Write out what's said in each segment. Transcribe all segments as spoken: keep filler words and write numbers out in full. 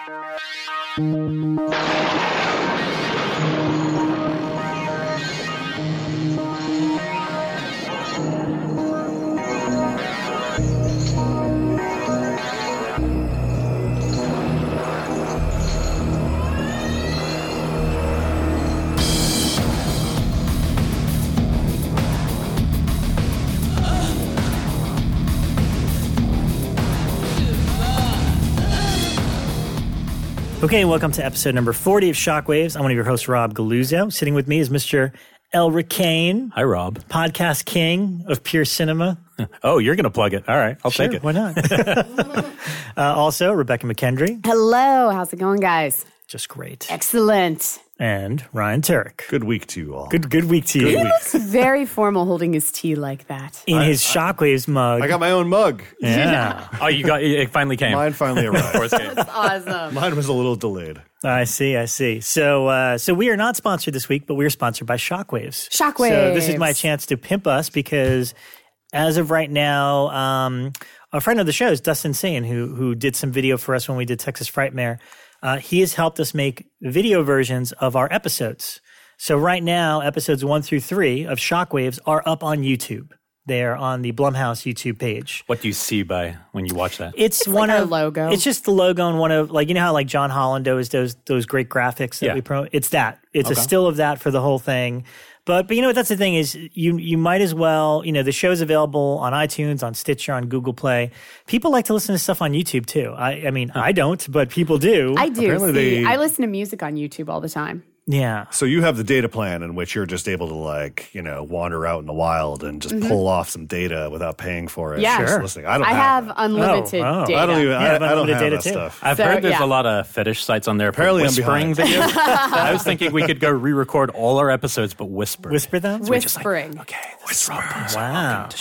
Okay, welcome to episode number forty of Shockwaves. I'm one of your hosts, Rob Galuzzo. Sitting with me is Mister Elric Kane. Hi, Rob. Podcast king of Pure Cinema. Oh, you're going to plug it. All right, I'll sure, take it. Why not? uh, also, Rebecca McKendry. Hello, how's it going, guys? Just great. Excellent. And Ryan Turek. Good week to you all. Good good week to you. He looks very formal holding his tea like that. In I, his Shockwaves mug. I got my own mug. Yeah. Oh, you got it finally came. Mine finally arrived. That's awesome. Mine was a little delayed. I see, I see. So uh, so we are not sponsored this week, but we are sponsored by Shockwaves. Shockwaves. So this is my chance to pimp us because as of right now, um, a friend of the show is Dustin Sane, who who did some video for us when we did Texas Frightmare. Uh, he has helped us make video versions of our episodes. So right now, episodes one through three of Shockwaves are up on YouTube. They are on the Blumhouse YouTube page. What do you see by when you watch that? It's, It's one like our of logo. It's just the logo and one of, like, you know how like John Holland does those those great graphics that Yeah. we promote. It's that. It's Okay. a still of that for the whole thing. But but you know what? That's the thing is you you might as well, you know, the show's available on iTunes, on Stitcher, on Google Play. People like to listen to stuff on YouTube too. I I mean, I don't, but people do. I do. Apparently See, they- I listen to music on YouTube all the time. yeah. So you have the data plan in which you're just able to, like, you know, wander out in the wild and just pull off some data without paying for it. Yeah. Just Sure. listening. I don't I have, have that. unlimited Oh, oh. data. I don't even. Yeah, I, I have I don't unlimited have data that too. stuff. I've So, heard there's yeah. a lot of fetish sites on there for Apparently I'm whispering behind. videos. I was thinking we could go re-record all our episodes, but whisper. Whisper them? Whispering. Okay, this is Rob Galuzzo. Wow. Welcome to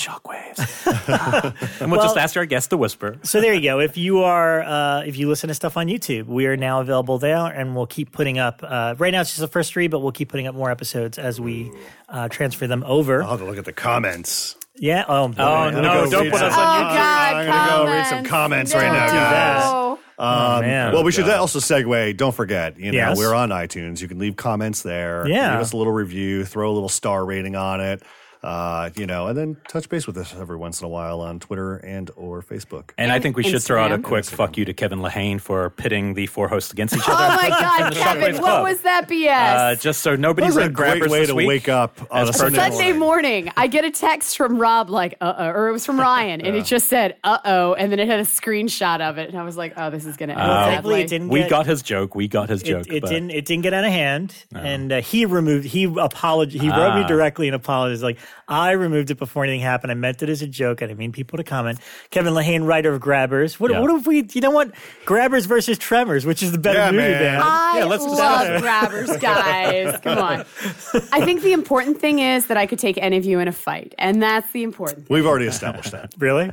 Shockwaves. and we'll just ask our guests to whisper. So there you go. If you are, uh, if you listen to stuff on YouTube, we are now available there, and we'll keep putting up. Uh, right now, it's just the first three, but we'll keep putting up more episodes as we uh, transfer them over. I'll have to look at the comments. Yeah. Oh, boy. Oh, I'm gonna no, go don't read put some- us on Oh, YouTube. God, I'm gonna go read some comments. comments No. right now, guys. No. Um, man. well, we should God. also segue. Don't forget, you know, Yes. we're on iTunes. You can leave comments there. Yeah. Give us a little review. Throw a little star rating on it. Uh, you know, and then touch base with us every once in a while on Twitter and or Facebook. And I think we should throw out a Instagram. quick fuck you to Kevin Lahane for pitting the four hosts against each Oh other. my God, the Kevin, Shockwaves what Club. was that B S? Uh, just so nobody That was a read great Grabbers way this to week. wake up on As a per Sunday normal. Sunday morning, I get a text from Rob like, uh-oh, or it was from Ryan, and it just said, uh-oh, and then it had a screenshot of it, and I was like, oh, this is going to end Thankfully, badly. it didn't. We get, got his joke. We got his joke. It, it but didn't. It didn't get out of hand, and uh, he removed. He apologized. He wrote me Ah. directly and apologized. Like, I removed it before anything happened. I meant it as a joke. I didn't mean people to comment. Kevin Lahane, writer of Grabbers. What, Yeah. what if we? You know what? Grabbers versus Tremors, which is the better Yeah, movie, man. man? I Yeah, let's love decide. grabbers, guys. Come on. I think the important thing is that I could take any of you in a fight, and that's the important thing. We've already established that. Really?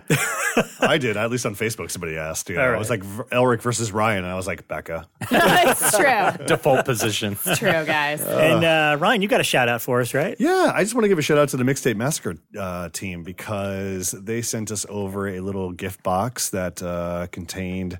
I did. At least on Facebook, somebody asked. You know, All It was right. like v- Elric versus Ryan. And I was like, Becca. It's true. default position. It's true, guys. and uh, Ryan, you got a shout out for us, right? Yeah, I just want to give a shout out to the Mixtape Massacre uh, team because they sent us over a little gift box that uh, contained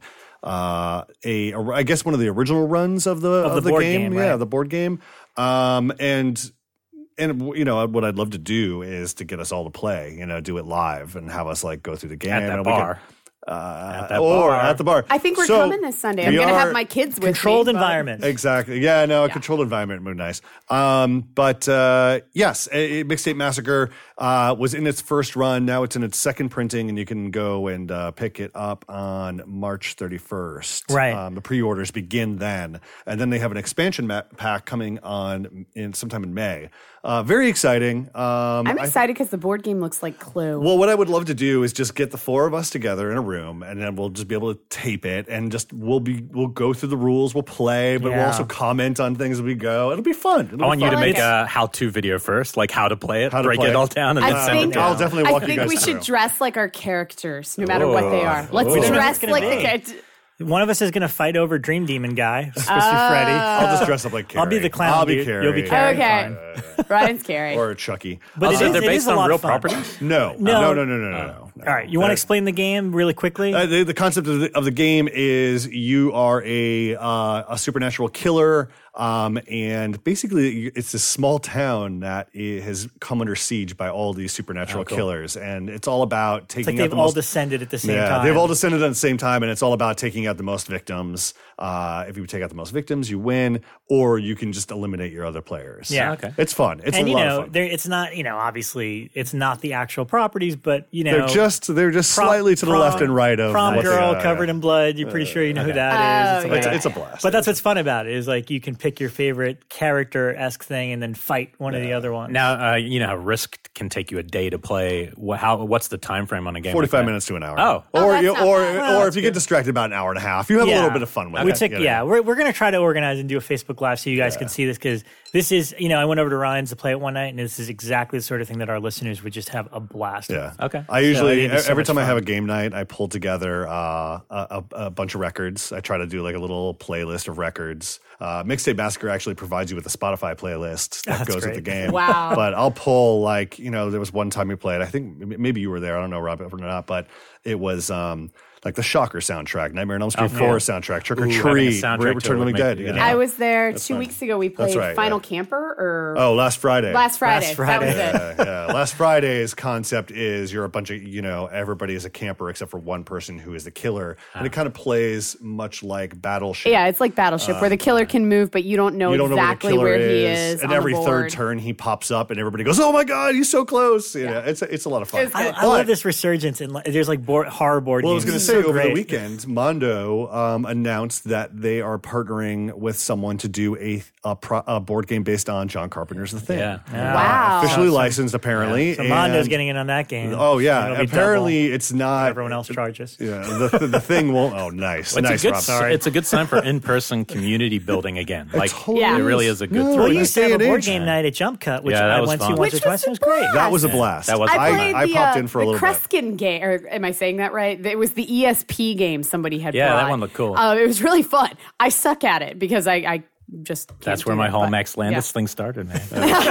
uh, a, a, I guess one of the original runs of the of, the the board game. game, Yeah, right. the board game. Um, and and you know what I'd love to do is to get us all to play. You know, do it live and have us like go through the game At that and we bar. Can, uh, At that or bar. at the bar. I think we're So, coming this Sunday. I'm we going to are- have my kids with Controlled me. but- environment. Exactly. Yeah, no, a controlled environment would be nice. Um, but uh, yes, a, a Mixtape Massacre uh, was in its first run. Now it's in its second printing, and you can go and uh, pick it up on March thirty-first. Right. Um, the pre-orders begin then, and then they have an expansion ma- pack coming on in sometime in May. Uh, very exciting. Um, I'm I- excited because the board game looks like Clue. well, what I would love to do is just get the four of us together in a room, and then we'll just be able to tape it, and just we'll be we'll go through the rules, we'll play, but we'll Yeah. also comment on things as we go. It'll be fun. It'll I want be you to fun. make it. a how-to video first, like how to play it, How to break play it it. all down, and I then send think- it down. I'll definitely I walk you think guys we through. should dress like our characters, no matter what they are. Let's Oh. dress gonna like be. the characters. One of us is going to fight over Dream Demon guy. It's supposed to be Oh. Freddy. I'll just dress up like Carrie. I'll be the clown. I'll be dude. Carrie. You'll be Carrie. Okay. Fine. Ryan's Carrie. Or Chucky. But Also, it is, they're it based is a on lot real of fun. properties? No. No. No, no, no, no, no. no. All right, you want to explain the game really quickly? Uh, the, the concept of the, of the game is you are a uh, a supernatural killer, um, and basically it's this small town that i- has come under siege by all these supernatural Oh, cool. killers, and it's all about taking it's like out they've the all most. descended at the same yeah, time. they've all descended at the same time, and it's all about taking out the most victims. Uh, if you take out the most victims, you win, or you can just eliminate your other players. Yeah. Okay. It's fun. It's and a you lot know, of fun. there- it's not, you know, obviously it's not the actual properties, but you know, They're just they're just prom- slightly to the prom- left and right of prom what they girl are. covered in blood. You're pretty sure you know who that is. Oh, and stuff like It's, that. it's a blast. But that's what's fun about it is like you can pick your favorite character esque thing and then fight one of the other ones. Now, uh, you know how Risk can take you a day to play. Wha- How? What's the time frame on a game? forty-five like that? minutes to an hour. Oh. Oh, or that's you, not or bad. Well, or that's if you get distracted, about an hour and a half. You have a little bit of fun with we it. took, you know? yeah, we're we're gonna try to organize and do a Facebook Live so you guys can see this because this is, you know, I went over to Ryan's to play it one night and this is exactly the sort of thing that our listeners would just have a blast with. Yeah. Okay. I usually it'd be so every much time I fun. have a game night, I pull together uh, a, a, a bunch of records. I try to do like a little playlist of records. Uh, Mixtape Massacre actually provides you with a Spotify playlist that That's goes with great. the game. Wow. But I'll pull like you know there was one time we played. I think m- maybe you were there. I don't know, Rob, or not, but it was. Um, like the Shocker soundtrack, Nightmare on Elm Street Oh, four yeah. soundtrack, Trick or Ooh, having a Treat, soundtrack to Return it of the would Living make- Dead. you yeah. know? I was there two fine. weeks ago. We played right, Final yeah. Camper or Oh, last Friday. last Friday. Last Friday. That was it. yeah, yeah. Last Friday's concept is you're a bunch of, you know, everybody is a camper except for one person who is the killer. And it kind of plays much like Battleship. Yeah, it's like Battleship where the killer can move, but you don't know You don't exactly know where, where the killer he is. And on every the third board. turn he pops up and everybody goes, oh my God, he's so close. You know, it's, a, it's a lot of fun. It's I, good. I love this resurgence and like, there's like board, horror board Well, I was games. going to It's say, so over the great. weekend, Mondo um, announced that they are partnering with someone to do a, a, pro, a board game based on John Carpenter's The Thing. Yeah. Wow. Officially licensed, apparently. So Mondo's and- getting in on that game. Oh, yeah. It'll be Apparently, double it's not. everyone else charges. Yeah, the, the thing won't. Oh, nice. It's nice, a good. Rob. s- Sorry. It's a good sign for in-person community building again. Like totally Yeah. it really is a good. No, thing. Well, in you this used to have day a and board age. game night at Jump Cut, which Yeah, that I was went to fun. once Which or twice. was It was great. blast. That was a blast. That was I fun. played I the, popped uh, in for a the little bit. Kreskin game, or am I saying that right? It was the E S P game somebody had Yeah, that brought. one looked cool. Uh, it was really fun. I suck at it because I, I just can't That's do where my it, whole but- Max Landis yeah. thing started, man.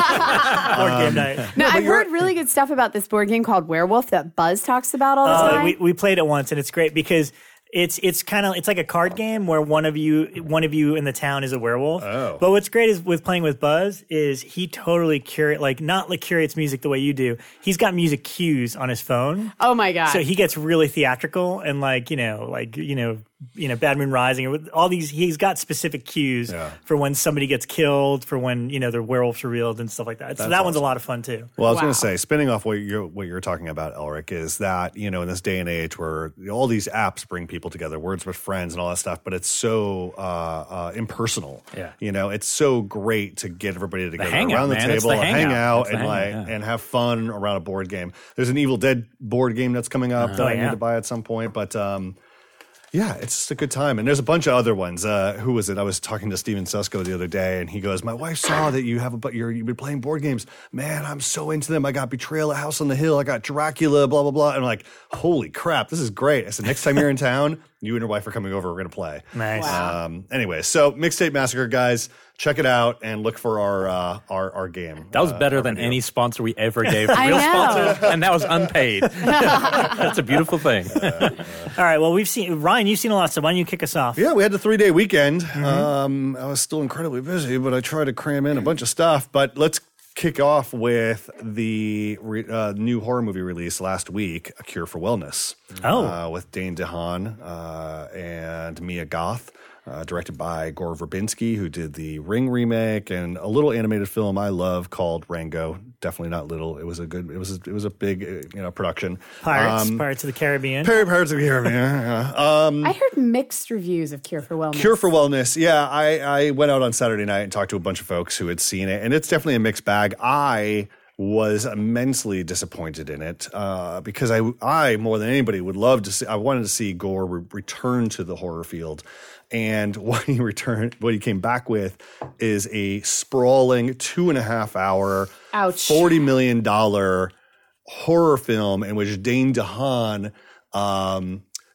Board game night. No, I've heard really good stuff about this board game called Werewolf that Buzz talks about all the Uh, time. we we played it once and it's great because it's it's kind of it's like a card game where one of you one of you in the town is a werewolf. Oh. But what's great is with playing with Buzz is he totally curate like not like curates music the way you do. He's got music cues on his phone. oh my god! So he gets really theatrical and like, you know, like, you know, you know, Bad Moon Rising and with all these, he's got specific cues Yeah. for when somebody gets killed, for when, you know, the werewolves are revealed and stuff like that. So that one's a lot of fun too. Well, I was Wow. going to say, spinning off what you're what you're talking about, Elric, is that you know in this day and age where all these apps bring people together, Words with Friends and all that stuff, but it's so uh, uh, impersonal. Yeah. you know, it's so great to get everybody together hangout, around the man. It's table the and hang hangout. out It's the and like hangout, yeah. and have fun around a board game. There's an Evil Dead board game that's coming up that I yeah. need to buy at some point, but. Um, Yeah, it's just a good time. And there's a bunch of other ones. Uh, who was it? I was talking to Steven Susko the other day, and he goes, my wife saw that you have a, but you're, you've been playing board games. Man, I'm so into them. I got Betrayal at House on the Hill. I got Dracula, blah, blah, blah. And I'm like, holy crap, this is great. I said, next time you're in town, you and your wife are coming over. We're going to play. Nice. Wow. Um, anyway, so Mixtape Massacre, guys, check it out and look for our uh, our, our game. That was Uh, better our than video. any sponsor we ever gave to I real know. sponsors, and that was unpaid. That's a beautiful thing. All right. Well, we've seen, Ryan, you've seen a lot of stuff. Why don't you kick us off? Yeah, we had the three day weekend. Um, I was still incredibly busy, but I tried to cram in a bunch of stuff. But let's kick off with the re- uh, new horror movie release last week, A Cure for Wellness. Oh. Uh, with Dane DeHaan uh, and Mia Goth. Uh, directed by Gore Verbinski, who did the Ring remake and a little animated film I love called Rango. Definitely not little. It was a good. It was. A, it was a big, uh, you know, production. Pirates, Um, Pirates of the Caribbean. Par- Pirates of the Caribbean. yeah. Um, I heard mixed reviews of Cure for Wellness. Cure for Wellness. Yeah, I, I went out on Saturday night and talked to a bunch of folks who had seen it, and it's definitely a mixed bag. I was immensely disappointed in it uh, because I, I more than anybody would love to see. I wanted to see Gore re- return to the horror field, and what he returned, what he came back with, is a sprawling two and a half hour, Ouch. forty million dollar horror film in which Dane DeHaan um,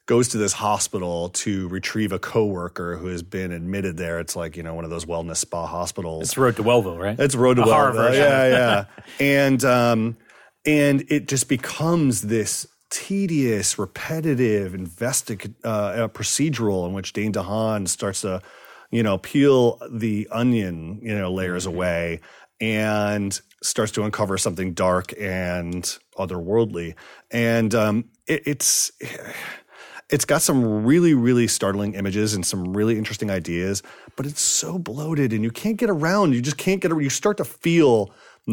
goes to this hospital to retrieve a coworker who has been admitted there. It's like, you know, one of those wellness spa hospitals. It's Road to Wellville, right? It's Road to A Wellville. horror version. Yeah, yeah. and um, and it just becomes this tedious, repetitive, investig- uh, procedural in which Dane DeHaan starts to, you know, peel the onion, you know, layers Mm-hmm. away and starts to uncover something dark and otherworldly. And um, it, it's it's got some really, really startling images and some really interesting ideas, but it's so bloated and you can't get around. You just can't get around. You start to feel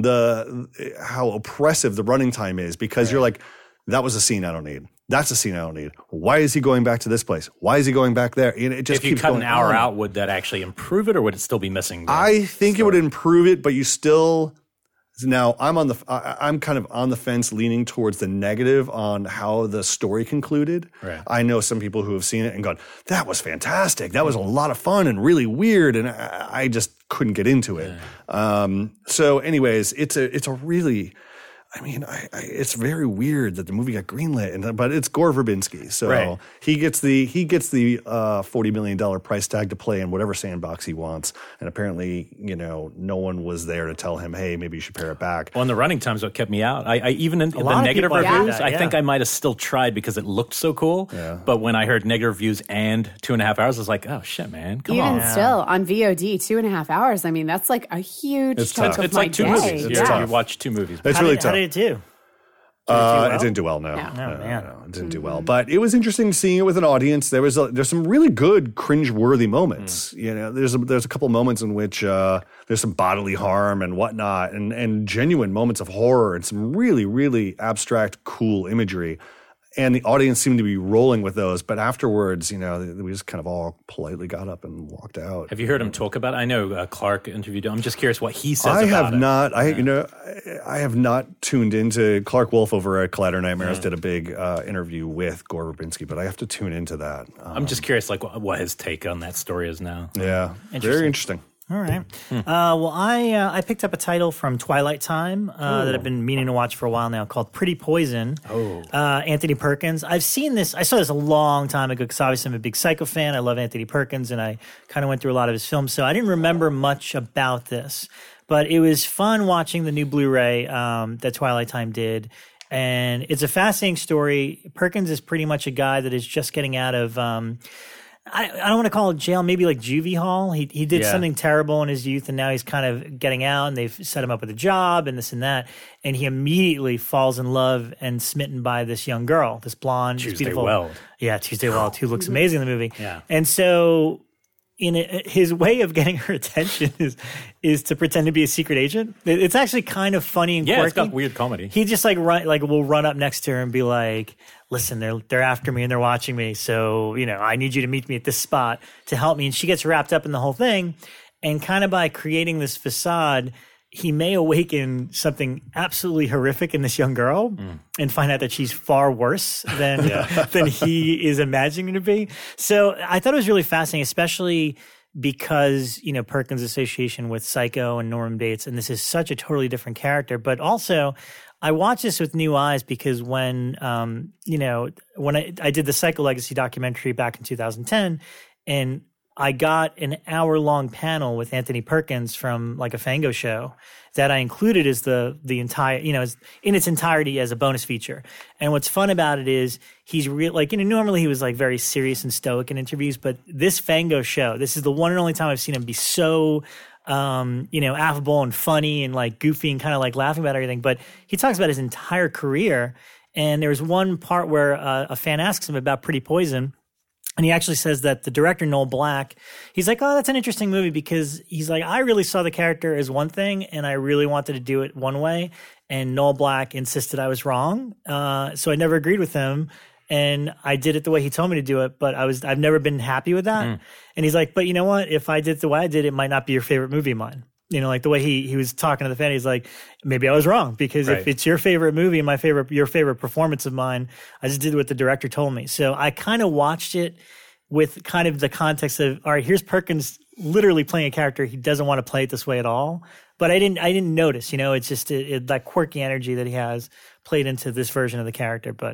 the how oppressive the running time is because right. you're like, that was a scene I don't need. That's a scene I don't need. Why is he going back to this place? Why is he going back there? And it just if you keeps cut going an hour on. out, would that actually improve it, or would it still be missing? I think story? it would improve it, but you still. Now I'm on the. I, I'm kind of on the fence, leaning towards the negative on how the story concluded. Right. I know some people who have seen it and gone, "That was fantastic. That was a lot of fun and really weird," and I, I just couldn't get into it. Yeah. Um, so, anyways, it's a it's a really. I mean, I, I, it's very weird that the movie got greenlit, and but it's Gore Verbinski, so right. he gets the he gets the uh, forty million dollar price tag to play in whatever sandbox he wants. And apparently, you know, no one was there to tell him, "Hey, maybe you should pare it back." Well, and the running times what kept me out. I, I even in the lot of negative people have reviews, that, I yeah. think I might have still tried because it looked so cool. Yeah. But when I heard negative reviews and two and a half hours, I was like, "Oh shit, man, come Even on!" Even still, on V O D, two and a half hours. I mean, that's like a huge It's chunk tough. of It's my like two day. movies. It's You- tough. You watch two movies. It's How really did, tough. How did it do? Uh, well? It didn't do well, no. No. Oh, no, man. no, it didn't do well. But it was interesting seeing it with an audience. There was a, there's some really good cringe-worthy moments. Mm. You know, there's a, there's a couple moments in which uh, there's some bodily harm and whatnot, and and genuine moments of horror and some really really abstract, cool imagery. And the audience seemed to be rolling with those. But afterwards, you know, we just kind of all politely got up and walked out. Have you heard him talk about it? I know uh, Clark interviewed him. I'm just curious what he says I about have it. not. I Yeah. you know I, I have not tuned into Clark Wolf over at Collider Nightmares. Yeah. Did a big uh, interview with Gore Verbinski, but I have to tune into that. Um, I'm just curious, like what, what his take on that story is now. yeah, Interesting. very interesting. All right. Uh, well, I uh, I picked up a title from Twilight Time uh, that I've been meaning to watch for a while now called Pretty Poison. Oh. Uh, Anthony Perkins. I've seen this. I saw this a long time ago because obviously I'm a big Psycho fan. I love Anthony Perkins, and I kind of went through a lot of his films, so I didn't remember much about this. But it was fun watching the new Blu-ray um, that Twilight Time did. And it's a fascinating story. Perkins is pretty much a guy that is just getting out of... Um, I, I don't want to call it jail, maybe like juvie hall. He he did Yeah. something terrible in his youth, and now he's kind of getting out, and they've set him up with a job and this and that. And he immediately falls in love and smitten by this young girl, this blonde, this Tuesday beautiful. Weld. Yeah, Tuesday Weld, who looks amazing in the movie. Yeah. And so in a, his way of getting her attention is is to pretend to be a secret agent. It- It's actually kind of funny and Yeah, quirky. it's got weird comedy. He just like run like will run up next to her and be like, "Listen, they're they're after me and they're watching me. So, you know, I need you to meet me at this spot to help me." And she gets wrapped up in the whole thing. And kind of by creating this facade, he may awaken something absolutely horrific in this young girl Mm. and find out that she's far worse than than he is imagining her to be. So I thought it was really fascinating, especially because, you know, Perkins' association with Psycho and Norman Bates, and this is such a totally different character. But also, I watched this with new eyes because when, um, you know, when I, I did the Psycho Legacy documentary back in two thousand ten, and I got an hour-long panel with Anthony Perkins from like a Fango show that I included as the the entire, you know, as, in its entirety as a bonus feature. And what's fun about it is he's real, like, you know, normally he was like very serious and stoic in interviews, but this Fango show, this is the one and only time I've seen him be so, um, you know, affable and funny and like goofy and kind of like laughing about everything. But he talks about his entire career. And there's one part where uh, a fan asks him about Pretty Poison. And he actually says that the director, Noel Black, he's like, "Oh, that's an interesting movie," because he's like, "I really saw the character as one thing and I really wanted to do it one way. And Noel Black insisted I was wrong. Uh, so I never agreed with him. And I did it the way he told me to do it, but I was, I've never been happy with that." Mm. And he's like, "But you know what? If I did it the way I did, it might not be your favorite movie of mine." You know, like the way he he was talking to the fan, he's like, "Maybe I was wrong, because Right. if it's your favorite movie and my favorite, your favorite performance of mine, I just did what the director told me." So I kind of watched it with kind of the context of, all right, here's Perkins literally playing a character he doesn't want to play it this way at all. But I didn't I didn't notice, you know, it's just it, it, that quirky energy that he has played into this version of the character. But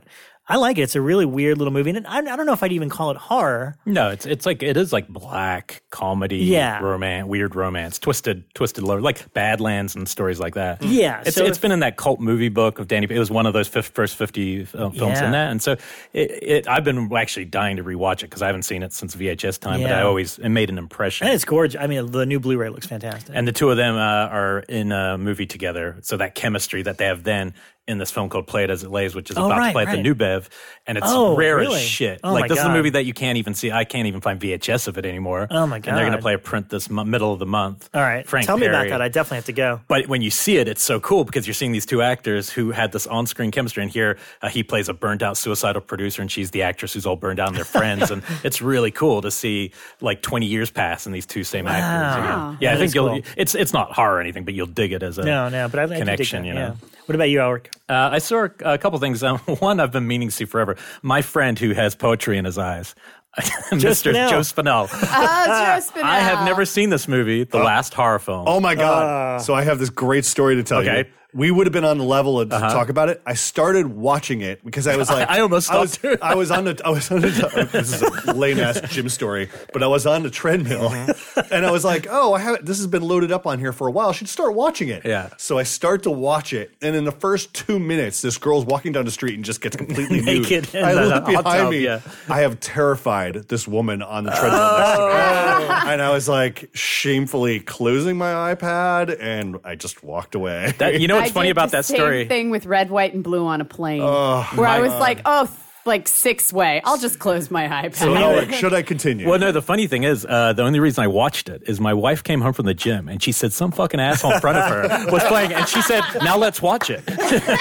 I like it. It's a really weird little movie. And I, I don't know if I'd even call it horror. No, it's it's like it is like black comedy, Yeah. romance, weird romance, twisted, twisted love, like Badlands and stories like that. Yeah, it's so it's if- been in that cult movie book of Danny. It was one of those fif- first fifty uh, films Yeah. in that, and so it, it, I've been actually dying to rewatch it because I haven't seen it since V H S time. But Yeah. I always it made an impression. And it's gorgeous. I mean, the new Blu-ray looks fantastic. And the two of them uh, are in a movie together. So that chemistry that they have then in this film called Play It As It Lays, which is Oh, about right, to play at right. the New Bev. And it's Oh, rare really? as shit. Oh, like, my this is a God. movie that you can't even see. I can't even find V H S of it anymore. Oh, my And they're going to God. play a print this mo- middle of the month. All right. Frank Tell me about Perry. that. I definitely have to go. But when you see it, it's so cool because you're seeing these two actors who had this on-screen chemistry. And here uh, he plays a burned-out suicidal producer, and she's the actress who's all burned out and they're friends. And it's really cool to see like twenty years pass and these two same actors. you know? Wow. Yeah, I That think is you'll. cool. It's it's not horror or anything, but you'll dig it as a No, no, but I like connection. To You dig that, know. yeah. What about you, Alric? Uh, I saw a couple things. Um, one I've been meaning to see forever. My friend who has poetry in his eyes, Mister Spinell. Joe Spinell. Oh, Joe Spinell. I have never seen this movie, the last horror film. Oh my God. so I have this great story to tell you. Okay. We would have been on the level to talk about it. I started watching it because I was like, I almost I was, stopped. I was on the, I was on the, this is a lame ass Jim story, but I was on the treadmill and I was like, oh, I have this has been loaded up on here for a while. I should start watching it. Yeah. So I start to watch it, and in the first two minutes, this girl's walking down the street and just gets completely Naked nude. in I the look hot behind tub, me. yeah. I have terrified this woman on the treadmill next to me, and I was like shamefully closing my iPad, and I just walked away. That, you know what's I funny did about the that same story? thing with Red, White, and Blue on a plane, where I was like, oh, like six way. I'll just close my iPad. So, Alec, should I continue? Well, no, the funny thing is, uh, the only reason I watched it is my wife came home from the gym and she said some fucking asshole in front of her was playing, and she said, now let's watch it.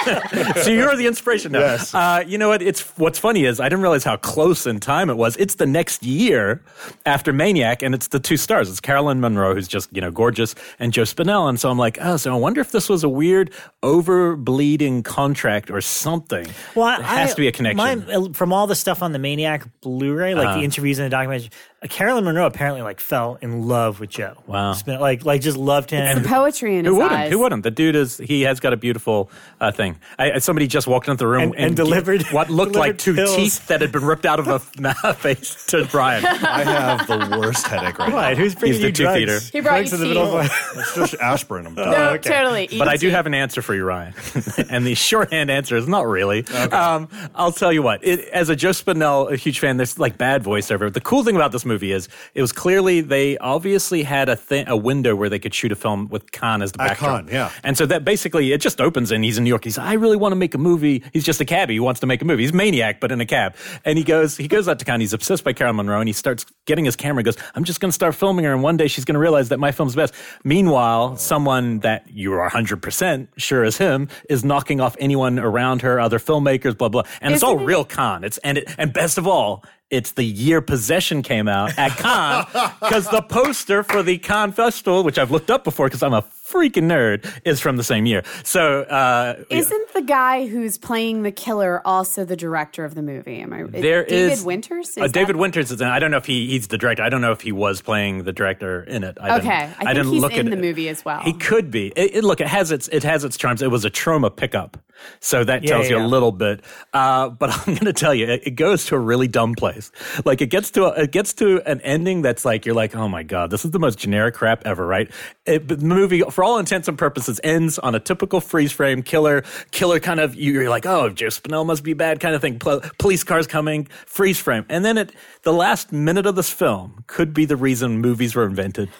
So you're the inspiration now. Yes. Uh, you know what? It's what's funny is I didn't realize how close in time it was. It's the next year after Maniac, and it's the two stars. It's Carolyn Monroe, who's just, you know, gorgeous, and Joe Spinell. And so I'm like, oh, so I wonder if this was a weird over-bleeding contract or something. Well, there has I- to be a connection. my- from all the stuff on the Maniac Blu-ray, like the interviews and the documentary, uh, Carolyn Monroe apparently like fell in love with Joe. Wow. Spin- like like just loved him. the poetry in Who his wouldn't? eyes. Who wouldn't? The dude is, he has got a beautiful uh, thing. I, I- somebody just walked into the room And- and gi- delivered- what looked like two delivered pills. teeth that had been ripped out of a face to Brian. I have the worst headache right Right, who's bringing the you tooth drugs? eater. He brought Drugs you in the middle of- now. It's just aspirin. I'm telling No, you. totally. But I do Easy. have an answer for you, Ryan. And the shorthand answer is not really. Um, I'll tell you what. It, as a Joe Spinell, a huge fan, there's like bad voiceover. The cool thing about this movie is it was clearly they obviously had a thi- a window where they could shoot a film with Khan as the At backdrop. Cannes, yeah. And so that basically it just opens and he's in New York. He's I really want to make a movie. He's just a cabbie. He wants to make a movie. He's a maniac, but in a cab. And he goes he goes out to Cannes. He's obsessed by Carolyn Monroe, and he starts getting his camera. And goes, I'm just going to start filming her, and one day she's going to realize that my film's best. Meanwhile, someone that you are one hundred percent sure is him is knocking off anyone around her, other filmmakers, blah blah. And it's all Isn't it- real Cannes. It's and it, and best of all, it's the year Possession came out at Cannes because the poster for the Cannes Festival, which I've looked up before because I'm a freaking nerd, is from the same year. So uh, Isn't the guy who's playing the killer also the director of the movie? Am I? there David is Winters. Is uh, David that- Winters is in. I don't know if he he's the director. I don't know if he was playing the director in it. I Okay, didn't, I think didn't he's look in at the it. movie as well. He could be. It, it, look, it has its it has its charms. It was a trauma pickup, so that Yeah, tells yeah, you yeah. a little bit. Uh, but I'm going to tell you, it, it goes to a really dumb place. Like it gets to a, it gets to an ending that's like you're like, oh my god, this is the most generic crap ever, right? It, the movie, for all intents and purposes, ends on a typical freeze frame killer killer kind of. You're like, oh, Joe Spinell must be bad kind of thing. Pol- police cars coming, freeze frame, and then it the last minute of this film could be the reason movies were invented.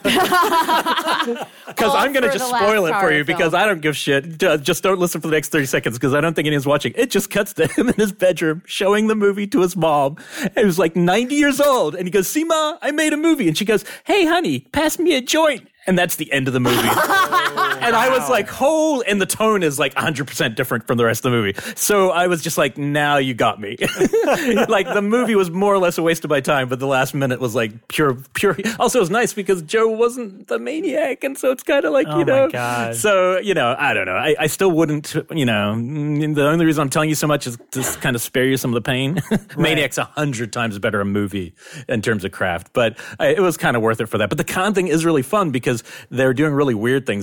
Because All I'm going to for just the last spoil it for horror you because film. I don't give shit. Uh, Just don't listen for the next thirty seconds because I don't think anyone's watching. It just cuts to him in his bedroom showing the movie to his mom. And he was like ninety years old. And he goes, see, Ma, I made a movie. And she goes, hey, honey, pass me a joint. And that's the end of the movie. And I was like, whole, and the tone is like one hundred percent different from the rest of the movie. So I was just like, now you got me. Like the movie was more or less a waste of my time, but the last minute was like pure, pure. Also, it was nice because Joe wasn't the maniac. And so it's kind of like, Oh you my know. God. So, you know, I don't know. I, I still wouldn't, you know, mm, the only reason I'm telling you so much is to kind of spare you some of the pain. Maniac's a hundred times better a movie in terms of craft, but I, it was kind of worth it for that. But the con thing is really fun because they're doing really weird things. Like they're shooting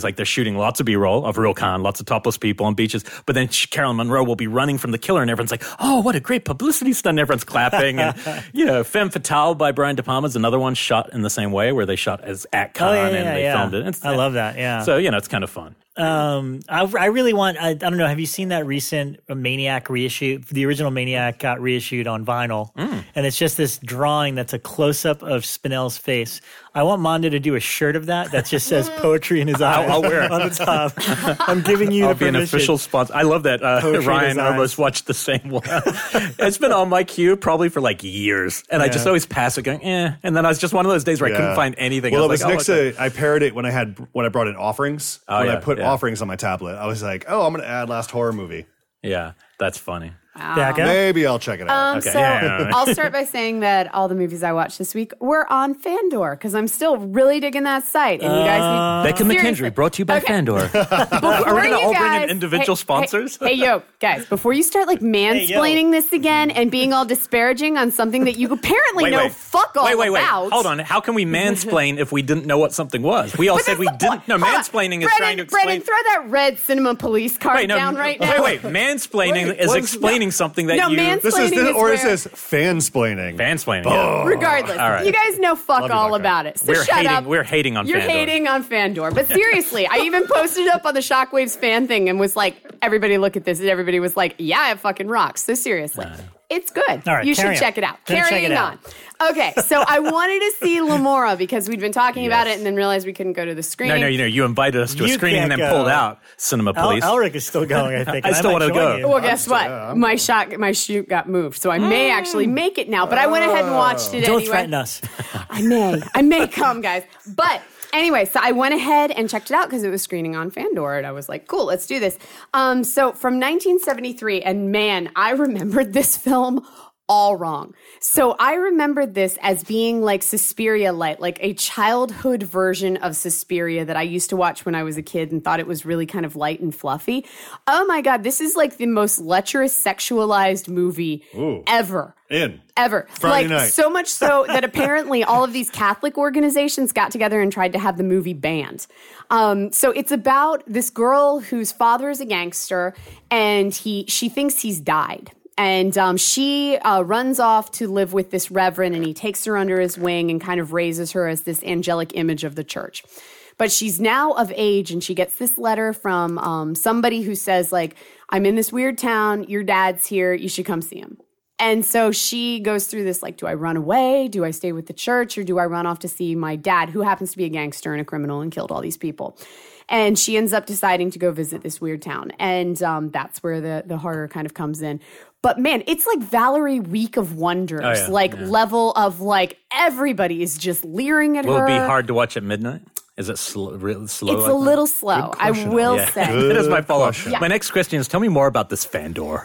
shooting lots of B-roll of real con, lots of topless people on beaches. But then she, Carolyn Monroe will be running from the killer, and everyone's like, "Oh, what a great publicity stunt!" Everyone's clapping. And you know, Femme Fatale by Brian De Palma is another one shot in the same way, where they shot as at con Oh, yeah, yeah, and they yeah. filmed it. It's, I love that. Yeah. So you know, it's kind of fun. Um, I, I really want. I, I don't know. Have you seen that recent Maniac reissue? The original Maniac got reissued on vinyl, Mm. and it's just this drawing that's a close up of Spinell's face. I want Mondo to do a shirt of that that just says "poetry in his eyes" I'll wear it. on the top. I'm giving you I'll the be an permission. official sponsor. I love that. Uh, Poetry in Ryan his eyes. almost watched the same one. It's been on my queue probably for like years, and I Yeah. just always pass it, going, "Eh." And then I was just one of those days where I couldn't Yeah. find anything. Well, I it was like, next oh, okay. to I paired it when I had when I brought in offerings. Oh, when I yeah, put yeah. offerings on my tablet, I was like, "Oh, I'm going to add Last Horror Movie. Yeah, that's funny. Becca? Maybe I'll check it out." Um, Okay. So Yeah, yeah, yeah. I'll start by saying that all the movies I watched this week were on Fandor because I'm still really digging that site. And you guys need Becca seriously. McKendry, brought to you by Okay. Fandor. Before Are we going to you all bring guys- in individual hey, sponsors? Hey, hey, yo, guys, before you start like mansplaining this again and being all disparaging on something that you apparently Wait, know wait. fuck all wait, wait, wait. about. Hold on. How can we mansplain if we didn't know what something was? We all But said that's we the didn't. point. No, Hold on. mansplaining is Brennan, trying to explain. Brennan, throw that red cinema police card Wait, no, down right now. wait, wait. Mansplaining Wait, is what's- explaining something that No, you. mans- This is Mansplaining this, is or is where- this fansplaining? Mansplaining. Yeah. Regardless, All right. you guys know fuck Love you, all Becca. about it. So We're shut hating- up. we're hating on You're Fandor. hating on Fandor. But seriously, I even posted up on the Shockwaves fan thing and was like, everybody look at this. And everybody was like, yeah, it fucking rocks. So seriously, it's good. All right, you should carry on. check it out. Then check Carrying it on. out. Okay, so I wanted to see Lamora because we'd been talking about it and then realized we couldn't go to the screening. No, no, you know, you invited us to a You screening and then can't go. pulled out Cinema Al- Police. Alric is still going, I think. I and still might wanna join go. you. Well, guess what? my shot, my shoot got moved, so I may actually make it now. But I went ahead and watched it Don't anyway. threaten us. I may. I may come, guys. But anyway, so I went ahead and checked it out because it was screening on Fandor, and I was like, cool, let's do this. Um, so from nineteen seventy-three, and man, I remembered this film all wrong. So I remembered this as being like Suspiria light, like a childhood version of Suspiria that I used to watch when I was a kid and thought it was really kind of light and fluffy. Oh my God, this is like the most lecherous sexualized movie Ooh. ever. In. Ever. Friday like night. so much so that apparently all of these Catholic organizations got together and tried to have the movie banned. Um, so it's about this girl whose father is a gangster and he she thinks he's died. And um, she uh, runs off to live with this reverend, and he takes her under his wing and kind of raises her as this angelic image of the church. But she's now of age, and she gets this letter from um, somebody who says, like, I'm in this weird town. Your dad's here. You should come see him. And so she goes through this, like, do I run away? Do I stay with the church? Or do I run off to see my dad, who happens to be a gangster and a criminal and killed all these people? And she ends up deciding to go visit this weird town. And um, that's where the, the horror kind of comes in. But man, it's like Valerie Week of Wonders, Oh, yeah, like yeah. level of like everybody is just leering at Will her. it be hard to watch at midnight? Is it sl- real slow? It's like a that? little slow, I will Yeah. say. That is my follow-up. Yeah. My next question is, tell me more about this Fandor.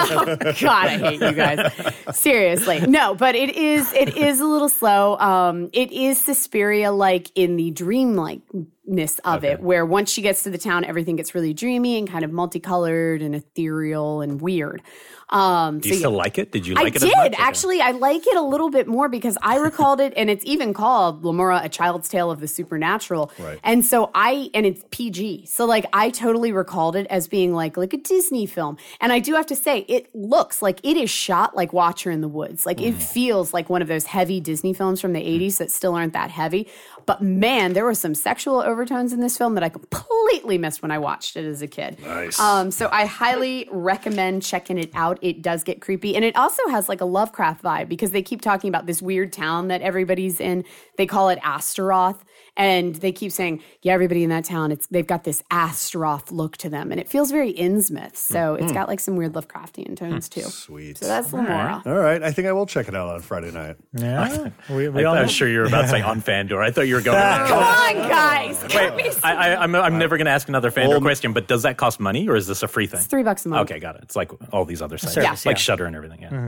God, I hate you guys. Seriously. No, but it is it is a little slow. Um, it is Suspiria like in the dreamlikeness of it, where once she gets to the town, everything gets really dreamy and kind of multicolored and ethereal and weird. Um, Do you so still yeah. like it? Did you I like it did as much? Okay. actually. I like it a little bit more because I recalled it, and it's even called Lamora: A Child's Tale of the Supernatural. Right. And so I, and it's P G, so like I totally recalled it as being like like a Disney film. And I do have to say, it looks like it is shot like Watcher in the Woods. Like it feels like one of those heavy Disney films from the eighties that still aren't that heavy. But man, there were some sexual overtones in this film that I completely missed when I watched it as a kid. Nice. Um, so I highly recommend checking it out. It does get creepy. And it also has like a Lovecraft vibe because they keep talking about this weird town that everybody's in. They call it Astaroth. And they keep saying, yeah, everybody in that town, it's they've got this Astaroth look to them. And it feels very Innsmouth. So it's got like some weird Lovecraftian tones too. Sweet. So that's Lamora. All right. I think I will check it out on Friday night. Yeah. We, we I, all I know. was sure you were about to say on Fandor. I thought you were going. Come on, guys. Cut me Wait, I, I, I'm, I'm never going to ask another Fandor Well, question, but does that cost money or is this a free thing? It's three bucks a month. Okay, got it. It's like all these other sites, Service, like yeah. Shudder and everything. Yeah. Yeah.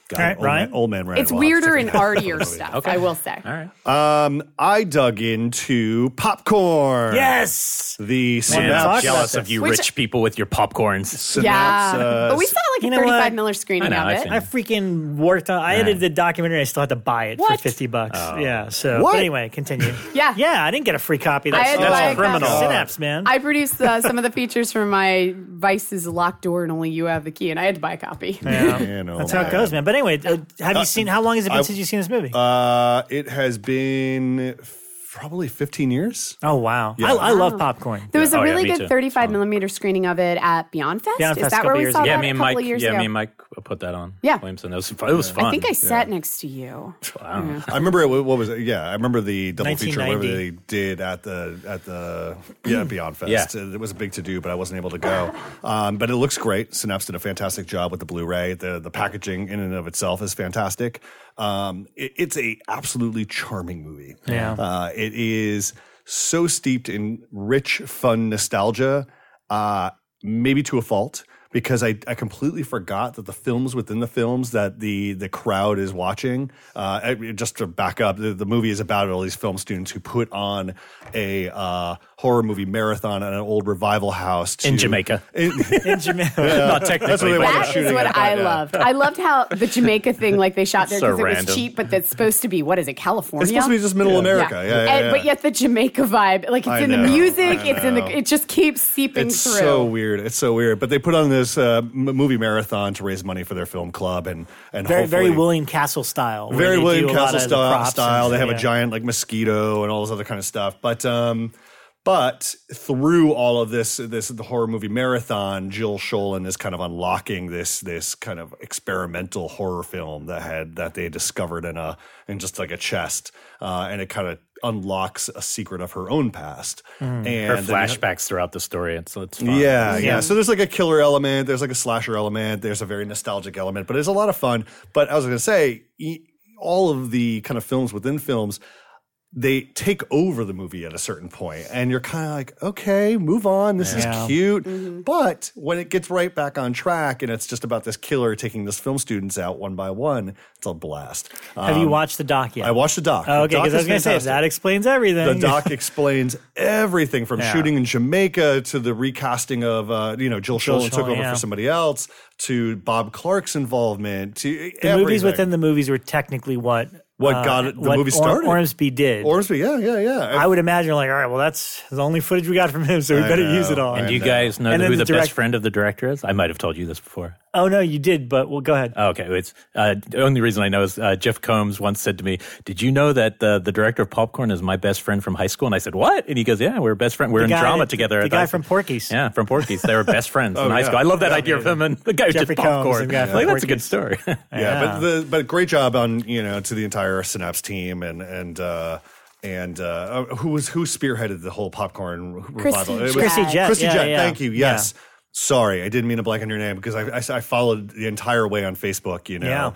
God, All right, old Ryan? Man, old man Ryan It's will have to weirder take and a- artier stuff, I will say. All right. Um, I dug into popcorn. Yes. The Man, Synapse, talk I'm jealous about of you Which- rich people with your popcorns. Synapse, Yeah. uh, but we saw like you a know thirty-five what? miller screening I know, of I've it. seen I freaking worked on. I edited the documentary. I still had to buy it for What? fifty bucks. Yeah. So, What? but anyway, continue. Yeah. Yeah. I didn't get a free copy. I That's, had to that's buy a criminal. copy. Synapse, man. I produced uh, some of the features for my Vice's locked door and only you have the key, and I had to buy a copy. yeah. you know, That's how it goes, man. But anyway, uh, have you seen? How long has it been I- since you've seen this movie? Uh, it has been probably fifteen years. oh wow. I, I love popcorn. There was a Oh, yeah, really me good too. thirty-five millimeter screening of it at Beyond Fest. Beyond Is Fest a that couple where we years saw ago. that Yeah, a me and couple Mike. of years Yeah, ago? me and Mike put that on. Yeah. Williamson. It was, it was fun. I think I sat next to you. Wow. I remember it. What was it? Yeah, I remember the double feature, whatever nineteen they ninety. did at the at the yeah Beyond Fest. Yeah. It was a big to do, but I wasn't able to go. Um, but it looks great. Synapse did a fantastic job with the Blu-ray. The the packaging in and of itself is fantastic. Um, it, it's a absolutely charming movie. Yeah. uh, it is so steeped in rich, fun nostalgia, uh, maybe to a fault. Because I, I completely forgot that the films within the films that the the crowd is watching. Uh, I- just to back up, the, the movie is about all these film students who put on a uh, horror movie marathon at an old revival house to, In Jamaica. In- In Jamaica. Not technically. That's what they but- wanted. That is shooting what at, I yeah. loved. I loved how the Jamaica thing, like they shot there So because it was random. cheap, but that's supposed to be, what is it, California? It's supposed to be just middle America. Yeah, yeah, And- yeah. But yet the Jamaica vibe, like it's I in the know, music, I it's in the, know. it just keeps seeping It's through. so weird. It's so weird. But they put on this uh, m- movie marathon to raise money for their film club, and and Very, very hopefully- William Castle style. where very they William do a lot Castle of the style. props style. and They stuff, have yeah. a giant like mosquito and all this other kind of stuff. But um, but through all of this, this the horror movie marathon, Jill Schoelen is kind of unlocking this this kind of experimental horror film that had that they discovered in a in just like a chest, uh, and it kind of unlocks a secret of her own past. And Her then- flashbacks throughout the story. It's, it's fun. yeah, yeah, Yeah. So there's like a killer element, there's like a slasher element, there's a very nostalgic element, but it's a lot of fun. But I was going to say, e- all of the kind of films within films, they take over the movie at a certain point, and you're kind of like, okay, move on. This Yeah. is cute. Mm-hmm. But when it gets right back on track, and it's just about this killer taking this film students out one by one, it's a blast. Have you Um, watched the doc yet? I watched the doc. Oh, okay, The doc because I was is going to say fantastic. that explains everything. The doc explains everything from Yeah. shooting in Jamaica to the recasting of, uh, you know, Jill Jill Schoelen took Schoelen, over yeah. for somebody else, to Bob Clark's involvement, to the everything. movies within the movies were technically what What uh, got it- the what movie started. Or- Ormsby did. Ormsby, yeah, yeah, yeah. I would imagine, like, all right, well, that's the only footage we got from him, so we I better know. use it all. And I do you know. guys know And then who the the, direct- best friend of the director is? I might have told you this before. Oh no, you did, but well, go ahead. Oh, okay, it's uh, the only reason I know is uh, Jeff Combs once said to me, "Did you know that the the director of Popcorn is my best friend from high school?" And I said, "What?" And he goes, "Yeah, we're best friends. We're The in guy drama that- together." The at guy high from school." Porky's. Yeah, from Porky's. They were best friends in high yeah. school. I love that Yeah, idea yeah, of him and the guy who Jeffrey did Combs, Popcorn. the guy from Like, that's a good Porky's. story. yeah, Yeah. but the but great job on, you know, to the entire Synapse team and and uh, and uh, who was who spearheaded the whole Popcorn revival. It was- Chrissy Jett. Chrissy yeah, Jett, yeah. thank you. Yes. Sorry, I didn't mean to blank on your name because I, I, I followed the entire way on Facebook, you know.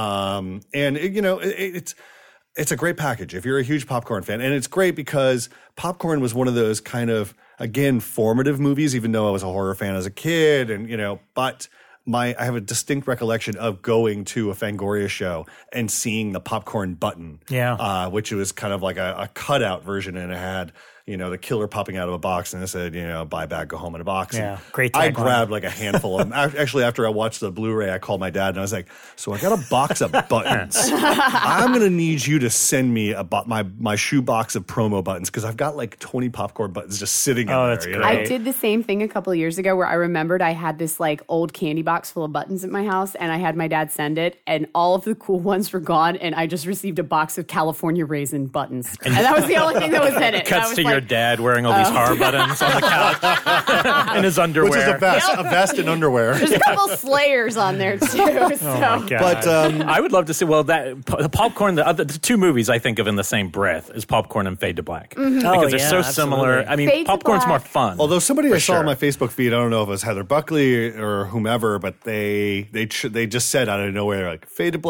Um, and, it, you know, it, it's it's a great package if you're a huge Popcorn fan. And it's great because Popcorn was one of those kind of, again, formative movies, even though I was a horror fan as a kid. And, you know, but my I have a distinct recollection of going to a Fangoria show and seeing the Popcorn button. Yeah. Uh, which was kind of like a, a cutout version, and it had, you know, the killer popping out of a box, and it said, you know, buy back, go home in a box. Yeah, And great I tagline. grabbed like a handful of them. Ac- Actually, after I watched the Blu-ray, I called my dad and I was like, so I got a box of buttons. I'm going to need you to send me a bo- my, my shoe box of promo buttons because I've got like twenty popcorn buttons just sitting in Oh, there. that's you know? great. I did the same thing a couple of years ago where I remembered I had this like old candy box full of buttons at my house and I had my dad send it and all of the cool ones were gone and I just received a box of California raisin buttons. And that was the only thing that was in it. And I Cuts was to like, your dad wearing all these horror buttons on the couch in his underwear. Which is a vest, a vest and underwear. There's a couple Slayers on there too. So. Oh my God. But um, I would love to see. Well, that the Popcorn, the other the two movies I think of in the same breath is Popcorn and Fade to Black Oh, because they're yeah, so similar. absolutely. I mean, Fade to Popcorn's Black. more fun. although somebody I saw sure. on my Facebook feed, I don't know if it was Heather Buckley or whomever, but they they ch- they just said out of nowhere like Fade to Black.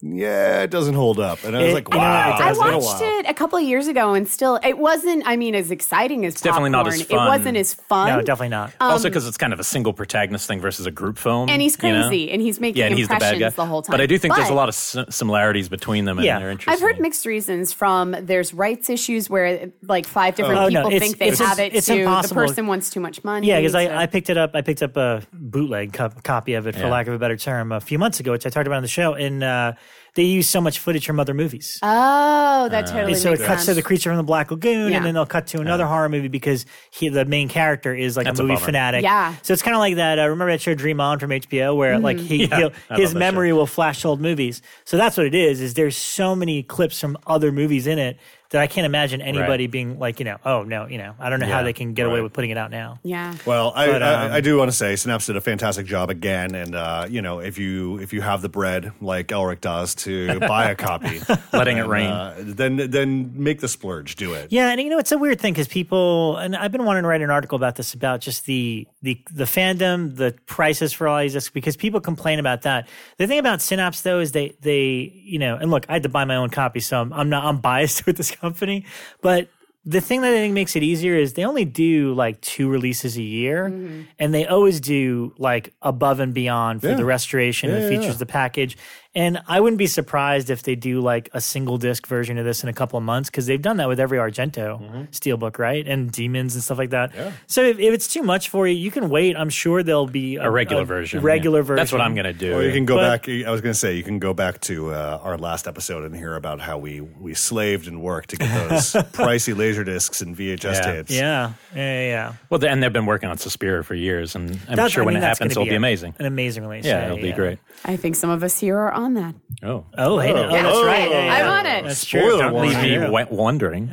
yeah, it doesn't hold up. And I was It- like, you know, wow. it I does. it's been a watched while. it a couple of years ago, and still, it wasn't. I mean, as exciting as It's definitely not as Popcorn. fun. It wasn't as fun. No, definitely not. Also, because it's kind of a single protagonist thing versus a group film. And he's you know? crazy, and he's making yeah, and he's the bad impressions guy. the whole time. But I do think there's a But- lot of si- similarities between them, and Yeah. they're interesting. I've heard mixed reasons from there's rights issues where like five different Oh, no, people it's- think they it's- have it it's too. impossible. The person wants too much money. Yeah, because so- I, I picked it up. I picked up a bootleg co- copy of it, for Yeah. lack of a better term, a few months ago, which I talked about on the show. And uh, they use so much footage from other movies. Oh, that totally And so makes it cuts sense. to the creature from the Black Lagoon, Yeah. and then they'll cut to another horror movie because he, the main character is like That's a a movie bummer. fanatic. Yeah. So it's kind of like that. Uh, remember that show Dream On from H B O, where like he Yeah, he'll, I his love that memory show. will flash to old movies. So that's what it is. Is there's so many clips from other movies in it that I can't imagine anybody Right. being like, you know, oh no, you know, I don't know how Yeah, they can get away right. with putting it out now. Yeah. Well, I, But, um, I, I do want to say Synapse did a fantastic job again, and uh, you know, if you if you have the bread like Elric does to buy a copy, Letting it then, rain. uh, then then make the splurge, do it. Yeah, and you know it's a weird thing because people, and I've been wanting to write an article about this about just the the the fandom, the prices for all these discs, because people complain about that. The thing about Synapse though is they they you know, and look, I had to buy my own copy, so I'm, I'm not I'm biased with this company, but the thing that I think makes it easier is they only do like two releases a year, and they always do like above and beyond for Yeah. the restoration and the Yeah, features yeah. of the package. And I wouldn't be surprised if they do like a single disc version of this in a couple of months because they've done that with every Argento steelbook, right? And Demons and stuff like that. So if, if it's too much for you, you can wait. I'm sure there'll be a, a regular version. Regular yeah. version. That's what I'm going to do. Or you can go But- back. I was going to say you can go back to uh, our last episode and hear about how we we slaved and worked to get those pricey laser discs and V H S Yeah. tapes. Yeah, yeah, yeah. Well, and they've been working on Suspiria for years, and I'm That's- sure I when mean, it that's happens, gonna it'll be, a- amazing. An amazing release. Yeah, it'll be great. I think some of us here are on that. Oh, Oh, hey, oh, Yeah. that's right. Yeah, I'm yeah. on it. That's true. Spoiler Don't warning. leave leave me me wa- wondering.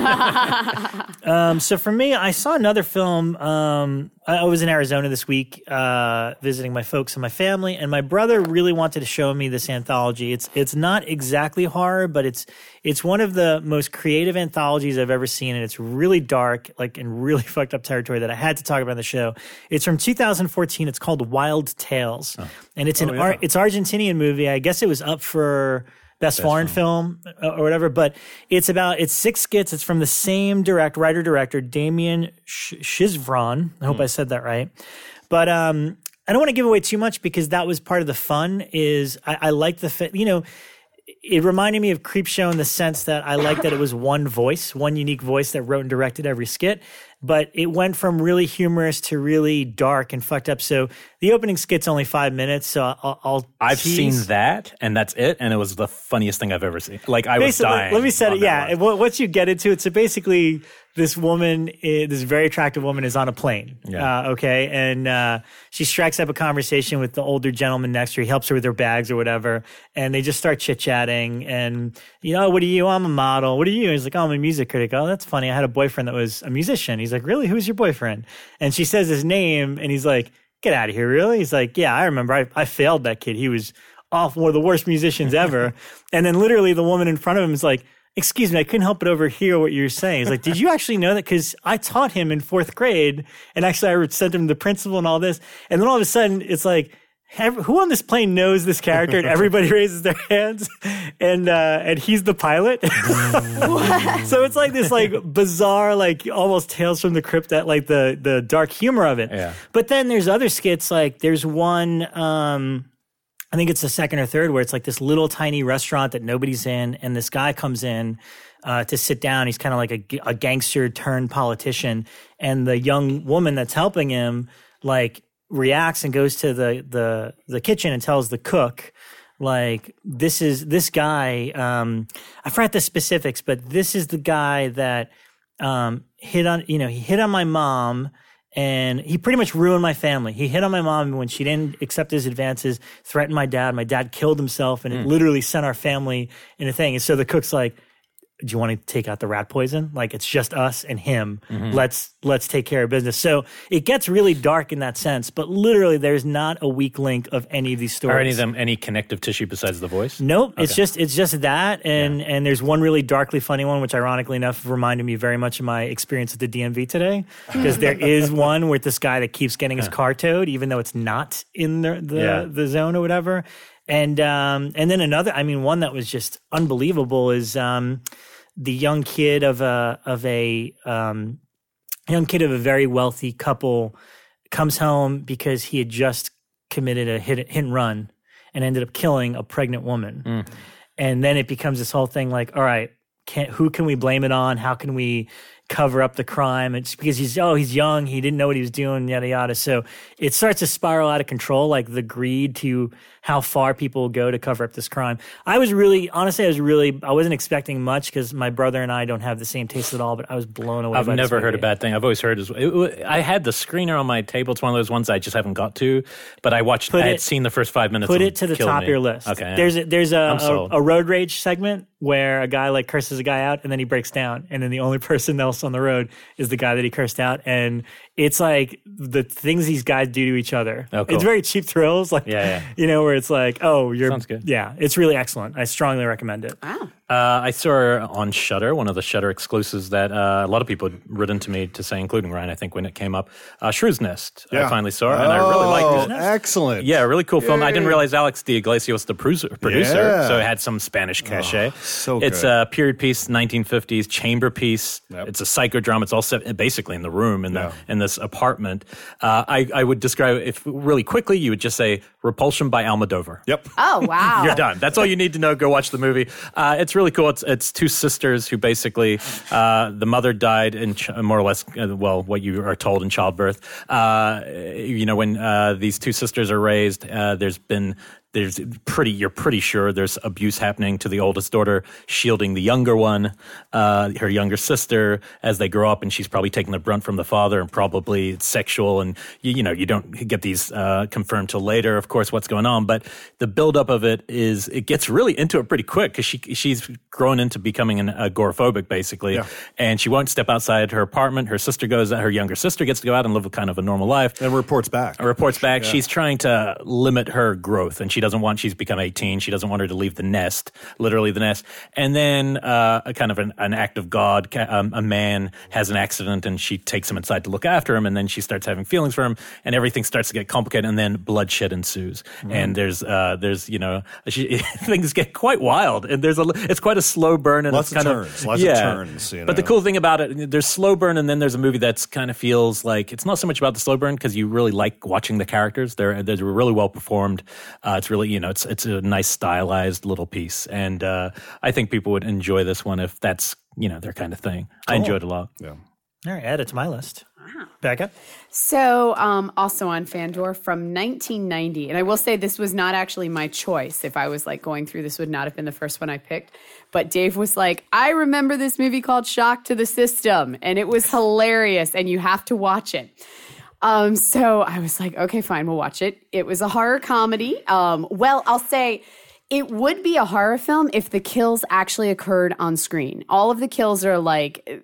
Yeah. um, so for me, I saw another film. Um, I, I was in Arizona this week uh, visiting my folks and my family, and my brother really wanted to show me this anthology. It's it's not exactly horror, but it's it's one of the most creative anthologies I've ever seen, and it's really dark, like in really fucked up territory that I had to talk about on the show. It's from two thousand fourteen. It's called Wild Tales, and it's an Oh, yeah. Ar- it's Argentinian movie. I guess it was up for Best, foreign film, uh, or whatever, but it's about it's six skits. It's from the same direct writer director, Damien Sh- Shizvron. I hope I said that right. But um, I don't want to give away too much because that was part of the fun. Is I, I like the fit. You know, it reminded me of Creepshow in the sense that I like that it was one voice, one unique voice that wrote and directed every skit. But it went from really humorous to really dark and fucked up. So the opening skit's only five minutes. So I'll, I'll I've tease. seen that, and that's it, and it was the funniest thing I've ever seen. Like, I was Basically, dying. let me set on it. that Yeah, one. and what- once you get into it, so basically, this woman, i- this very attractive woman, is on a plane. Yeah. Uh, okay, and uh, she strikes up a conversation with the older gentleman next to her. He helps her with her bags or whatever, and they just start chit chatting. And you know, what are you? I'm a model. What are you? And he's like, oh, I'm a music critic. Oh, that's funny. I had a boyfriend that was a musician. He's like, really? Who's your boyfriend? And she says his name, and he's like, get out of here, really? He's like, yeah, I remember. I, I failed that kid. He was off one of the worst musicians ever. And then literally the woman in front of him is like, excuse me, I couldn't help but overhear what you're saying. He's like, did you actually know that? Because I taught him in fourth grade, and actually I sent him to the principal and all this. And then all of a sudden, it's like, every, who on this plane knows this character? And everybody raises their hands, and uh, and he's the pilot. So it's like this like bizarre, like almost Tales from the Crypt, that like the the dark humor of it. Yeah. But then there's other skits, like there's one. Um, I think it's the second or third where it's like this little tiny restaurant that nobody's in, and this guy comes in uh, to sit down. He's kind of like a, g- a gangster turned politician, and the young woman that's helping him like reacts and goes to the the the kitchen and tells the cook, like, this is this guy. Um, I forgot the specifics, but this is the guy that um, hit on you know he hit on my mom. And he pretty much ruined my family. He hit on my mom when she didn't accept his advances, threatened my dad. My dad killed himself, and it literally sent our family in a thing. And so the cook's like, do you want to take out the rat poison? Like, it's just us and him. Let's let's take care of business. So it gets really dark in that sense. But literally, there's not a weak link of any of these stories. Are any of them any connective tissue besides the voice? Nope, it's just it's just that, and and there's one really darkly funny one, which ironically enough reminded me very much of my experience at the D M V today, because there is one with this guy that keeps getting his car towed, even though it's not in the the, Yeah. the zone or whatever. And um, and then another, I mean, one that was just unbelievable is um, the young kid of a of a um, young kid of a very wealthy couple comes home because he had just committed a hit, hit and run and ended up killing a pregnant woman. Mm. And then it becomes this whole thing like, all right, can, who can we blame it on? How can we cover up the crime? It's because he's, oh, he's young. He didn't know what he was doing, yada, yada. So it starts to spiral out of control, like the greed to how far people will go to cover up this crime. I was really, honestly, I was really, I wasn't expecting much because my brother and I don't have the same taste at all, but I was blown away I've by never this heard movie. a bad thing. I've always heard, it, it, I had the screener on my table. It's one of those ones I just haven't got to, but I watched, Put I had it- seen the first five minutes. Put and it to the killed top me. of your list. Okay. yeah. There's a, there's a, I'm a, sold. a road rage segment where a guy like curses a guy out and then he breaks down, and then the only person else on the road is the guy that he cursed out, and it's like the things these guys do to each other. Oh, cool. It's very cheap thrills, like Yeah, yeah. you know, where it's like, oh, you're Sounds good. Yeah, it's really excellent. I strongly recommend it. Wow. Uh, I saw her on Shudder, one of the Shudder exclusives that uh, a lot of people had written to me to say, including Ryan, I think, when it came up. Uh, Shrew's Nest. I finally saw it, and I really liked it. Oh, excellent. Yeah, really cool film. I didn't Yay. realize Alex de Iglesias was the producer, producer Yeah. so it had some Spanish cachet. so It's good. a period piece, nineteen fifties, chamber piece. Yep. It's a psychodrama. It's all set basically in the room, in, the, Yeah. in this apartment. Uh, I, I would describe it, if really quickly, you would just say Repulsion by Almodovar. Yep. Oh, wow. You're done. That's all you need to know. Go watch the movie. Uh, it's really cool. It's it's two sisters who basically, uh, the mother died in ch- more or less, uh, well, what you are told in childbirth. Uh, you know, when uh, these two sisters are raised, uh, there's been there's pretty you're pretty sure there's abuse happening to the oldest daughter, shielding the younger one, uh, her younger sister, as they grow up, and she's probably taking the brunt from the father, and probably it's sexual, and you, you know you don't get these uh, confirmed till later, of course, what's going on. But the buildup of it is it gets really into it pretty quick because she she's grown into becoming an agoraphobic basically, Yeah. and she won't step outside her apartment. Her sister goes, her younger sister gets to go out and live a kind of a normal life. And reports back. Reports back. She's trying to limit her growth, and she doesn't want. She's become eighteen. She doesn't want her to leave the nest, literally the nest. And then uh, a kind of an, an act of God. ca- Um, a man has an accident, and she takes him inside to look after him. And then she starts having feelings for him, and everything starts to get complicated. And then bloodshed ensues. And there's uh, there's you know she, things get quite wild. And there's a it's quite a slow burn. And Lots it's kind of turns, lots of yeah. turns, you But the know. cool thing about it, there's slow burn, and then there's a movie that's kind of feels like it's not so much about the slow burn because you really like watching the characters. They're they're really well performed. Uh, it's really you know it's it's a nice stylized little piece, and uh, I think people would enjoy this one if that's you know their kind of thing. I enjoyed it a lot. Yeah. All right, add it to my list. Becca? So, um, also on Fandor from nineteen ninety, and I will say this was not actually my choice. If I was like going through, this would not have been the first one I picked. But Dave was like, I remember this movie called Shock to the System, and it was hilarious, and you have to watch it. Um, so I was like, okay, fine, we'll watch it. It was a horror comedy. Um, well, I'll say it would be a horror film if the kills actually occurred on screen. All of the kills are like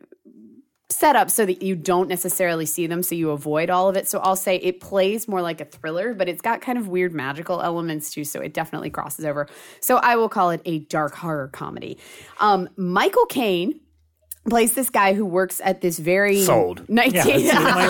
set up so that you don't necessarily see them, so you avoid all of it. So I'll say it plays more like a thriller, but it's got kind of weird magical elements too, so it definitely crosses over. So I will call it a dark horror comedy. Um, Michael Caine plays this guy who works at this very Sold. nineteen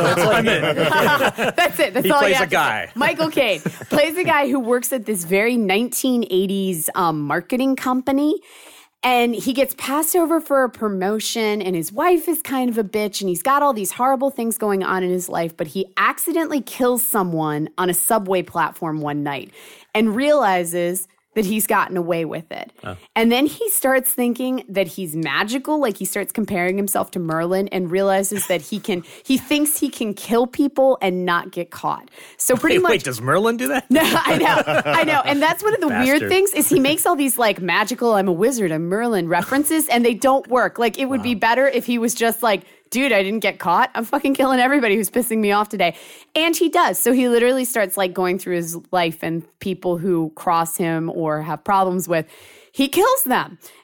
That's it. That's He all plays you a have to guy. say. Michael Caine plays a guy who works at this very nineteen eighties um, marketing company. And he gets passed over for a promotion, and his wife is kind of a bitch, and he's got all these horrible things going on in his life, but he accidentally kills someone on a subway platform one night and realizes that he's gotten away with it. Oh. And then he starts thinking that he's magical, like he starts comparing himself to Merlin and realizes that he can, he thinks he can kill people and not get caught. So pretty Wait, much. wait, does Merlin do that? No, I know, I know. And that's one of the Bastard. weird things is he makes all these like magical, I'm a wizard, I'm Merlin references, and they don't work. Like it would wow. be better if he was just like, dude, I didn't get caught. I'm fucking killing everybody who's pissing me off today. And he does. So he literally starts like going through his life and people who cross him or have problems with, he kills them.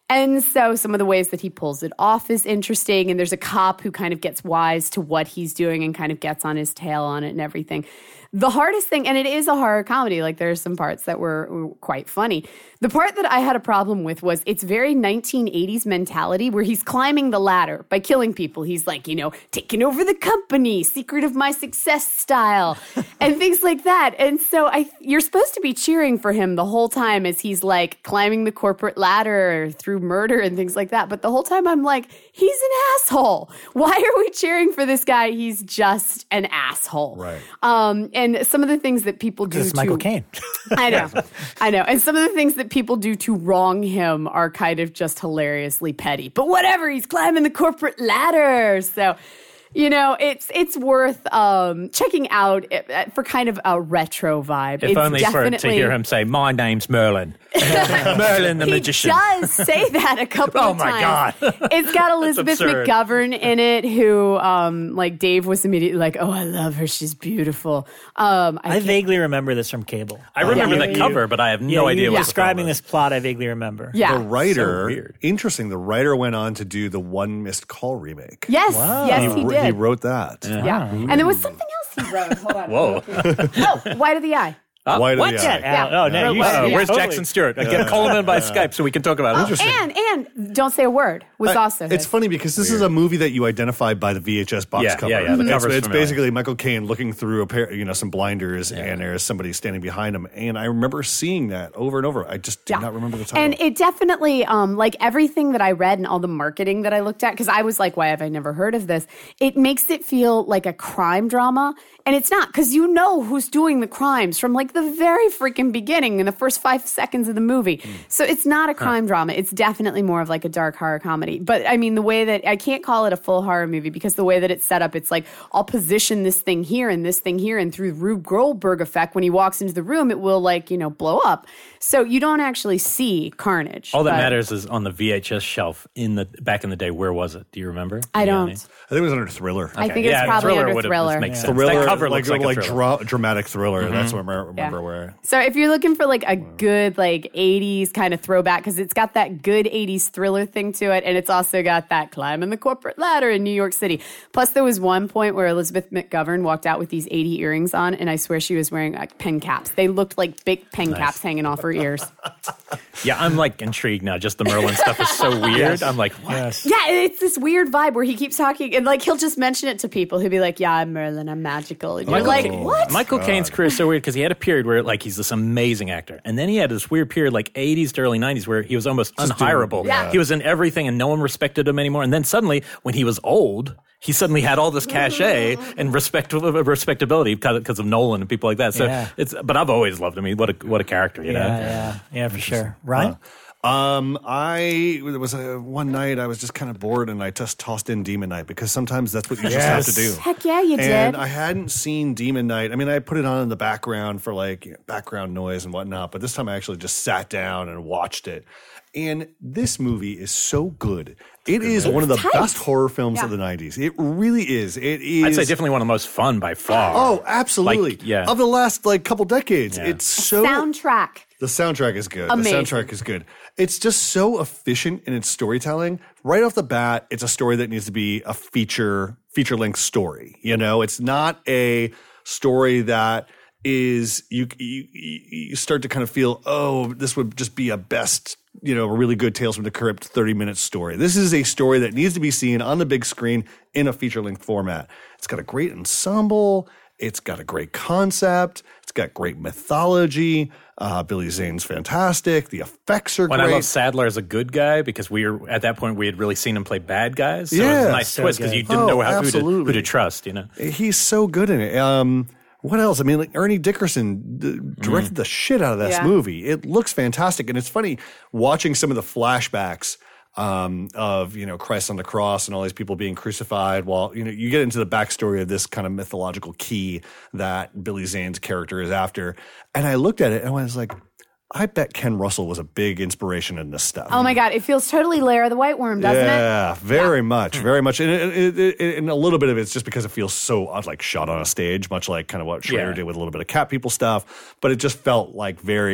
And so some of the ways that he pulls it off is interesting. And there's a cop who kind of gets wise to what he's doing and kind of gets on his tail on it and everything. The hardest thing, and it is a horror comedy, like there's some parts that were, were quite funny. The part that I had a problem with was it's very nineteen eighties mentality where he's climbing the ladder by killing people. He's like, you know, taking over the company, secret of my success style, and things like that. And so I, you're supposed to be cheering for him the whole time as he's like climbing the corporate ladder through murder and things like that. But the whole time I'm like, he's an asshole. Why are we cheering for this guy? He's just an asshole. Right. Um, and some of the things that people do It's to Michael Caine. I know, I know. And some of the things that people do to wrong him are kind of just hilariously petty. But whatever, he's climbing the corporate ladder. So, you know, it's it's worth um, checking out for kind of a retro vibe. If it's only for to hear him say, "My name's Merlin." Merlin the he magician. does say that a couple Oh of my times. God. It's got Elizabeth absurd. McGovern in it, who, um, like, Dave was immediately like, "Oh, I love her. She's beautiful." Um, I I can't- vaguely remember this from cable. I remember Yeah. the cover, but I have no Yeah, idea you what describing the this plot. I vaguely remember. yeah. The writer, So weird. interesting. The writer went on to do the One Missed Call remake. Yes, yes, he, He, did. he wrote that. Yeah. And there was something else he wrote. Hold on. Whoa. Oh, White of the Eye. Uh, White of what? the Yeah. Eye. Yeah. Oh, no. You, Uh-oh, Uh, yeah, where's totally. Jackson Stewart? Again, call him in by Skype so we can talk about it. And and Don't Say a Word was I- also it's his. funny because this is a movie that you identify by the V H S box Yeah, cover. yeah, yeah, the It's, cover's it's familiar. basically Michael Caine looking through a pair, you know, some blinders, and there's somebody standing behind him. And I remember seeing that over and over. I just did Yeah. not remember the title. And it definitely, um, like everything that I read and all the marketing that I looked at, because I was like, why have I never heard of this? It makes it feel like a crime drama. And it's not, because you know who's doing the crimes from like the very freaking beginning in the first five seconds of the movie. Mm. So it's not a crime drama. It's definitely more of like a dark horror comedy. But I mean, the way that I can't call it a full horror movie because the way that it's set up, it's like, I'll position this thing here and this thing here. And through the Rube Goldberg effect, when he walks into the room, it will like, you know, blow up. So you don't actually see carnage. All that but matters is on the V H S shelf in the back in the day. Where was it? Do you remember? I You know don't. any? I think it was under Thriller. I think Yeah, it's probably Thriller under would have- Thriller. makes sense. Thriller, That cover like, looks like, like a thriller. dra- dramatic thriller. That's what I remember, remember Yeah. where. So if you're looking for like a good like eighties kind of throwback, because it's got that good eighties thriller thing to it, and it's also got that climbing the corporate ladder in New York City. Plus, there was one point where Elizabeth McGovern walked out with these eighty earrings on, and I swear she was wearing like pen caps. They looked like big pen caps hanging off her ears. Yeah, I'm like intrigued now. Just the Merlin stuff is so weird. I'm like, what? Yes. Yeah, it's this weird vibe where he keeps talking, and like he'll just mention it to people. He'll be like, "Yeah, I'm Merlin. I'm magical," and you're Michael like, Caine- "What?" Michael Caine's career is so weird because he had a period where like he's this amazing actor, and then he had this weird period like eighties to early nineties where he was almost unhireable. Yeah. He was in everything, and no one respected him anymore. And then suddenly, when he was old, he suddenly had all this cachet and respect respectability because of Nolan and people like that. So Yeah. it's. But I've always loved him. He- What a what a character, you know. Yeah, yeah, yeah, for sure. Ryan? Um, I there was a one night I was just kind of bored and I just tossed in Demon Knight because sometimes that's what you just have to do. Heck yeah, you And did. I hadn't seen Demon Knight. I mean, I put it on in the background for like you know, background noise and whatnot, but this time I actually just sat down and watched it. And this movie is so good. It is one of the tight. best horror films Yeah. of the nineties. It really is. It is. I'd say definitely one of the most fun by far. Oh, absolutely. Like, yeah. Of the last like couple decades, Yeah. it's so Soundtrack. the soundtrack is good. Amazing. The soundtrack is good. It's just so efficient in its storytelling. Right off the bat, it's a story that needs to be a feature feature length story. You know, it's not a story that is you you you start to kind of feel, oh, this would just be a best, you know, a really good Tales from the Crypt thirty minute story. This is a story that needs to be seen on the big screen in a feature length format. It's got a great ensemble. It's got a great concept. It's got great mythology. Uh, Billy Zane's fantastic. The effects are And great. I love Sadler as a good guy because we were at that point we had really seen him play bad guys. So it was Yeah. a nice So twist because good. you didn't Oh, know how, who, to, who absolutely. to trust. You know, He's so good in it. Um, what else? I mean, like Ernie Dickerson d- directed the shit out of this Yeah. movie. It looks fantastic, and it's funny watching some of the flashbacks um, of you know Christ on the cross and all these people being crucified. While you know you get into the backstory of this kind of mythological key that Billy Zane's character is after, and I looked at it and I was like, I bet Ken Russell was a big inspiration in this stuff. Oh my God, it feels totally Lair the White Worm, doesn't it? Yeah, very much, very much, and, it, it, it, and a little bit of it's just because it feels so uh, like shot on a stage, much like kind of what Schrader Yeah. did with a little bit of Cat People stuff. But it just felt like very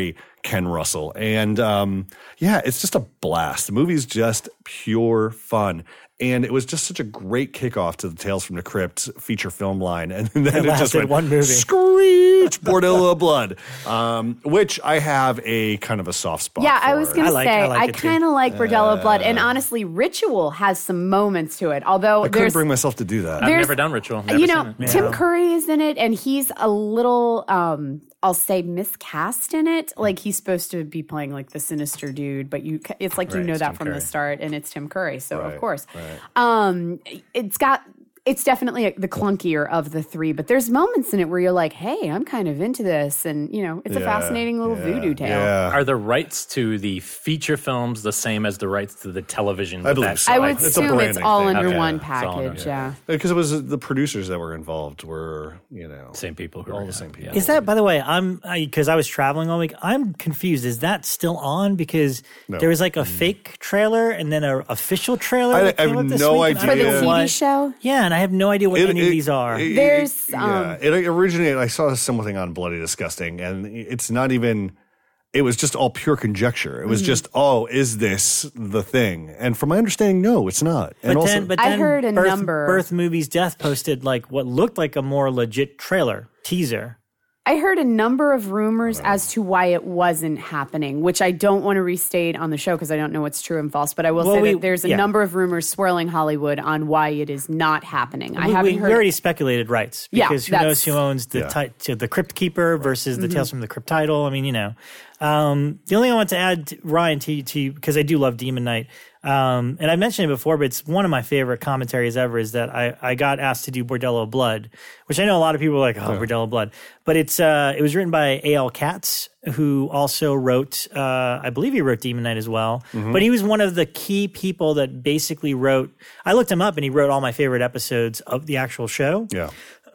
Ken Russell. And um, yeah, it's just a blast. The movie's just pure fun. And it was just such a great kickoff to the Tales from the Crypt feature film line. And then it, It just lasted went, one movie. Screech, Bordello of Blood, um, which I have a kind of a soft spot Yeah, for. I was going I to like- say, I I, like it too. kind of like Bordello of Blood. And honestly, Ritual has some moments to it. Although I couldn't there's bring myself to do that. I've there's- never done Ritual. Never you seen know, it. Tim Curry is in it, and he's a little, um, I'll say, miscast in it. Like he's supposed to be playing like the sinister dude, but you, it's like you Right, know it's that Tim from Curry. the start, and it's Tim Curry, so Right, of course, right. um, it's got. It's definitely the clunkier of the three, but there's moments in it where you're like, "Hey, I'm kind of into this," and you know, it's a Yeah, fascinating little yeah, voodoo tale. Yeah. Are the rights to the feature films the same as the rights to the television? I with believe that so. I side? would It's a assume it's branding all thing. under Okay, one it's all under- package. Yeah. Because it was the producers that were involved were, you know, Same people who all are the same people. Is that, by the way, I'm because I, I was traveling all week. I'm confused. Is that still on? Because No. there was like a fake trailer and then a official trailer. I- that I came have out this no week, and I For don't the idea. know T V what- show, Yeah, and I have no idea what It- any of it- these are. it- There's, it- um, yeah, it originated. I saw something on Bloody Disgusting, and it's not even. It was just all pure conjecture. It was Mm-hmm. just, oh, is this the thing? And from my understanding, no, it's not. And But also, then, but I then heard a Birth, number. Birth Movies Death posted like what looked like a more legit trailer teaser. I heard a number of rumors as to why it wasn't happening, which I don't want to restate on the show because I don't know what's true and false. But I will Well, say we- that there's a yeah. number of rumors swirling Hollywood on why it is not happening. I we, haven't we, heard. we already speculated rights Yeah, because who that's- knows who owns the Yeah. ti- to the Crypt Keeper versus Mm-hmm. the Tales from the Crypt title. I mean, you know, um, the only thing I want to add, to, Ryan, to to because I do love Demon Knight, um, and I mentioned it before, but it's one of my favorite commentaries ever. Is that I, I got asked to do Bordello of Blood, which I know a lot of people are like, oh, Bordello of Blood, but it's uh, it was written by A L Katz, who also wrote, uh, I believe he wrote Demon Knight as well, but he was one of the key people that basically wrote. I looked him up, and he wrote all my favorite episodes of the actual show. yeah.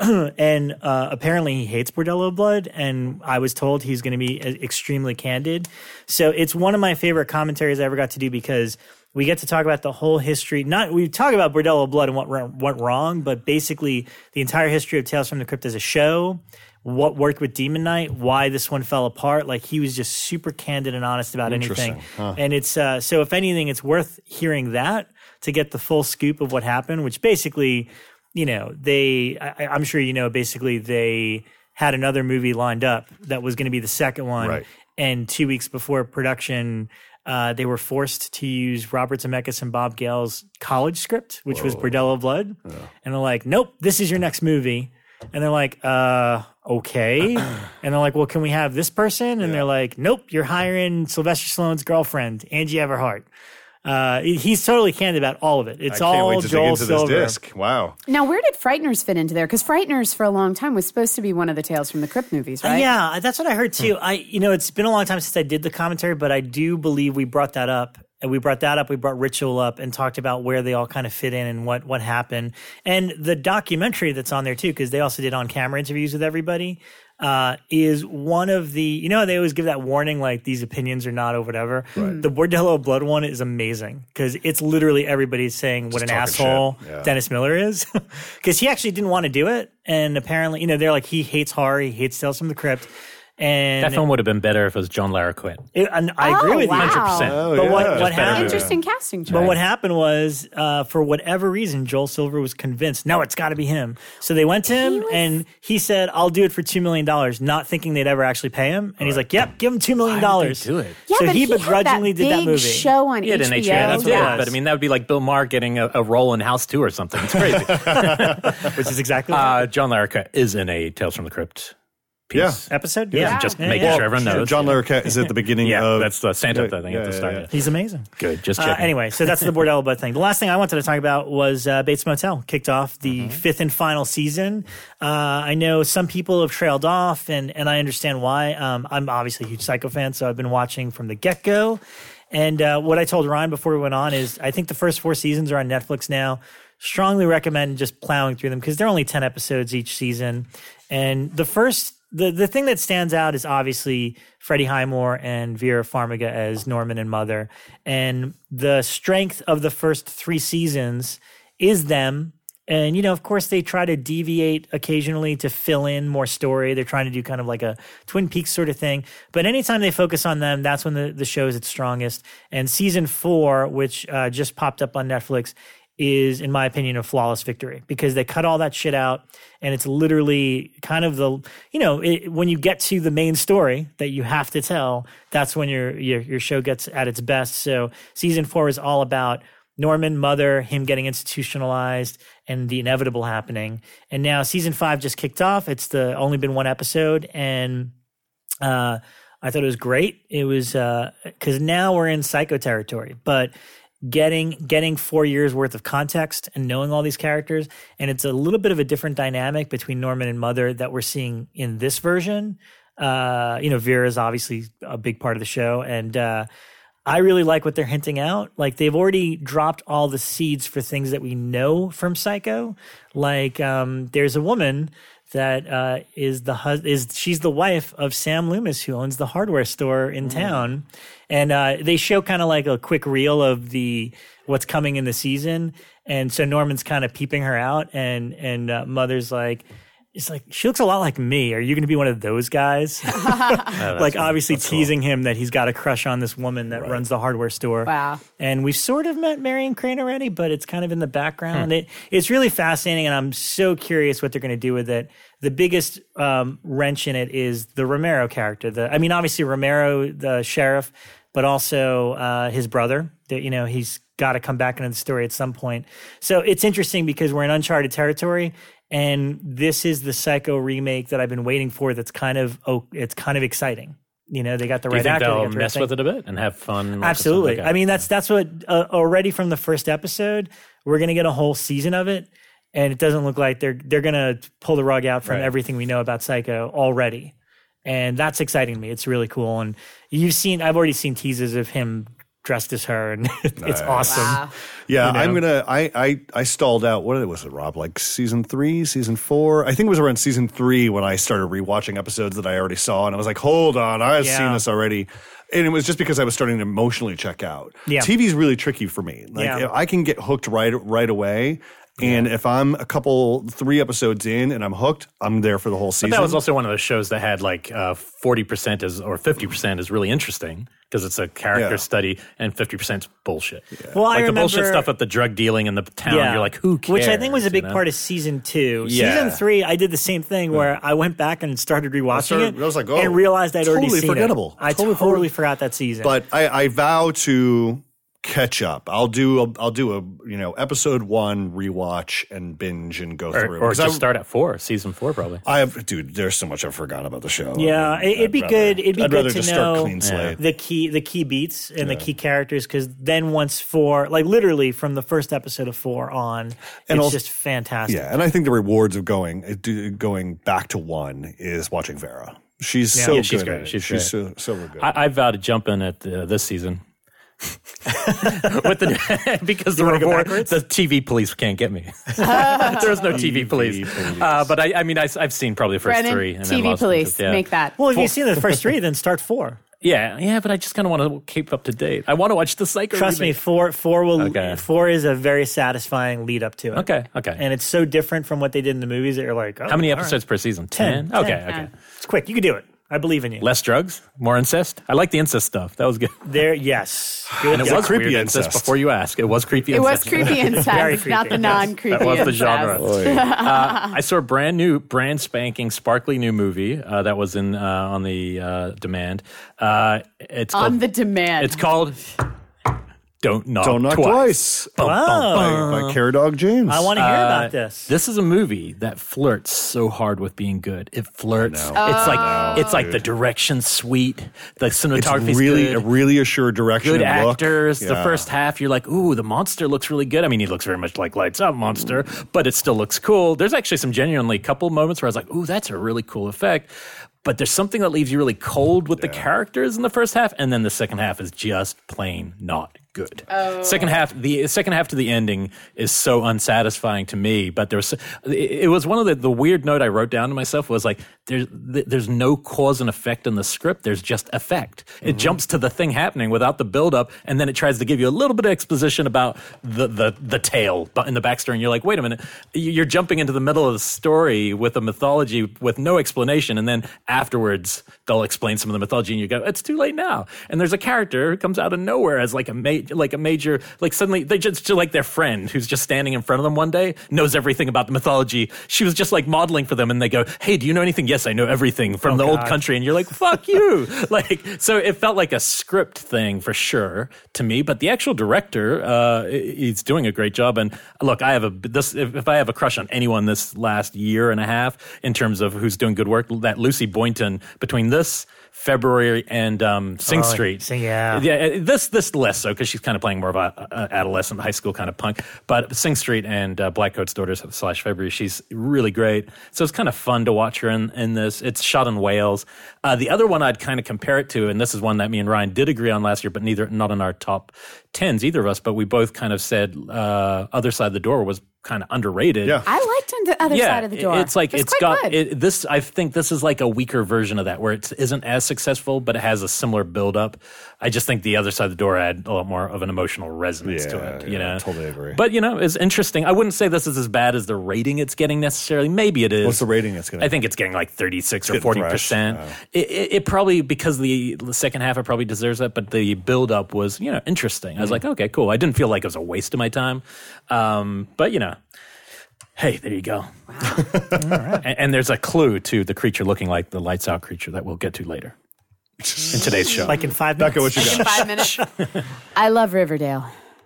And uh, apparently he hates Bordello of Blood, and I was told he's going to be uh, extremely candid. So it's one of my favorite commentaries I ever got to do because we get to talk about the whole history. Not we talk about Bordello of Blood and what went wrong, but basically the entire history of Tales from the Crypt as a show, what worked with Demon Knight, why this one fell apart. Like he was just super candid and honest about anything. Interesting, huh. And it's uh, so if anything, it's worth hearing that to get the full scoop of what happened, which basically. You know, they, I, I'm sure you know, basically they had another movie lined up that was going to be the second one. Right. And two weeks before production, uh, they were forced to use Robert Zemeckis and Bob Gale's college script, which was Bordello of Blood. And they're like, nope, this is your next movie. And they're like, uh, okay. And they're like, well, can we have this person? And they're like, nope, you're hiring Sylvester Stallone's girlfriend, Angie Everhart. Uh, he's totally candid about all of it. It's I can't all wait to Joel dig into Silver. this disc. Wow. Now, where did Frighteners fit into there? Because Frighteners, for a long time, was supposed to be one of the Tales from the Crypt movies, Uh, right? yeah, that's what I heard too. I, you know, it's been a long time since I did the commentary, but I do believe we brought that up. And we brought that up. We brought Ritual up and talked about where they all kind of fit in and what what happened. And the documentary that's on there too, because they also did on camera interviews with everybody, uh, is one of the. You know, they always give that warning like these opinions are not or whatever. The Bordello of Blood one is amazing because it's literally everybody saying what an talking asshole shit, yeah. Dennis Miller is, because he actually didn't want to do it, and apparently, you know, they're like he hates horror, he hates Tales from the Crypt. And That film would have been better if it was John Larroquette. it, and I agree Oh, with you. wow. one hundred percent. Oh, But yeah. what, It's what better. happened? Interesting casting choice. But what happened was, uh, for whatever reason, Joel Silver was convinced, no, it's got to be him. So they went to him, He was- and he said, I'll do it for two million dollars, not thinking they'd ever actually pay him. And he's like, yep, give him two million dollars. Why would they do it? Yeah, so but he, he had begrudgingly that did that big movie. show on Yeah, H B O. an H B O. That's what yeah. it is. But I mean, that would be like Bill Maher getting a, a role in House two or something. It's crazy. Which is exactly what uh, John Larroquette is in a Tales from the Crypt piece. episode. Yeah, Yeah. just Yeah, making yeah. sure everyone knows. John Larroquette is at the beginning Yeah, of. that's the Santa Yeah, thing yeah, at the yeah, start. yeah. He's amazing. Good, just Uh, checking. anyway, so that's the Bordello Blood thing. The last thing I wanted to talk about was uh, Bates Motel kicked off the Mm-hmm. fifth and final season. Uh, I know some people have trailed off, and, and I understand why. Um, I'm obviously a huge Psycho fan, so I've been watching from the get-go. And uh, what I told Ryan before we went on is I think the first four seasons are on Netflix now. Strongly recommend just plowing through them because they're only ten episodes each season. And the first The the thing that stands out is obviously Freddie Highmore and Vera Farmiga as Norman and Mother. And the strength of the first three seasons is them And, you know, of course, they try to deviate occasionally to fill in more story. They're trying to do kind of like a Twin Peaks sort of thing. But anytime they focus on them, that's when the, the show is its strongest. And season four, which uh, just popped up on Netflix, is, in my opinion, a flawless victory because they cut all that shit out. And it's literally kind of the, you know, it, when you get to the main story that you have to tell, that's when your, your, your show gets at its best. So season four is all about Norman, Mother, him getting institutionalized, and the inevitable happening. And now season five just kicked off. It's the only been one episode, and uh, I thought it was great. It was because uh, now we're in Psycho territory, but getting getting four years worth of context and knowing all these characters, and it's a little bit of a different dynamic between Norman and Mother that we're seeing in this version. Uh, you know, Vera is obviously a big part of the show, and uh, I really like what they're hinting out. Like, they've already dropped all the seeds for things that we know from Psycho. Like, um, there's a woman that uh, is the hus- is she's the wife of Sam Loomis, who owns the hardware store in mm. town, and uh, they show kind of like a quick reel of the what's coming in the season. And so Norman's kind of peeping her out, and and uh, Mother's like, it's like, she looks a lot like me. Are you going to be one of those guys? oh, like, obviously that's teasing cool. him that he's got a crush on this woman that right. runs the hardware store. Wow. And we've sort of met Marion Crane already, but it's kind of in the background. Hmm. It, it's really fascinating, and I'm so curious what they're going to do with it. The biggest um, wrench in it is the Romero character. The, I mean, obviously Romero, the sheriff, but also uh, his brother. That, you know, he's got to come back into the story at some point. So it's interesting because we're in uncharted territory. And this is the Psycho remake that I've been waiting for. That's kind of oh, it's kind of exciting. You know, they got the Do right you think actor. They they'll got the right mess thing. with it a bit and have fun? Absolutely. Okay. I mean, that's that's what uh, already from the first episode, we're going to get a whole season of it, and it doesn't look like they're they're going to pull the rug out from Right. everything we know about Psycho already, and that's exciting to me. It's really cool, and you've seen I've already seen teasers of him dressed as her, and it's Nice. awesome. Wow. Yeah, You know? I'm gonna. I, I I stalled out. What was it, Rob? Like season three, season four? I think it was around season three when I started rewatching episodes that I already saw, and I was like, "Hold on, I've Yeah. seen this already." And it was just because I was starting to emotionally check out. Yeah. T V's really tricky for me. Like, Yeah. if I can get hooked right right away. And if I'm a couple, three episodes in and I'm hooked, I'm there for the whole season. But that was also one of those shows that had like uh, forty percent is or fifty percent is really interesting because it's a character Yeah. study and fifty percent is bullshit. Well, I like the bullshit remember- stuff with the drug dealing in the town. You're like, who cares? Which I think was a big you know? part of season two. Yeah. Season three, I did the same thing where I went back and started rewatching started- it I was like, oh, and realized I'd already totally seen forgettable. it. I Totally totally, for- forgot that season. But I, I vow to catch up. I'll do a, I'll do a you know episode one rewatch and binge and go Or, through. or 'Cause just I, start at four, season four probably. I have, dude. There's so much I've forgotten about the show. Yeah, I'd- it- it'd I'd be rather- good- it'd be I'd good rather to just know- start clean slate. the key the key beats and the key characters, because then once four, like literally from the first episode of four on, And it's also- just fantastic. Yeah, and I think the rewards of going uh, do- going back to one is watching Vera. She's so Yeah, good. she's at great. it. She's she's so so good. I, I vow to jump in at the, this season. With the because the wanna go reward, backwards? the T V police can't get me. There's no T V police. police. Uh, but I, I mean, I, I've seen probably the first Brennan, three. And T then V lost police, interest. Yeah. make that. Well, if you've seen the first three, then start four. Yeah, yeah, but I just kind of want to keep up to date. I want to watch the Psycho. Trust me, remake. four four will Okay. four is a very satisfying lead up to it. Okay, okay. And it's so different from what they did in the movies that you're like, oh, How many all right. episodes per season? Ten. Okay, Ten. okay. It's quick. You can do it. I believe in you. Less drugs, more incest. I like the incest stuff. That was good. There, yes. Good. And it job. was creepy creepy incest. incest. Before you ask, it was creepy. It was incest. creepy incest, Very not creepy, the yes. non-creepy That was the incest. genre. Oy. uh, I saw a brand new, brand spanking, sparkly new movie uh, that was in uh, on the uh, demand. Uh, it's On called, the demand. It's called Don't Knock Don't Knock Twice. Twice Bum, bum, Wow. bum. by, by Cara Dog James. I want to hear Uh, about this. This is a movie that flirts so hard with being good. It flirts. I It's like know, it's like dude. the direction's sweet. The it's cinematography's really good. a really assured direction. Good and look. actors. The Yeah. first half, you're like, ooh, the monster looks really good. I mean, he looks very much like Lights Out Monster, but it still looks cool. There's actually some genuinely couple moments where I was like, ooh, that's a really cool effect. But there's something that leaves you really cold with the characters in the first half, and then the second half is just plain not good. good. Oh. Second half, the second half to the ending is so unsatisfying to me. But there was, it was one of the the weird note I wrote down to myself was like, there's there's no cause and effect in the script. There's just effect. It mm-hmm. jumps to the thing happening without the build up, and then it tries to give you a little bit of exposition about the the the tale in the backstory. And you're like, wait a minute, you're jumping into the middle of the story with a mythology with no explanation, and then afterwards they'll explain some of the mythology, and you go, it's too late now. And there's a character who comes out of nowhere as like a ma- like a major, like suddenly they just like their friend who's just standing in front of them one day knows everything about the mythology. She was just like modeling for them, and they go, hey, do you know anything? Yes, I know everything from oh, the God. old country. And you're like, fuck you. Like, so it felt like a script thing for sure to me, but the actual director, uh, he's doing a great job. And look, I have a, this, if, if I have a crush on anyone this last year and a half in terms of who's doing good work, that Lucy Boynton, between this, February, and um, Sing oh, Street. Sing, yeah. Yeah, this this less so because she's kind of playing more of a, a adolescent high school kind of punk. But Sing Street and uh, Black Coat's Daughters slash February, she's really great. So it's kind of fun to watch her in, in this. It's shot in Wales. Uh, the other one I'd kind of compare it to, and this is one that me and Ryan did agree on last year, but neither not in our top tens, either of us, but we both kind of said uh, Other Side of the Door was kind of underrated. Yeah. I liked on the Other yeah, Side of the Door. It's like it it's got it, this. I think this is like a weaker version of that, where it isn't as successful, but it has a similar build up. I just think the Other Side of the Door had a lot more of an emotional resonance yeah, to it. Yeah, you know, totally agree. But you know, it's interesting. I wouldn't say this is as bad as the rating it's getting necessarily. Maybe it is. What's the rating it's getting? I think it's getting like thirty-six it's or forty percent. Oh. It, it, it probably because the, the second half it probably deserves that, but the build up was you know interesting. I was mm. like, okay, cool. I didn't feel like it was a waste of my time, um, but you know. Hey, there you go. Wow. All right. and, and there's a clue to the creature looking like the Lights Out creature that we'll get to later in today's show. Like in five minutes. Becca, what you got? In five minutes. I love Riverdale.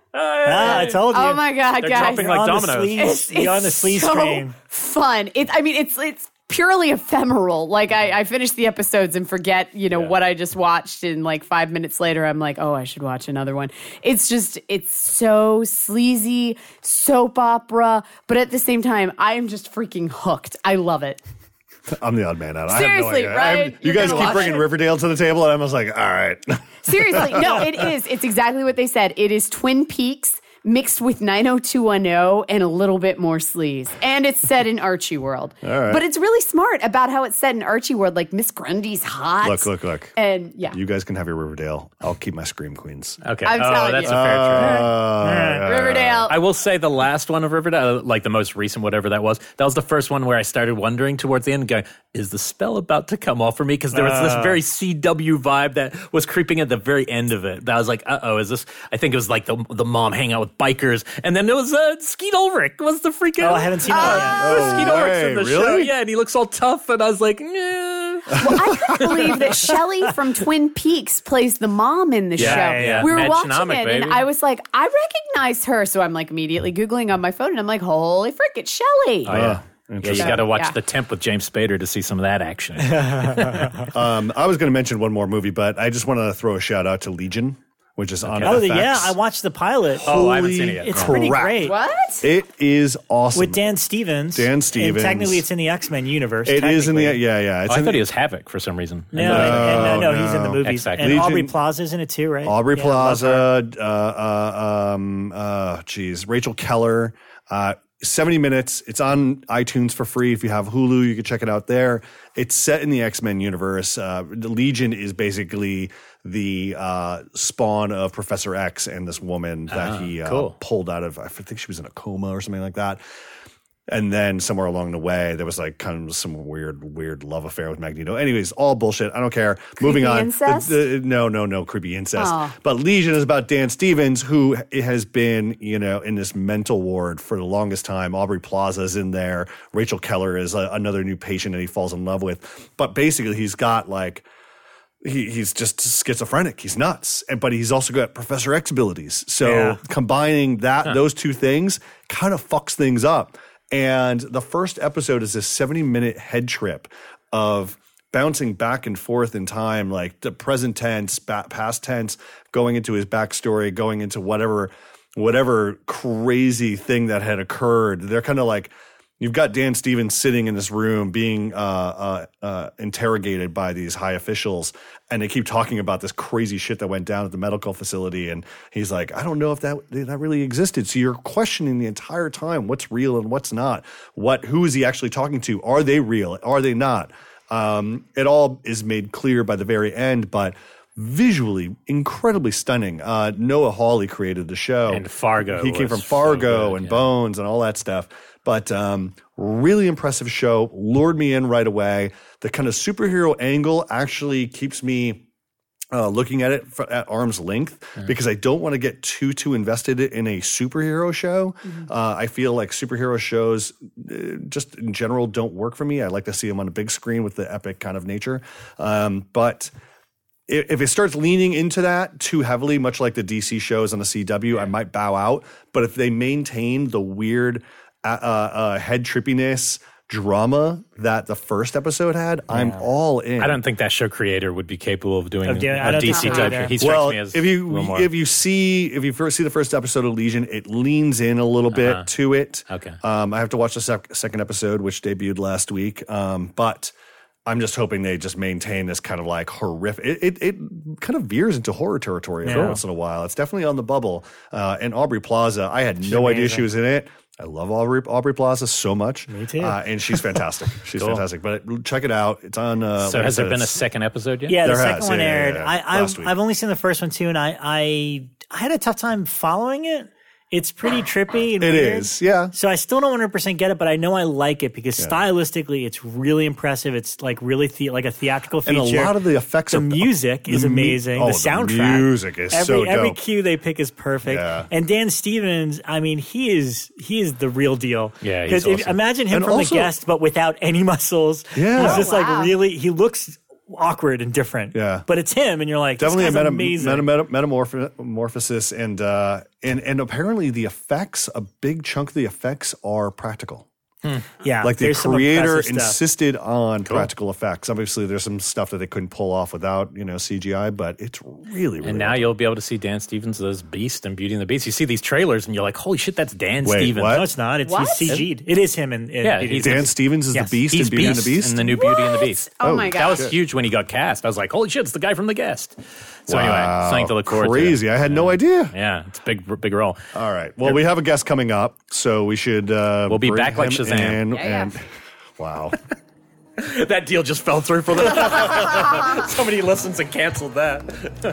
Ah, I told you. Oh my God, They're guys! dropping like on dominoes. The sleaze, It's, it's on the sleaze so train. fun. It, I mean, it's it's purely ephemeral. Like I, I finish the episodes and forget, you know, Yeah. what I just watched, and like five minutes later, I'm like, oh, I should watch another one. It's just, it's so sleazy, soap opera, but at the same time, I am just freaking hooked. I love it. I'm the odd man out. Seriously, I have no idea. right? I have, you You're guys gonna keep watch bringing it? Riverdale to the table, and I'm just like, all right. Seriously, no, it is. It's exactly what they said. It is Twin Peaks mixed with nine oh two one oh and a little bit more sleaze. And it's set in Archie World. All right. But it's really smart about how it's set in Archie World. Like, Miss Grundy's hot. Look, look, look. And, yeah. You guys can have your Riverdale. I'll keep my Scream Queens. Okay. I'm oh, telling that's you. a fair trade. Uh, Riverdale. I will say the last one of Riverdale, like the most recent, whatever that was, that was the first one where I started wondering towards the end, going, is the spell about to come off for me? Because there was this very C W vibe that was creeping at the very end of it. That I was like, uh-oh, is this? I think it was like the the mom hanging out with bikers. And then there was uh, Skeet Ulrich was the freaking... Oh, I haven't seen that yet. Oh, Skeet Ulrich's in the way, show. really? Yeah, and he looks all tough. And I was like, nah. Well, I couldn't believe that Shelley from Twin Peaks plays the mom in the Yeah, show. yeah, yeah. We were Mad watching Genomic, it, baby. and I was like, I recognize her. So I'm like immediately Googling on my phone, and I'm like, holy frick, it's Shelley. Oh, yeah. Uh, Yeah, you got to watch Yeah. The Temp with James Spader to see some of that action. Um, I was going to mention one more movie, but I just want to throw a shout out to Legion, which is on Oh, F X. the, yeah, I watched the pilot. Oh, I haven't seen it yet. It's No. pretty crap. great. What? It is awesome. With Dan Stevens. Dan And Stevens. technically, it's in the X-Men universe. It is in the technically. yeah yeah. It's Oh, I in thought the, he was Havoc for some reason. No, and, and, no, no, he's in the no. movies. Exactly. And Legion- Aubrey Plaza's in it too, right? Aubrey Yeah, I love her. Plaza, uh, uh, um, uh, geez, Rachel Keller. Uh, seventy minutes. It's on iTunes for free. If you have Hulu, you can check it out there. It's set in the X-Men universe. Uh, the Legion is basically the uh, spawn of Professor X and this woman that he uh, cool. pulled out of. I think she was in a coma or something like that. And then somewhere along the way, there was like kind of some weird, weird love affair with Magneto. Anyways, all bullshit. I don't care. Moving on. incest? The- the- no, no, no, creepy incest. Oh. But Legion is about Dan Stevens, who has been, you know, in this mental ward for the longest time. Aubrey Plaza is in there. Rachel Keller is a, another new patient that he falls in love with. But basically, he's got like. He, he's just schizophrenic. He's nuts. And, but he's also got Professor X abilities. So Yeah. combining that, those two things kind of fucks things up. And the first episode is this seventy minute head trip of bouncing back and forth in time, like the present tense, ba- past tense, going into his backstory, going into whatever, whatever crazy thing that had occurred. They're kind of like, you've got Dan Stevens sitting in this room being uh, uh, uh, interrogated by these high officials, and they keep talking about this crazy shit that went down at the medical facility, and he's like, I don't know if that that really existed. So you're questioning the entire time what's real and what's not. What who is he actually talking to? Are they real? Are they not? Um, it all is made clear by the very end, but visually incredibly stunning. Uh, Noah Hawley created the show. And Fargo. He came was from Fargo so good, and yeah. Bones and all that stuff. But um, really impressive show. Lured me in right away. The kind of superhero angle actually keeps me uh, looking at it for, at arm's length mm-hmm. because I don't want to get too, too invested in a superhero show. Mm-hmm. Uh, I feel like superhero shows uh, just in general don't work for me. I like to see them on a big screen with the epic kind of nature. Um, but if it starts leaning into that too heavily, much like the D C shows on the C W, I might bow out. But if they maintain the weird uh, uh, head trippiness drama that the first episode had, yeah. I'm all in. I don't think that show creator would be capable of doing of doing, a D C type. He strikes well, me as if you a little more. if you see if you first see the first episode of Legion, it leans in a little bit uh-huh. to it. Okay, um, I have to watch the sec- second episode, which debuted last week, um, but. I'm just hoping they just maintain this kind of like horrific. It it, it kind of veers into horror territory every Yeah. once in a while. It's definitely on the bubble. Uh, and Aubrey Plaza, I had She's no amazing. idea she was in it. I love Aubrey Aubrey Plaza so much. Me too. Uh, and she's fantastic. She's Cool. fantastic. But check it out. It's on. Uh, so like has I there said, been a it's- second episode yet? Yeah, the There second has, one yeah, yeah, aired. yeah. I, Last I've, week. I've only seen the first one too, and I, I I had a tough time following it. It's pretty trippy. And It weird. is, yeah. So I still don't one hundred percent get it, but I know I like it because stylistically, it's really impressive. It's like really the, like a theatrical feature. And a lot of the effects The are music is the mu- amazing. oh, the the soundtrack, music is every, so Every dope. cue they pick is perfect. Yeah. And Dan Stevens, I mean, he is he is the real deal. Yeah, he's 'Cause if- awesome. imagine him And from also- The Guest, but without any muscles. Yeah. he's Oh, just wow. like really. He looks awkward and different. Yeah. but it's him, and you're like, Definitely a this guy's meta, amazing. meta, meta, metamorphosis, and uh, and and apparently the effects, a big chunk of the effects are practical. Yeah, Like the there's some creator impressive stuff. insisted on practical effects. Obviously, there's some stuff that they couldn't pull off without you know C G I, but it's really, really And now well you'll be able to see Dan Stevens as Beast and Beauty and the Beast. You see these trailers and you're like, holy shit, that's Dan Wait, Stevens. what? No, it's not. It's What? he's C G'd. It is him in, in Yeah, Beauty he's- and the Dan Beast. Stevens is Yes. the Beast He's in Beauty and Beast the Beast. in the new Beauty and the Beast. Oh, Oh, my That gosh. was huge when he got cast. I was like, holy shit, it's the guy from The Guest. So Wow. anyway, something to look forward Crazy. to. I had no idea. Yeah, it's a big, big role. All right. Well, we have a guest coming up, so we should. Uh, We'll be bring back like him Shazam. in Yeah, yeah. and- wow. That deal just fell through for them. Somebody listens and canceled that.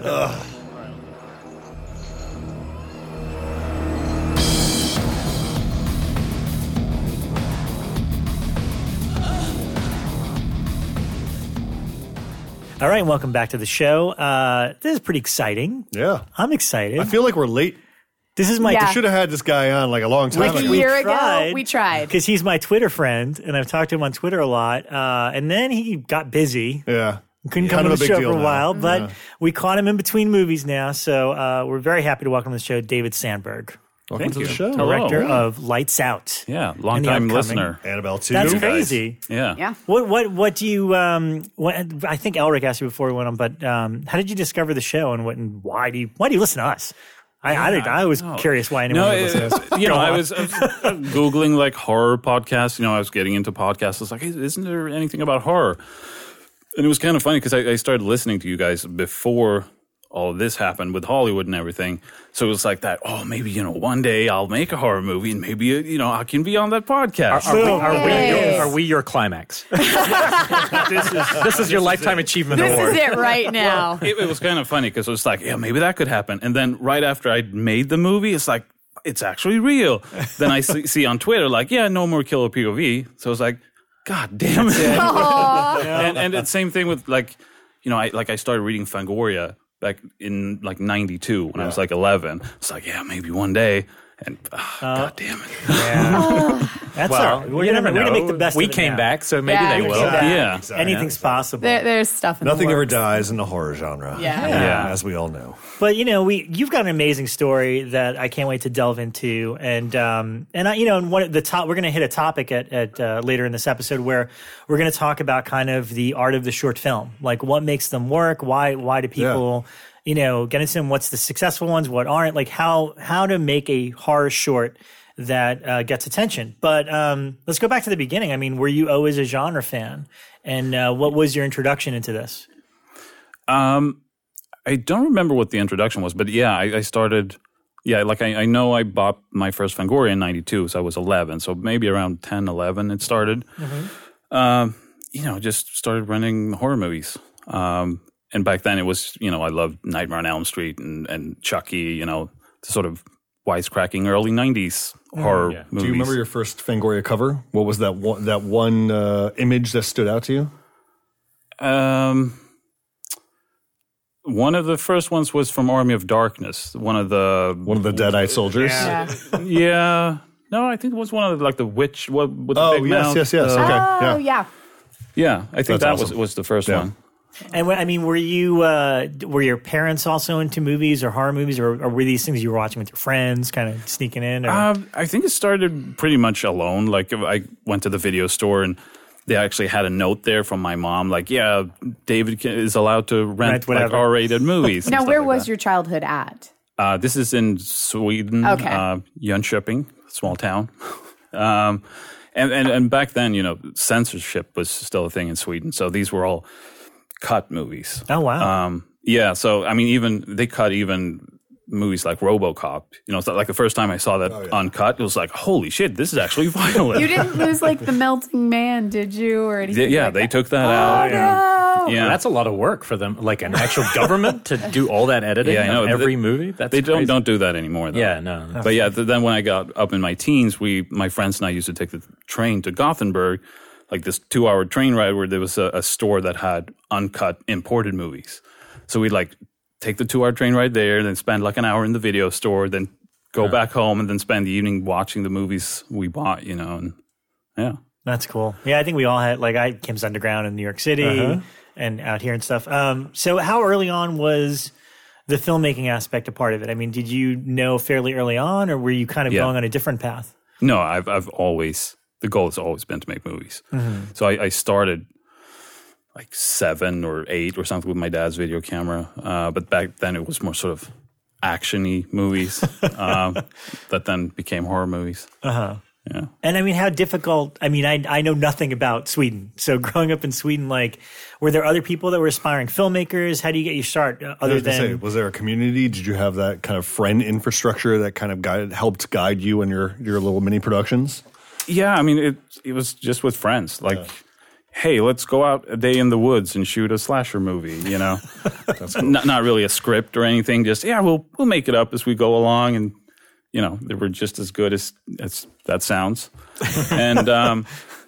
All right, welcome back to the show. Uh, this is pretty exciting. Yeah. I'm excited. I feel like we're late. this is my Yeah. Should have had this guy on like a long time Like a ago. year ago, we tried. because he's my Twitter friend, and I've talked to him on Twitter a lot. Uh, and then he got busy. Yeah. Couldn't Kind come of on a the big show deal for a now. while, but Yeah. we caught him in between movies now. So uh, we're very happy to welcome to the show David Sandberg, Welcome Thank to you. the show. Hello. director of Lights Out. Yeah, And long the time upcoming- listener. Annabelle two. That's guys. crazy. Yeah. Yeah. What what what do you um? What, I think Elric asked you before we went on, but um, how did you discover the show and what and why do you why do you listen to us? I I, did, I was No. curious why anyone No, would it, listen to us. you know, Go I on. was, I was googling like horror podcasts. You know, I was getting into podcasts. I was like, hey, isn't there anything about horror? And it was kind of funny because I, I started listening to you guys before all of this happened with Hollywood and everything. So it was like that. Oh, maybe you know, one day I'll make a horror movie, and maybe you know I can be on that podcast. Are we, are, we Yay. your, are we your climax? this is this is your lifetime achievement This award. is it right now. it, it was kind of funny because it was like, yeah, maybe that could happen. And then right after I made the movie, it's like, it's actually real. Then I see, see on Twitter, like, yeah, no more killer P O V. So it's like, God damn it. and and the same thing with like, you know, I like I started reading Fangoria back in like ninety-two when I was like eleven. It's like, yeah, maybe one day. And ah, God damn it. Yeah. That's Well, all right. We're you gonna, never we're know. gonna make the best we of it came now. back, so maybe Yeah, they we will. came back. Yeah. Exactly. Anything's possible. There, there's stuff in Nothing the ever works. dies in the horror genre. Yeah. Yeah. As we all know. But you know, we you've got an amazing story that I can't wait to delve into, and um, and I, you know, and one of the top we're going to hit a topic at at uh, later in this episode where we're going to talk about kind of the art of the short film, like what makes them work, why why do people, you know, get into them, what's the successful ones, what aren't, like how how to make a horror short that uh, gets attention. But um, let's go back to the beginning. I mean, were you always a genre fan? And uh, what was your introduction into this? Um, I don't remember what the introduction was, but yeah, I, I started. Yeah, like I, I know I bought my first Fangoria in ninety-two, so I was eleven. So maybe around ten, eleven it started. Mm-hmm. Um, you know, just started renting horror movies. Um, and back then it was, you know, I loved Nightmare on Elm Street and, and Chucky, you know, the sort of wisecracking early nineties horror yeah. movies. Do you remember your first Fangoria cover? What was that one, that one uh, image that stood out to you? Um, one of the first ones was from Army of Darkness. One of the One of the Deadite soldiers? Yeah. yeah. No, I think it was one of the, like the witch what, with the Oh, big yes, mouth. yes, yes. Uh, Okay. Oh, yeah. yeah. Yeah, I think That's that awesome. was was the first Yeah. one. And wh- I mean, were you uh, were your parents also into movies or horror movies, or, or were these things you were watching with your friends, kind of sneaking in? Or? Um, I think it started pretty much alone. Like I went to the video store and they actually had a note there from my mom, like, "Yeah, David can, is allowed to rent Rent like whatever. R-rated movies." and Now, stuff where like was that. your childhood at? Uh, this is in Sweden, Okay. uh, Jönköping, small town. um, and, and and back then, you know, censorship was still a thing in Sweden, so these were all cut movies. Oh, wow. Um, yeah, so I mean, even they cut even movies like RoboCop. You know, it's like the first time I saw that uncut, it was like, holy shit, this is actually violent. You didn't lose like the melting man, did you, or anything? They- yeah, like they that? took that Oh, out. no. Yeah, Well, that's a lot of work for them, like an actual government to do all that editing Yeah, I know. of every They- movie. That's they don't crazy. don't do that anymore. Though. Yeah, no. no. But yeah, th- then when I got up in my teens, we, my friends and I used to take the train to Gothenburg, like this two-hour train ride where there was a, a store that had uncut imported movies. So we'd like take the two-hour train ride there, then spend like an hour in the video store, then go back home, and then spend the evening watching the movies we bought. You know, and yeah. That's cool. Yeah, I think we all had, like, I Kim's Underground in New York City and out here and stuff. Um, so how early on was the filmmaking aspect a part of it? I mean, did you know fairly early on, or were you kind of Yeah. going on a different path? No, I've I've always the goal has always been to make movies. So I, I started like seven or eight or something with my dad's video camera, uh, but back then it was more sort of action-y movies um, that then became horror movies. Uh-huh. Yeah. And I mean, how difficult, I mean, I I know nothing about Sweden. So growing up in Sweden, like, were there other people that were aspiring filmmakers? How do you get your start uh, I other was gonna than... say, was there a community? Did you have that kind of friend infrastructure that kind of guided, helped guide you in your, your little mini productions? Yeah, I mean, it it was just with friends. Like, hey, let's go out a day in the woods and shoot a slasher movie, you know? That's cool. not, not really a script or anything. Just, yeah, we'll we'll make it up as we go along. And, you know, they were just as good as, as that sounds. and, um,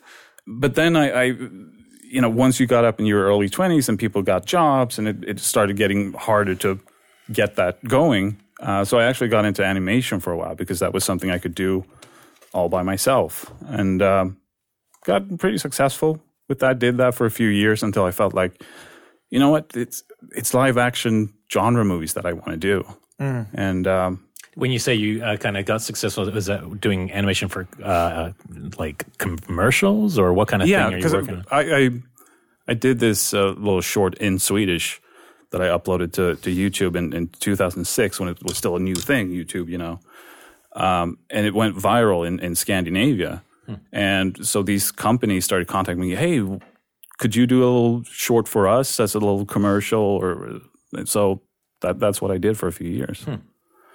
but then I, I, you know, once you got up in your early twenties and people got jobs and it, it started getting harder to get that going. Uh, so I actually got into animation for a while because that was something I could do all by myself. And um, got pretty successful with that, did that for a few years until I felt like, you know what, it's it's live action genre movies that I want to do. Mm. And um, When you say you uh, kind of got successful, was that doing animation for uh, like commercials or what kind of yeah, thing are you because working on? I, I I did this uh, little short in Swedish that I uploaded to, to YouTube in, in two thousand six when it was still a new thing, YouTube, you know. Um, and it went viral in, in Scandinavia. Hmm. And so these companies started contacting me, hey, could you do a little short for us as a little commercial? Or so that that's what I did for a few years. Hmm.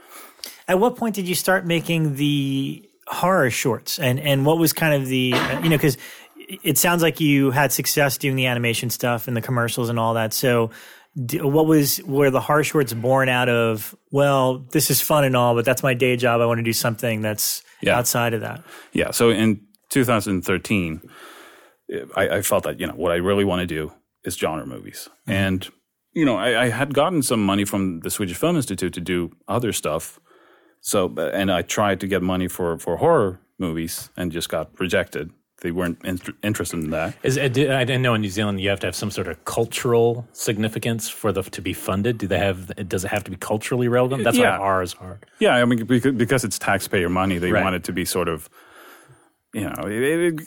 At what point did you start making the horror shorts? And and what was kind of the, uh, you know, because it sounds like you had success doing the animation stuff and the commercials and all that. So d- what was, were the horror shorts born out of, well, this is fun and all, but that's my day job. I want to do something that's Yeah. outside of that. Yeah. So in two thousand thirteen, I, I felt that, you know, what I really want to do is genre movies. Mm-hmm. And, you know, I, I had gotten some money from the Swedish Film Institute to do other stuff. So, and I tried to get money for, for horror movies and just got rejected. They weren't in, interested in that. Is it, I didn't know in New Zealand you have to have some sort of cultural significance for the to be funded. Do they have? Does it have to be culturally relevant? That's Yeah. why R is hard. Yeah, I mean, because, because it's taxpayer money, they Right. want it to be sort of, you know, it, it,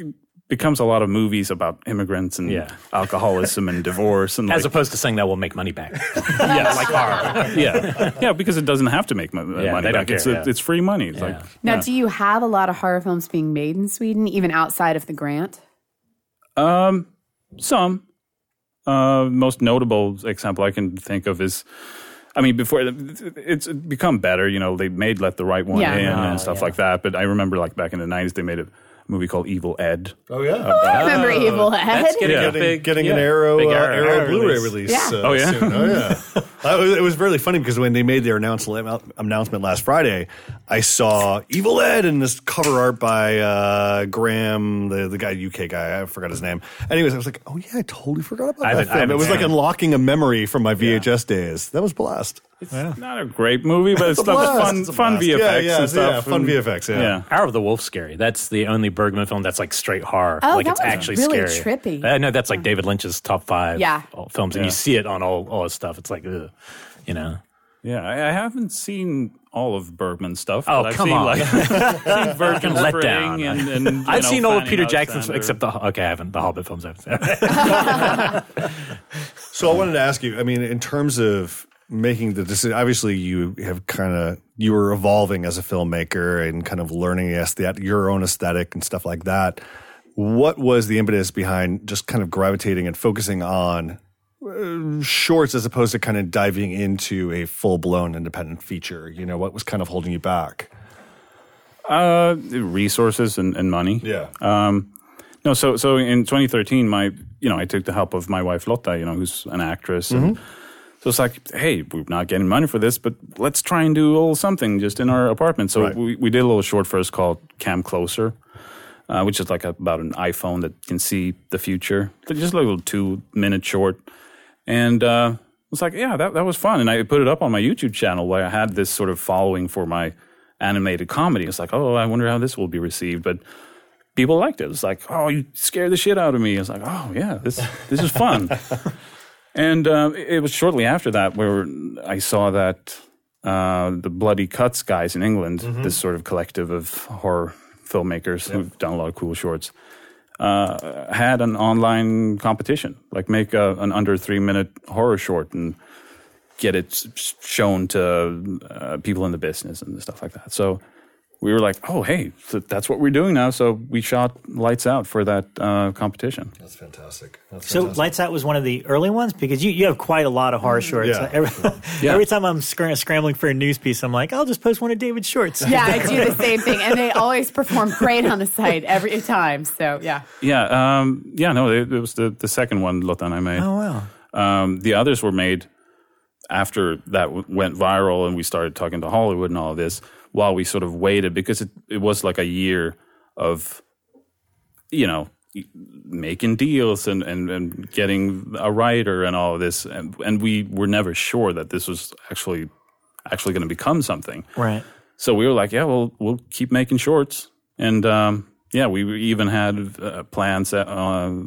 becomes a lot of movies about immigrants and Yeah. alcoholism and divorce, and As like, opposed to saying that will make money back. yeah, like horror. yeah, yeah, because it doesn't have to make mo- Yeah, money they don't back. It's care, a, yeah. it's free money. It's like, Now, yeah. do you have a lot of horror films being made in Sweden, even outside of the grant? Um, some. Uh, most notable example I can think of is, I mean, before it's become better. You know, they made Let the Right One Yeah. In Oh, and stuff yeah. like that. But I remember, like back in the nineties, they made a movie called Evil Ed. Oh yeah, I remember Evil Ed. That's getting Yeah. a getting, big, getting yeah, an Arrow, big uh, Arrow, Arrow, Arrow Blu-ray release. release. Yeah. Uh, Oh, yeah? soon. Oh yeah. I was, it was really funny because when they made their announcement announcement last Friday, I saw Evil Ed and this cover art by uh, Graham, the the guy, U K guy. I forgot his name. Anyways, I was like, oh yeah, I totally forgot about I that haven't- I film. haven't It was seen like it. unlocking a memory from my V H S days. That was a blast. It's not a great movie, but it's, a stuff blast. fun, It's a fun blast. V F X Yeah, yeah, and stuff. yeah, fun and- V F X. Yeah. yeah. Hour of the Wolf's scary. That's the only Bergman film that's like straight horror. Oh, like that it's was actually really scary. trippy. I know that's like David Lynch's top five Yeah. films, and you see it on all all his stuff. It's like, ugh, you know. Yeah, I, I haven't seen all of Bergman's stuff. Oh, but I've come seen, on. Like, seen Virgin Let Spring down. And, and, you I've know, seen all of Fanning Peter Jackson's, Alexander. except the okay, I haven't the Hobbit films. I haven't seen. So I wanted to ask you, I mean, in terms of making the decision, obviously you have kind of, you were evolving as a filmmaker and kind of learning aesthet- your own aesthetic and stuff like that. What was the impetus behind just kind of gravitating and focusing on uh, shorts as opposed to kind of diving into a full-blown independent feature? You know, what was kind of holding you back? Uh, resources and, and money. Yeah. Um, no, so so in twenty thirteen, my you know I took the help of my wife Lotta, you know, who's an actress, and so it's like, hey, we're not getting money for this, but let's try and do a little something just in our apartment. So Right. we we did a little short first called Cam Closer, uh, which is like a, about an iPhone that can see the future. Just a little two minute short, and uh, it was like, yeah, that that was fun, and I put it up on my YouTube channel where I had this sort of following for my animated comedy. It's like, oh, I wonder how this will be received, but people liked it. It's like, oh, you scared the shit out of me. It's like, oh yeah, this this is fun. And uh, it was shortly after that where I saw that uh, the Bloody Cuts guys in England, this sort of collective of horror filmmakers who've done a lot of cool shorts, uh, had an online competition, like make a, an under three minute horror short and get it s- shown to uh, people in the business and stuff like that. So we were like, oh, hey, so that's what we're doing now. So we shot Lights Out for that uh, competition. That's fantastic. That's So Lights Out was one of the early ones because you, you have quite a lot of horror shorts. Yeah. Every, Yeah. every time I'm scr- scrambling for a news piece, I'm like, I'll just post one of David's shorts. Yeah, I do the same thing, and they always perform great on the site every time. So yeah, Yeah, um, yeah, no, it, it was the, the second one Lotta and I made. Oh, wow. Um, the others were made after that w- went viral and we started talking to Hollywood and all of this while we sort of waited because it, it was like a year of, you know, making deals and, and, and getting a writer and all of this. And, and we were never sure that this was actually actually going to become something. Right. So we were like, yeah, well, we'll keep making shorts. And um, yeah, we even had uh, plans uh,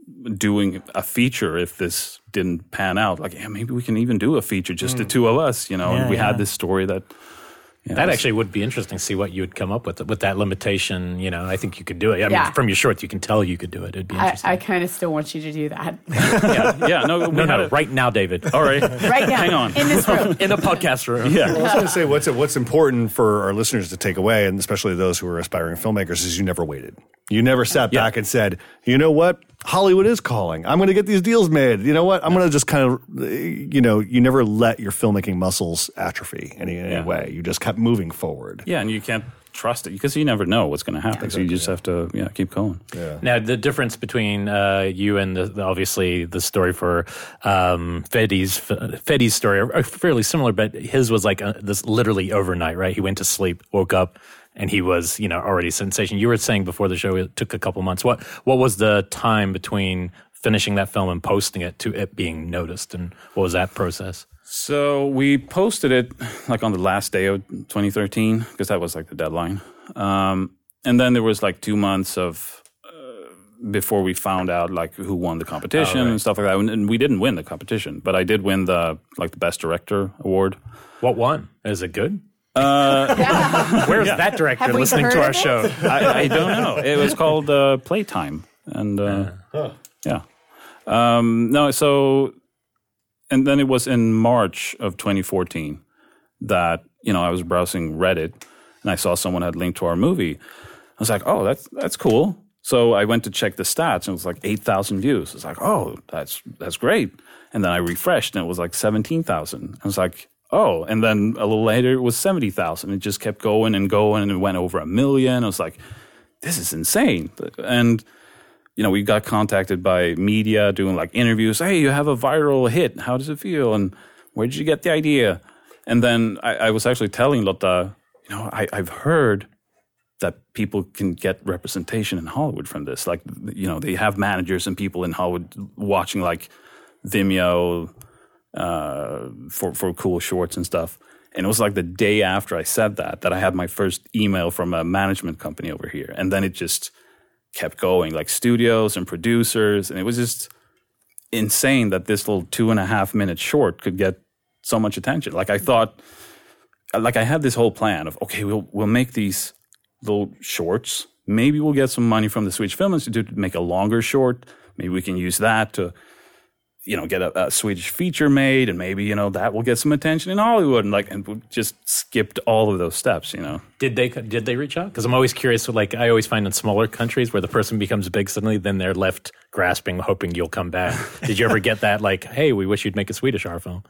doing a feature if this didn't pan out. Like, yeah, maybe we can even do a feature, just the two of us, you know. Yeah, and we yeah. had this story that. Yeah, That was- actually would be interesting to see what you would come up with with that limitation. You know, I think you could do it. I Yeah. mean, from your shorts, you can tell you could do it. It'd be I, interesting. I kind of still want you to do that yeah, yeah, no, we no, had no, it. right now, David. All right. right now. Hang on. In this room. In a podcast room. Yeah. Well, I was going to say what's what's important for our listeners to take away, and especially those who are aspiring filmmakers, is you never waited. You never sat Yeah. back and said, "You know what? Hollywood is calling. I'm going to get these deals made. You know what? I'm going to just kind of, you know, you never let your filmmaking muscles atrophy in any, any Yeah. way. You just kept moving forward. Yeah, and you can't trust it because you never know what's going to happen. so you just have to, yeah, keep going. Yeah. Now, the difference between uh, you and the, the- obviously the story for um, Fedi's Fedi's story are fairly similar, but his was like uh this literally overnight, right? He went to sleep, woke up, and he was, you know, already a sensation. You were saying before the show it took a couple months. What what was the time between finishing that film and posting it to it being noticed, and what was that process? So we posted it like on the last day of twenty thirteen because that was like the deadline. Um, and then there was like two months of uh, before we found out like who won the competition Oh, right. and stuff like that. And, and we didn't win the competition, but I did win the like the best director award. What won? Is it good? Uh, Where's that director Have we listening heard to our of it? show? I, I don't know. It was called uh, Playtime. And uh, uh, yeah. Um, no, so, and then it was in March of twenty fourteen that, you know, I was browsing Reddit and I saw someone had linked to our movie. I was like, oh, that's that's cool. So I went to check the stats and it was like eight thousand views. I was like, oh, that's that's great. And then I refreshed and it was like seventeen thousand. I was like, oh, and then a little later it was seventy thousand. It just kept going and going and it went over a million. I was like, this is insane. And you know, we got contacted by media doing like interviews. Hey, you have a viral hit. How does it feel? And where did you get the idea? And then I, I was actually telling Lotta, you know, I, I've heard that people can get representation in Hollywood from this. Like, you know, they have managers and people in Hollywood watching like Vimeo uh, for, for cool shorts and stuff. And it was like the day after I said that, that I had my first email from a management company over here. And then it just kept going, like studios and producers, and it was just insane that this little two and a half minute short could get so much attention. Like I thought, like I had this whole plan of, okay, we'll we'll make these little shorts. Maybe we'll get some money from the Swedish Film Institute to make a longer short. Maybe we can use that to, you know, get a, a Swedish feature made, and maybe, you know, that will get some attention in Hollywood. And like, and we just skipped all of those steps, you know. Did they did they reach out? Because I'm always curious. Like I always find in smaller countries where the person becomes big suddenly, then they're left grasping, hoping you'll come back. Did you ever get that? Like, hey, we wish you'd make a Swedish horror film.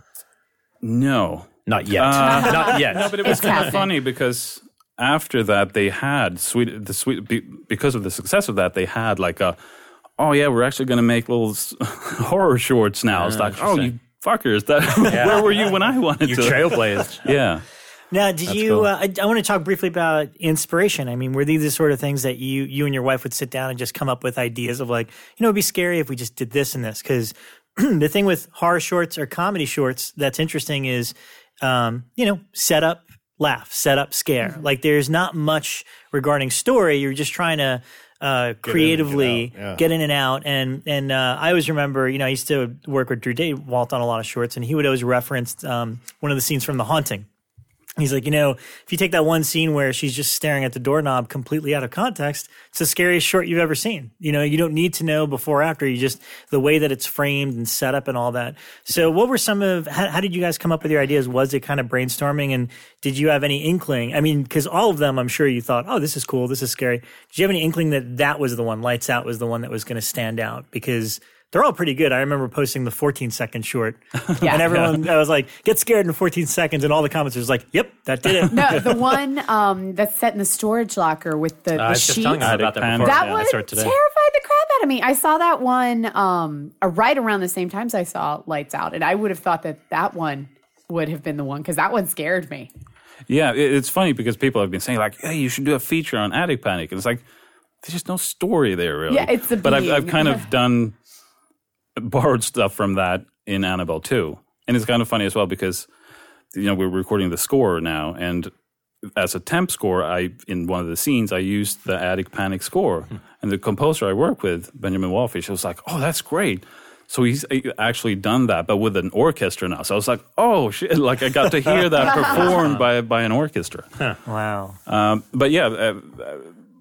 No, not yet. Uh, not yet. No, but it was kind of funny because after that they had Sweden, the Sweden, because of the success of that, they had like a. Oh, yeah, we're actually going to make little horror shorts now. It's like, oh, you fuckers. That, yeah. Where were you when I wanted you to? You trailblazed. Yeah. Now, did That's you, cool. uh, I, I want to talk briefly about inspiration. I mean, were these the sort of things that you you and your wife would sit down and just come up with ideas of like, you know, it'd be scary if we just did this and this? Because the thing with horror shorts or comedy shorts that's interesting is, um, you know, set up, laugh, set up, scare. Mm-hmm. Like there's not much regarding story. You're just trying to Uh, creatively get in, get, yeah. get in and out. And and uh, I always remember, you know, I used to work with Drew Daywalt on a lot of shorts, and he would always reference um, one of the scenes from The Haunting. He's like, you know, if you take that one scene where she's just staring at the doorknob completely out of context, it's the scariest short you've ever seen. You know, you don't need to know before or after. You just, the way that it's framed and set up and all that. So what were some of, how, how did you guys come up with your ideas? Was it kind of brainstorming, and did you have any inkling? I mean, because all of them, I'm sure you thought, oh, this is cool, this is scary. Did you have any inkling that that was the one, Lights Out was the one that was going to stand out? Because they're all pretty good. I remember posting the fourteen second short, yeah. and everyone, I was like, get scared in fourteen seconds, and all the comments was like, yep, that did it. No, the one um, that's set in the storage locker with the, uh, the sheets. About that before. That yeah, one terrified the crap out of me. I saw that one um, right around the same time as I saw Lights Out, and I would have thought that that one would have been the one, because that one scared me. Yeah, it's funny because people have been saying like, hey, you should do a feature on Attic Panic. And it's like, there's just no story there, really. Yeah, it's the But I've, being. I've kind of done... borrowed stuff from that in Annabelle two. And it's kind of funny as well because, you know, we're recording the score now, and as a temp score, I in one of the scenes, I used the Attic Panic score. Hmm. And the composer I work with, Benjamin Wallfish, was like, oh, that's great. So he's actually done that, but with an orchestra now. So I was like, oh, shit, like I got to hear that performed by, by an orchestra. Huh. Wow. Um, but yeah, uh, uh,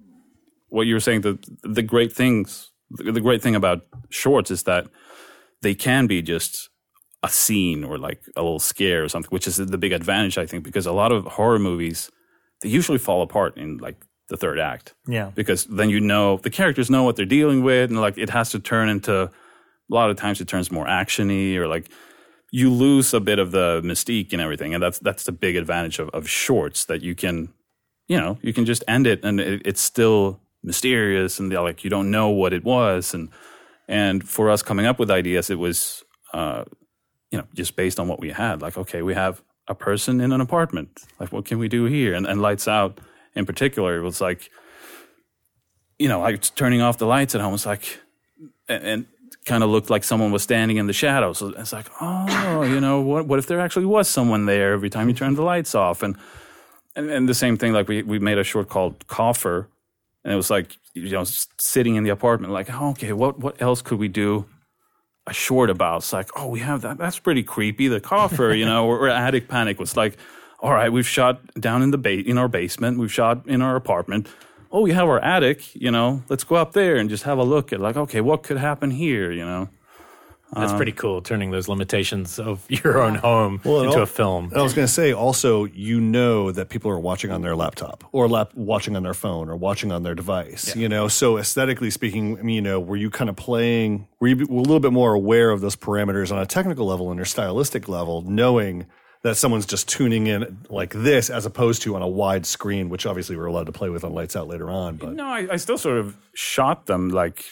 what you were saying, the, the great things, the great thing about shorts is that they can be just a scene or like a little scare or something, which is the big advantage, I think, because a lot of horror movies, they usually fall apart in like the third act. Yeah. Because then you know, the characters know what they're dealing with, and like it has to turn into, a lot of times it turns more action-y, or like you lose a bit of the mystique and everything. And that's that's the big advantage of, of shorts, that you can, you know, you can just end it and it, it's still mysterious, and like you don't know what it was. And And for us coming up with ideas, it was, uh, you know, just based on what we had. Like, okay, we have a person in an apartment. Like, what can we do here? And, and Lights Out in particular, it was like, you know, like turning off the lights at home was like, and, and kind of looked like someone was standing in the shadows. So it's like, oh, you know, what what if there actually was someone there every time you turned the lights off? And and, and the same thing, like we, we made a short called Coffer. And it was like, you know, sitting in the apartment, like, oh, okay, what what else could we do a short about? It's like, oh, we have that. That's pretty creepy. The coffer, you know, or, or Attic Panic was like, all right, we've shot down in the ba- in our basement. We've shot in our apartment. oh, we have our attic, you know, let's go up there and just have a look at like, okay, what could happen here, you know? That's Um, pretty cool, turning those limitations of your own home Well, and into al- a film. And I was going to say also, you know that people are watching on their laptop or lap, watching on their phone or watching on their device, you know? So aesthetically speaking, I mean, you know, were you kind of playing, were you a little bit more aware of those parameters on a technical level and your stylistic level, knowing that someone's just tuning in like this as opposed to on a wide screen, which obviously we're allowed to play with on Lights Out later on. But No, I, I still sort of shot them like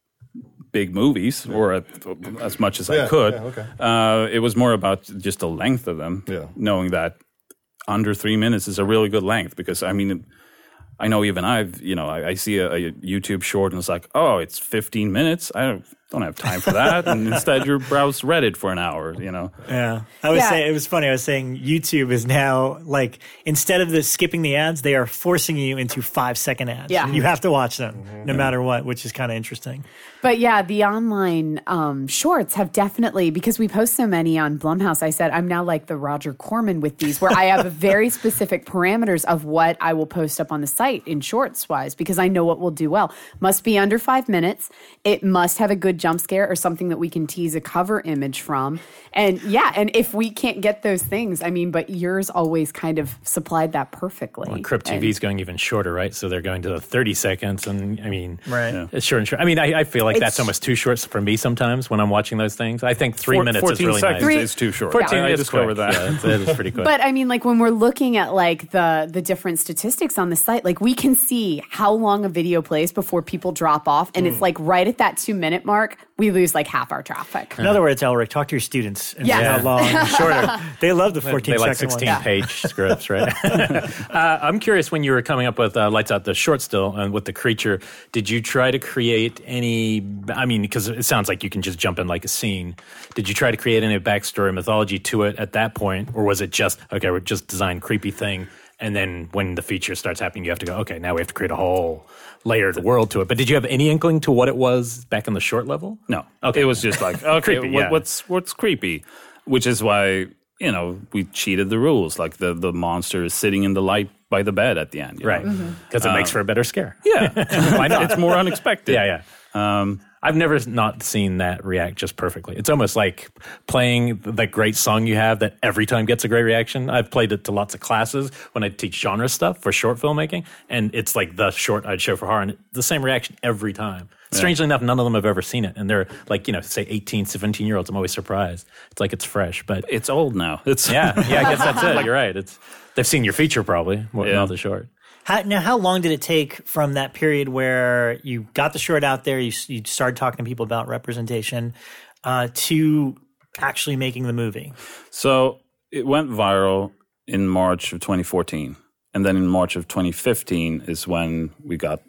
big movies, or at, as much as Yeah, I could. yeah, okay. Uh, it was more about just the length of them, Yeah. knowing that under three minutes is a really good length. Because I mean, I know even I've, you know, I, I see a, a YouTube short and it's like, oh, it's fifteen minutes. I don't, don't have time for that. And instead, you browse Reddit for an hour. You know. Yeah, I was Yeah. saying it was funny. I was saying YouTube is now like instead of the skipping the ads, they are forcing you into five second ads. Yeah. You have to watch them no matter what, which is kind of interesting. But yeah, the online um, shorts have definitely, because we post so many on Blumhouse, I said I'm now like the Roger Corman with these, where I have very specific parameters of what I will post up on the site in shorts wise, because I know what will do well. Must be under five minutes. It must have a good jump scare or something that we can tease a cover image from. And yeah, and if we can't get those things, I mean, but yours always kind of supplied that perfectly. Well, Crypt T V is going even shorter, right? So they're going to the thirty seconds, and I mean, Right. Yeah. it's short and short. I mean, I, I feel like It's- that's almost too short for me sometimes when I'm watching those things. I think three Four- minutes is fourteen really seconds nice. Three- is too short. fourteen I, I minutes discovered quick. that. Yeah, it's, it is pretty quick. But I mean, like when we're looking at like the the different statistics on the site, like we can see how long a video plays before people drop off, and it's like right at that two minute mark, we lose like half our traffic. In other words, Elric, talk to your students and Yeah. see how long and shorter. They love the fourteen they like second sixteen ones. page scripts, right? uh, I'm curious, when you were coming up with uh, Lights Out, the short still, and with the creature, did you try to create any, I mean, because it sounds like you can just jump in like a scene. Did you try to create any backstory, mythology to it at that point? Or was it just, okay, we're just design creepy thing, and then when the feature starts happening, you have to go, okay, now we have to create a whole layered world to it. But did you have any inkling to what it was back in the short level? No. Okay. It was just like, okay, Creepy, what, yeah. what's what's creepy? Which is why, you know, we cheated the rules. Like the, the monster is sitting in the light by the bed at the end. you Right. know? Because it makes for a better scare. Yeah. Why not? It's more unexpected. Yeah, yeah. Um, I've never not seen that react just perfectly. It's almost like playing that great song you have that every time gets a great reaction. I've played it to lots of classes when I teach genre stuff for short filmmaking, and it's like the short I'd show for horror, and the same reaction every time. Strangely enough, none of them have ever seen it, and they're like, you know, say eighteen, seventeen year olds. I'm always surprised. It's like it's fresh, but It's old now. It's yeah, yeah, I guess that's it. You're right. It's they've seen your feature probably, more Yeah. not the short. How, now, how long did it take from that period where you got the short out there, you, you started talking to people about representation, uh, to actually making the movie? So it went viral in March of twenty fourteen. And then in March of twenty fifteen is when we got,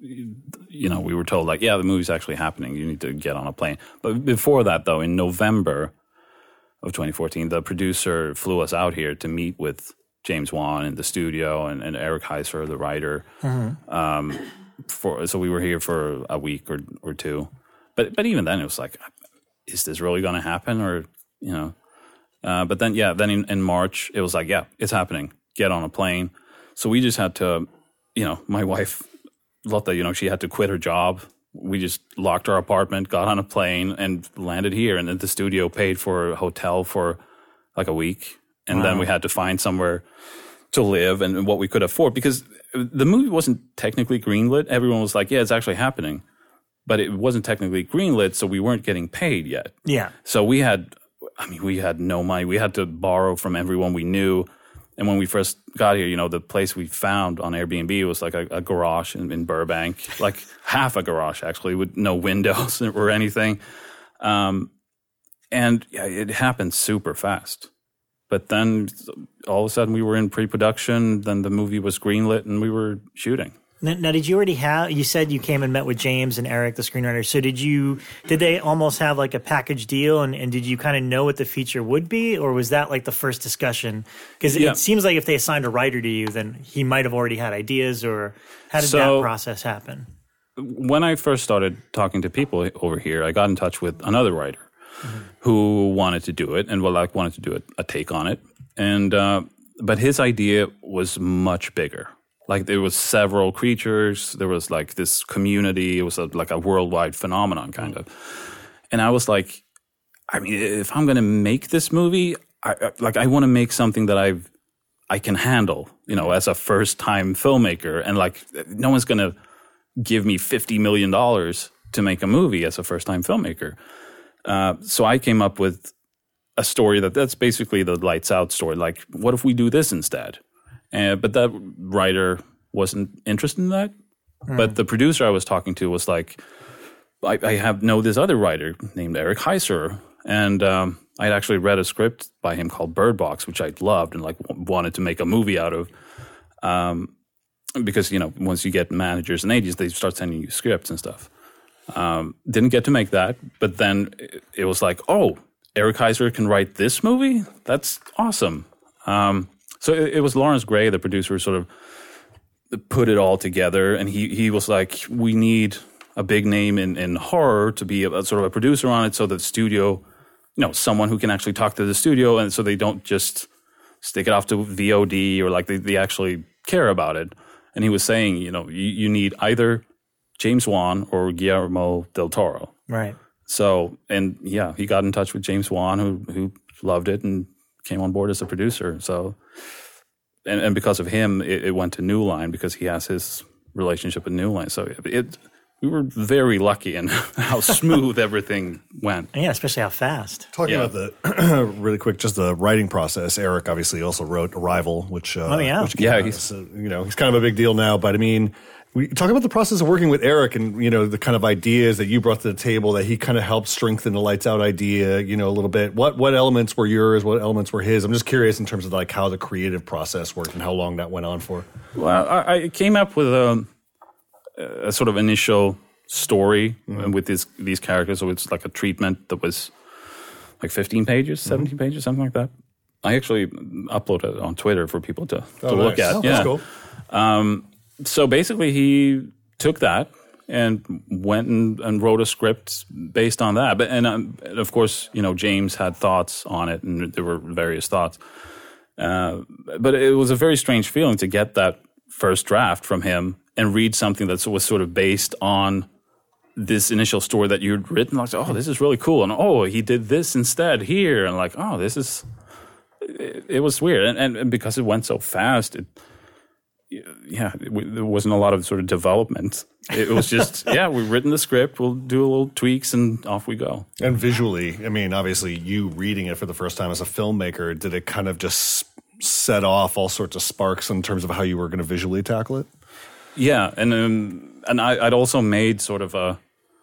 you know, we were told like, yeah, the movie's actually happening. You need to get on a plane. But before that, though, in November of twenty fourteen, the producer flew us out here to meet with James Wan in the studio and, and Eric Heiser, the writer. Mm-hmm. Um, for so we were here for a week or or two. But but even then, it was like, is this really going to happen? Or, you know, uh, but then, yeah, then in, in March, it was like, yeah, it's happening. Get on a plane. So we just had to, you know, my wife, Lotta, you know, she had to quit her job. We just locked our apartment, got on a plane, and landed here. And then the studio paid for a hotel for like a week. And then we had to find somewhere to live and what we could afford. Because the movie wasn't technically greenlit. Everyone was like, yeah, it's actually happening. But it wasn't technically greenlit, so we weren't getting paid yet. Yeah. So we had, I mean, we had no money. We had to borrow from everyone we knew. And when we first got here, you know, the place we found on Airbnb was like a, a garage in, in Burbank, like half a garage actually, with no windows or anything. Um, and yeah, it happened super fast. But then all of a sudden we were in pre-production, then the movie was greenlit and we were shooting. Now, now, did you already have, you said you came and met with James and Eric, the screenwriter. So did you, did they almost have like a package deal, and, and did you kind of know what the feature would be? Or was that like the first discussion? Because Yeah. it seems like if they assigned a writer to you, then he might have already had ideas, or how did So- that process happen? When I first started talking to people over here, I got in touch with another writer mm-hmm. who wanted to do it and well, like wanted to do a, a take on it. And, uh, but his idea was much bigger. Like there was several creatures. There was like this community. It was a, like a worldwide phenomenon, kind of. And I was like, I mean, if I'm going to make this movie, I, I, like I want to make something that I've I can handle, you know, as a first time filmmaker. And like, no one's going to give me fifty million dollars to make a movie as a first time filmmaker. Uh, so I came up with a story that that's basically the Lights Out story. Like, what if we do this instead? Uh, but that writer wasn't interested in that. Mm. But the producer I was talking to was like, I, I have know this other writer named Eric Heiser, and um, I had actually read a script by him called Bird Box, which I loved and like w- wanted to make a movie out of. Um, because you know, once you get managers and agents, they start sending you scripts and stuff. Um, didn't get to make that, but then it, it was like, oh, Eric Heiser can write this movie? That's awesome. Um, so it, it was Lawrence Gray, the producer, who sort of put it all together, and he he was like, we need a big name in, in horror to be a, a sort of a producer on it, so that the studio, you know, someone who can actually talk to the studio, and so they don't just stick it off to V O D, or like they, they actually care about it. And he was saying, you know, you, you need either James Wan or Guillermo del Toro. Right. So, and yeah, he got in touch with James Wan, who who loved it and came on board as a producer. So, and, and because of him, it, it went to New Line because he has his relationship with New Line. So it, it we were very lucky in how smooth everything went. Yeah, especially how fast. Talking Yeah. about the really quick, just the writing process. Eric obviously also wrote Arrival, which uh, Oh, yeah. which came Yeah, out. he's- So, you know, he's kind of a big deal now. But I mean, we talk about the process of working with Eric, and you know, the kind of ideas that you brought to the table that he kind of helped strengthen the Lights Out idea. You know, a little bit. What what elements were yours? What elements were his? I'm just curious in terms of like how the creative process worked and how long that went on for. Well, I, I came up with a, a sort of initial story Mm-hmm. with these these characters. So it's like a treatment that was like fifteen pages, seventeen Mm-hmm. pages, something like that. I actually uploaded it on Twitter for people to, to Oh, look nice. at. Oh, yeah. that's cool. Um, so basically, he took that and went and, and wrote a script based on that. But and, um, and of course, you know, James had thoughts on it, and there were various thoughts. Uh, but it was a very strange feeling to get that first draft from him and read something that was sort of based on this initial story that you'd written. Like, oh, this is really cool, and oh, he did this instead here, and like, oh, this is. It, it was weird, and, and and because it went so fast, it. Yeah, it, there wasn't a lot of sort of development. It was just, yeah, we've written the script, we'll do a little tweaks, and off we go. And visually, I mean, obviously, you reading it for the first time as a filmmaker, did it kind of just set off all sorts of sparks in terms of how you were going to visually tackle it? Yeah, and um, and I, I'd also made sort of a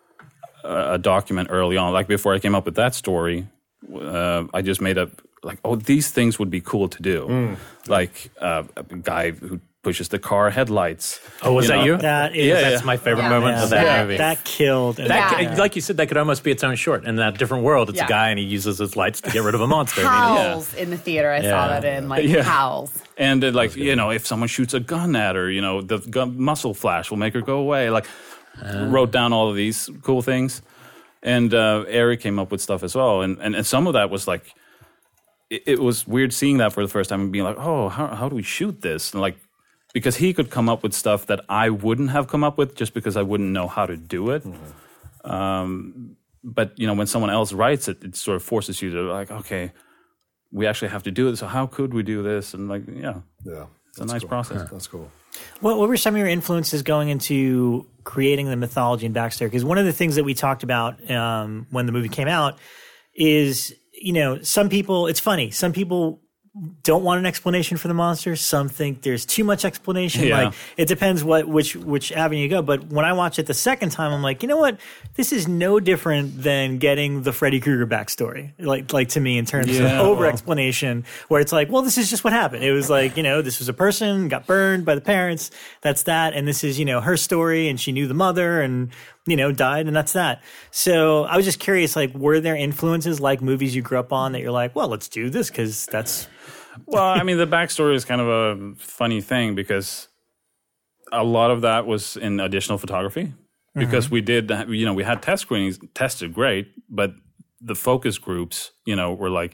a document early on, like before I came up with that story. Uh, I just made a like, oh, these things would be cool to do, Mm. like uh, a guy who pushes the car headlights. Oh, was that know? you? That is, Yeah, That's my favorite Yeah. moment yeah, of that that, movie. that killed. And That, Yeah. Like you said, that could almost be its own short. In that different world, it's Yeah. a guy and he uses his lights to get rid of a monster. I mean, Howls in the theater. I saw Yeah. that in like Yeah. Howls. And uh, like, you know, if someone shoots a gun at her, you know, the gun muscle flash will make her go away. Like, wrote down all of these cool things. And uh, Eric came up with stuff as well. And, and, and some of that was like, it, it was weird seeing that for the first time and being like, oh, how, how do we shoot this? And like, because he could come up with stuff that I wouldn't have come up with just because I wouldn't know how to do it. Mm-hmm. Um, but, you know, when someone else writes it, it sort of forces you to like, okay, we actually have to do this. So how could we do this? And like, yeah. Yeah. It's a nice process. That's cool. What, what were some of your influences going into creating the mythology and backstory? Because one of the things that we talked about um, when the movie came out is, you know, some people, it's funny, some people don't want an explanation for the monsters. Some think there's too much explanation. Yeah. Like it depends what which which avenue you go. But when I watch it the second time, I'm like, you know what? This is no different than getting the Freddy Krueger backstory. Like like to me in terms Yeah. of over explanation, where it's like, well, this is just what happened. It was like, you know, this was a person got burned by the parents. That's that, and this is, you know, her story, and she knew the mother, and you know, died, and that's that. So I was just curious, like, were there influences like movies you grew up on that you're like, well, let's do this because that's Well, I mean, the backstory is kind of a funny thing because a lot of that was in additional photography because we did, you know, we had test screenings, tested great, but the focus groups, you know, were like,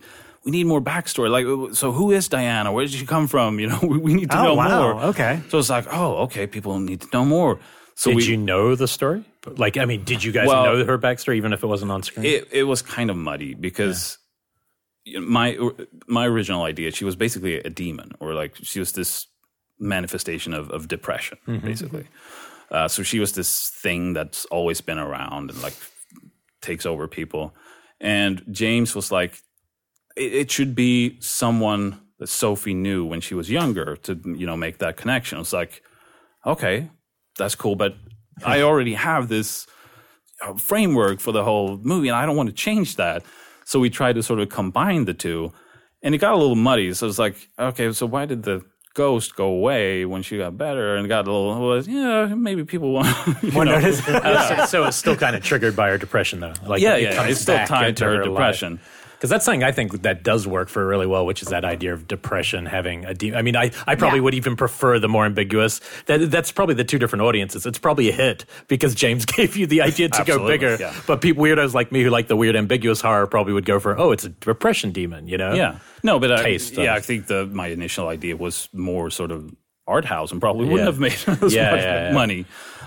we need more backstory. Like, so who is Diana? Where did she come from? You know, we, we need to Oh, know wow. more. Okay. So it's like, oh, okay, people need to know more. So did we, you know the story? Like, I mean, did you guys Well, know her backstory, even if it wasn't on screen? It, it was kind of muddy because yeah. my my original idea, she was basically a demon, or like she was this manifestation of, of depression, mm-hmm. basically. Uh, so she was this thing that's always been around and like takes over people. And James was like, it, it should be someone that Sophie knew when she was younger to, you know, make that connection. It's like, okay, that's cool, but I already have this uh, framework for the whole movie, and I don't want to change that. So we tried to sort of combine the two, and it got a little muddy. So it's like, okay, so why did the ghost go away when she got better? And it got a little, well, yeah, maybe people want More notice. Uh, so, so it's still kind of triggered by her depression, though. Like, yeah, it yeah, comes it's still back tied into to her life. depression. Because that's something I think that does work for her really well, which is that idea of depression having a deep. I mean, I, I probably Yeah. would even prefer the more ambiguous. That that's probably the two different audiences. It's probably a hit because James gave you the idea to go Absolutely, bigger. yeah. But people weirdos like me who like the weird ambiguous horror probably would go for, oh, it's a depression demon, you know? Yeah, no, but I, Taste yeah, of- I think the my initial idea was more sort of art house and probably wouldn't Yeah. have made as Yeah, much yeah, yeah. money.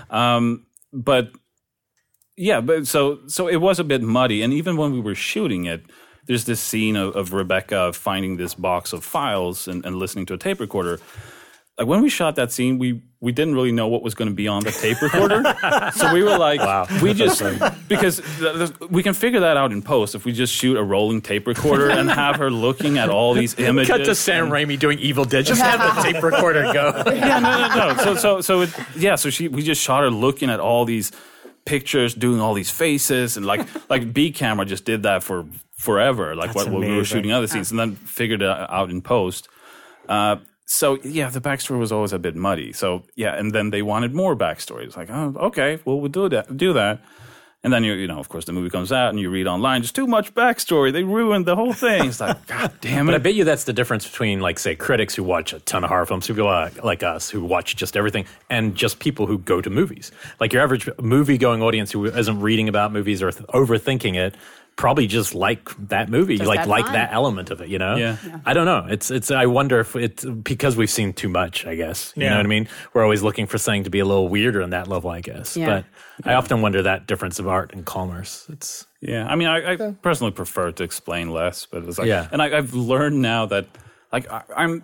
Um, but yeah, but so so it was a bit muddy, and even when we were shooting it, there's this scene of, of Rebecca finding this box of files and, and listening to a tape recorder. Like when we shot that scene, we we didn't really know what was going to be on the tape recorder, so we were like, Wow. we just because the, the, we can figure that out in post if we just shoot a rolling tape recorder and have her looking at all these images. Cut to Sam Raimi doing Evil Dead. Just have the tape recorder go. Yeah, no, no, no. So, so, so, it, yeah. So she, we just shot her looking at all these pictures, doing all these faces, and like, like B camera just did that for forever. Like That's what, what we were amazing. shooting other scenes, and then figured it out in post. Uh, so yeah, the backstory was always a bit muddy. So yeah, and then they wanted more backstory. It's like, oh, okay, well, we'll do that, do that. And then you, you know, of course, the movie comes out, and you read online, just too much backstory. They ruined the whole thing. It's like, God damn it! But I bet you that's the difference between, like, say, critics who watch a ton of horror films, people like, like us who watch just everything, and just people who go to movies. Like your average movie-going audience who isn't reading about movies or th- overthinking it probably just like that movie, Just like have like fun. that element of it. You know? Yeah. Yeah. I don't know. It's it's. I wonder if it's because we've seen too much. I guess you Yeah. know what I mean. We're always looking for something to be a little weirder on that level. I guess. Yeah. But I often wonder that difference of art and commerce. It's Yeah, I mean, I, I personally prefer to explain less, but it's like, Yeah. and I, I've learned now that, like, I, I'm,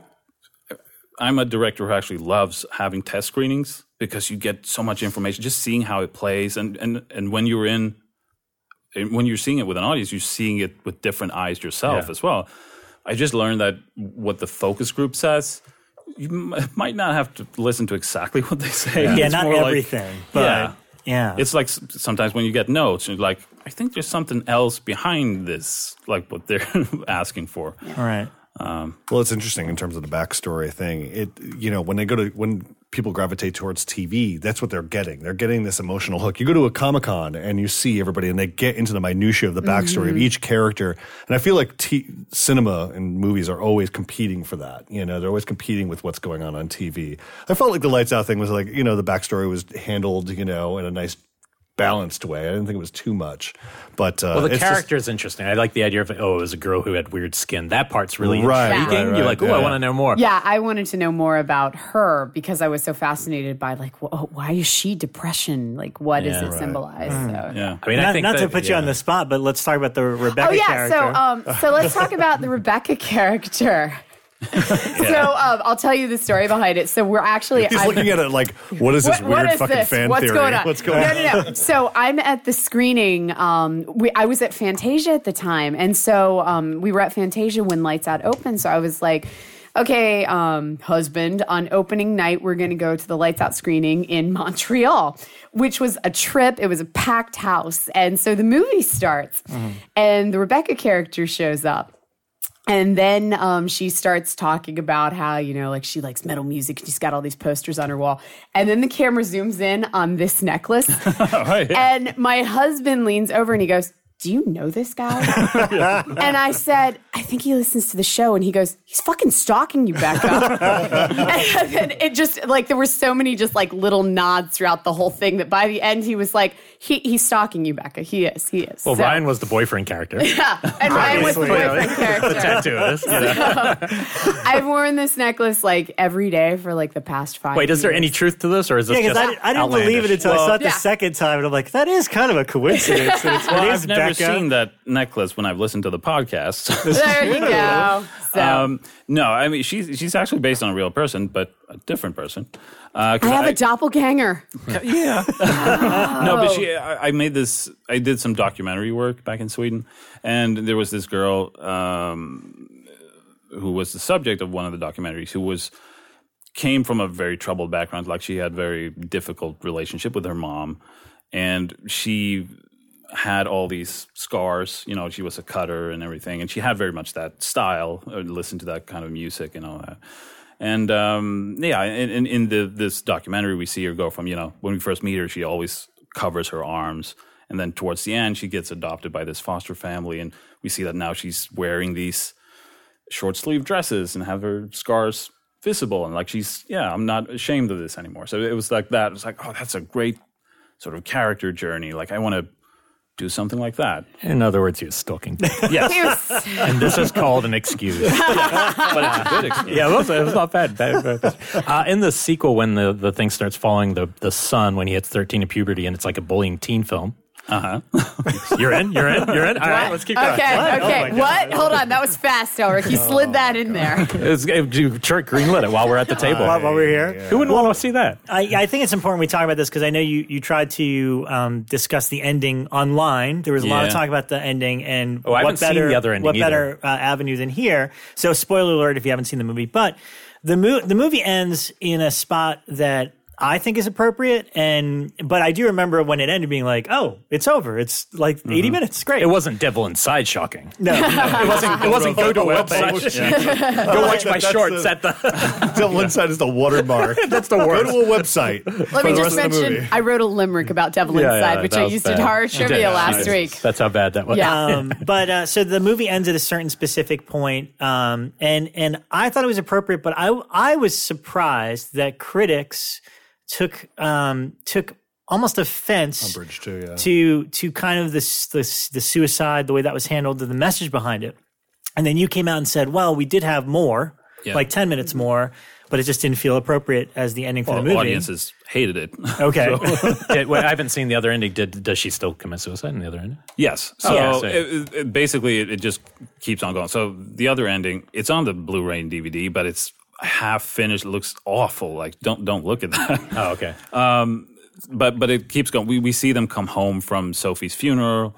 I'm a director who actually loves having test screenings because you get so much information, just seeing how it plays, and and and when you're in, and when you're seeing it with an audience, you're seeing it with different eyes yourself Yeah. as well. I just learned that what the focus group says, you m- might not have to listen to exactly what they say. Yeah, It's not more like- everything, but yeah. yeah. It's like s- sometimes when you get notes, you're like, I think there's something else behind this, like what they're asking for. all right. Well, it's interesting in terms of the backstory thing. It, you know, when they go to when people gravitate towards T V, that's what they're getting. They're getting this emotional hook. You go to a Comic-Con and you see everybody, and they get into the minutia of the backstory of each character. And I feel like t- cinema and movies are always competing for that. You know, they're always competing with what's going on on T V. I felt like the Lights Out thing was like, you know, the backstory was handled, you know, in a nice balanced way. I didn't think it was too much, but uh, Well, the it's just- character is interesting. I like the idea of, oh, it was a girl who had weird skin. That part's really Right, intriguing. right, You're right, like, oh, I yeah. want to know more. Yeah, I wanted to know more about her because I was so fascinated by like, well, why is she depression? Like, what does Yeah, it right. symbolize? So. Yeah. I mean, I Not, think not to that- put you yeah. on the spot, but let's talk about the Rebecca Oh yeah, character. so um, so let's talk about the Rebecca character. So um, I'll tell you the story behind it. So we're actually He's I'm- looking at it like, what is this What- what weird is fucking this? fan What's theory? going on? What's going no, on? No, no, So I'm at the screening. Um, we, I was at Fantasia at the time, and so um, we were at Fantasia when Lights Out opened. So I was like, okay, um, husband, on opening night, we're going to go to the Lights Out screening in Montreal, which was a trip. It was a packed house. And so the movie starts, and the Rebecca character shows up. And then um, she starts talking about how, you know, like she likes metal music. She's got all these posters on her wall. And then the camera zooms in on this necklace. Right. And my husband leans over and he goes, do you know this guy? And I said, I think he listens to the show. And he goes, he's fucking stalking you, Becca. And then it just, like, there were so many just, like, little nods throughout the whole thing that by the end he was like, he, he's stalking you, Becca. He is, he is. Well, so, Ryan was the boyfriend character. Yeah, and Ryan was the boyfriend character. The tattooist. So, I've worn this necklace, like, every day for, like, the past five Wait, years. is there any truth to this, or is this Yeah, because just I, I didn't believe it until outlandish? I saw it the Yeah. second time, and I'm like, that is kind of a coincidence. that it's, Well, it is I've never Becca. seen that necklace when I've listened to the podcast. There you go. So, um, no, I mean she's she's actually based on a real person, but a different person. Uh, 'cause I have a doppelganger. Yeah. No, but she. I, I made this. I did some documentary work back in Sweden, and there was this girl um, who was the subject of one of the documentaries, who was came from a very troubled background. Like she had very difficult relationship with her mom, and she had all these scars. You know, she was a cutter and everything, and she had very much that style. Or listened to that kind of music and all that. And um, yeah, in, in, in the, this documentary, we see her go from, you know, when we first meet her, she always covers her arms. And then towards the end, she gets adopted by this foster family. And we see that now she's wearing these short sleeve dresses and have her scars visible. And like she's, yeah, I'm not ashamed of this anymore. So it was like that. It was like, oh, that's a great sort of character journey. Like I want to do something like that. In other words, he was stalking. Yes. He was- And this is called an excuse. But it's a good experience. Yeah, it was, it was not bad. bad, bad. Uh, in the sequel, when the, the thing starts following the, the son when he hits thirteen in puberty, and it's like a bullying teen film. Uh-huh. You're in? You're in? You're in? All right, let's keep going. Okay, What? okay. Oh my What? Hold on. That was fast, Elric. You slid that in there. It's, it, you Chart greenlit it while we're at the table. While, while we're here. Who wouldn't want to see that? I, I think it's important we talk about this because I know you, you tried to um, discuss the ending online. There was a lot of Yeah. talk about the ending and Oh, I what haven't seen better, the other ending what either. better uh, avenue than here. So spoiler alert if you haven't seen the movie. But the, mo- the movie ends in a spot that I think is appropriate. And but I do remember when it ended being like, oh, it's over. It's like eighty minutes. Great. It wasn't Devil Inside shocking. no, no. It wasn't. It wasn't. Go to a website. Go watch my That's shorts the- at the. Devil Inside is the watermark. That's the Go worst. to a website. Let for me the just rest of the mention, movie. I wrote a limerick about Devil Yeah, Inside, yeah, which that I was used bad. in horror trivia Yeah, last Jesus. week. That's how bad that was. Yeah. um, but uh, so the movie ends at a certain specific point, um, and and I thought it was appropriate, but I I was surprised that critics took um, took almost offense Bridge too, yeah. to to kind of this, this the suicide, the way that was handled, to the message behind it, and then you came out and said, well, we did have more, Yeah. like ten minutes more, but it just didn't feel appropriate as the ending for Well, the movie. audiences hated it. Okay. Did, well, I haven't seen the other ending. Did does she still commit suicide in the other ending? Yes. So yeah, so- it, it, it basically, it, it just keeps on going. So the other ending, it's on the Blu-ray and D V D, but it's half finished. It looks awful. Like don't don't look at that. Oh, okay. Um, but but it keeps going. We we see them come home from Sophie's funeral.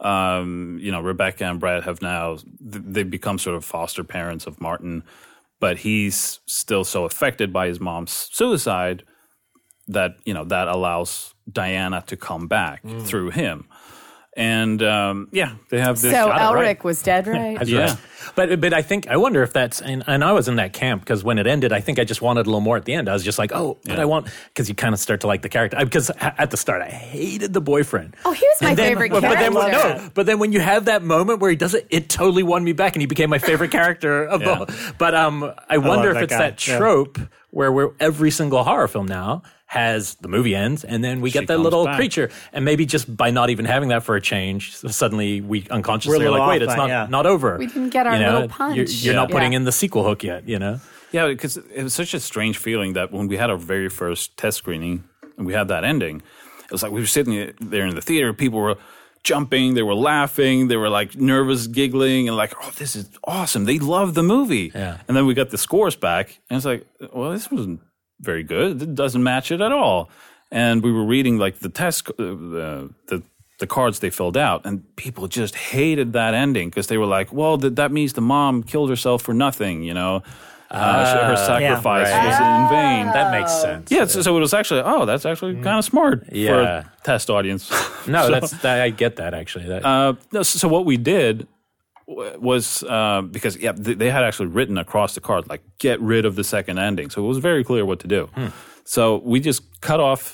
Um, you know, Rebecca and Brad have now they've become sort of foster parents of Martin, but he's still so affected by his mom's suicide that you know that allows Diana to come back through him. And um, yeah, they have this. So got it Elric right. was dead, right? That's Yeah. right. But but I think I wonder if that's and, and I was in that camp because when it ended, I think I just wanted a little more at the end. I was just like, oh, but Yeah. I want because you kind of start to like the character because at the start I hated the boyfriend. Oh, he was my And then- favorite but, but then, character. no, but then when you have that moment where he does it, it totally won me back, and he became my favorite character of Yeah. the. But um, I wonder if that it's guy. that Yeah. trope where we're every single horror film now has the movie ends, and then we She get that comes little back. creature, and maybe just by not even having that for a change, suddenly we unconsciously We're a are like, little wait, off it's by- not yeah. not over. We didn't get our You know, little punch. You're, you're Yeah. not putting Yeah. in the sequel hook yet, you know. Yeah, because it was such a strange feeling that when we had our very first test screening and we had that ending, it was like we were sitting there in the theater, people were jumping, they were laughing, they were like nervous, giggling, and like, oh, this is awesome. They love the movie. Yeah. And then we got the scores back, and it's like, well, this wasn't very good. It doesn't match it at all. And we were reading like the test, uh, the, the the cards they filled out, and people just hated that ending because they were like, well, th- that means the mom killed herself for nothing, you know? Uh, she- her sacrifice right. was in vain. That makes sense. Yeah, so, so it was actually, oh, that's actually kind of smart Yeah. for a test audience. No, So, that's that, I get that actually. That, uh, no, so, so what we did w- was uh, because yeah, th- they had actually written across the card like get rid of the second ending, so it was very clear what to do. So we just cut off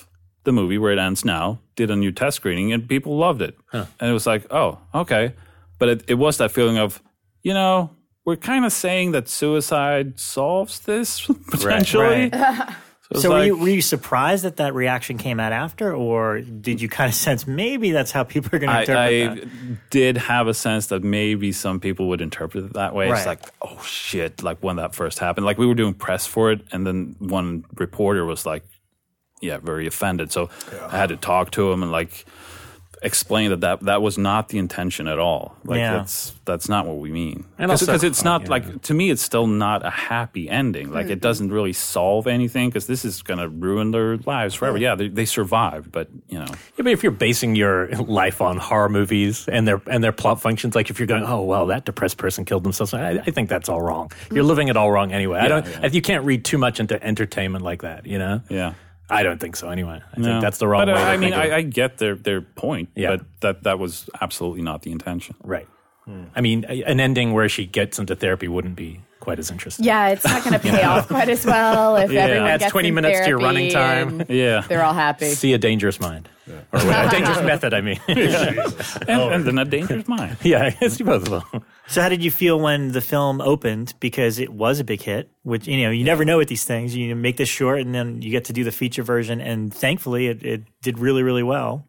the movie where it ends now, did a new test screening, and people loved it. Huh. And it was like, oh, okay. But it, it was that feeling of, you know, we're kind of saying that suicide solves this potentially. Right, right. So, so like, were, you, were you surprised that that reaction came out after, or did you kind of sense maybe that's how people are going to interpret I, that? I did have a sense that maybe some people would interpret it that way. Right. It's like, oh shit, like when that first happened. Like we were doing press for it, and then one reporter was like, yeah, very offended. So yeah. I had to talk to him and like explain that, that that was not the intention at all. Like yeah. that's that's not what we mean. Because it's not yeah. like, to me, it's still not a happy ending. Like mm-hmm. it doesn't really solve anything because this is going to ruin their lives forever. Yeah, they, they survived, but you know. Yeah, but if you're basing your life on horror movies and their and their plot functions, like if you're going, oh well, that depressed person killed themselves, I, I think that's all wrong. You're living it all wrong anyway. Yeah, I don't. Yeah. You can't read too much into entertainment like that. You know. Yeah. I don't think so. Anyway, I no. think that's the wrong but, uh, way. To I mean, think of it. I, I get their their point, yeah. but that that was absolutely not the intention. Right. Hmm. I mean, a, an ending where she gets into therapy wouldn't be quite as interesting. Yeah, it's not going to pay off quite as well if yeah. everyone Adds gets twenty in minutes to your running therapy time. Yeah, they're all happy. See a dangerous mind, yeah. or a dangerous method. I mean, yeah. and, and then a dangerous mind. Yeah, I guess both of them. So how did you feel when the film opened? Because it was a big hit, which, you know, you never know with these things. You make this short and then you get to do the feature version. And thankfully, it, it did really, really well.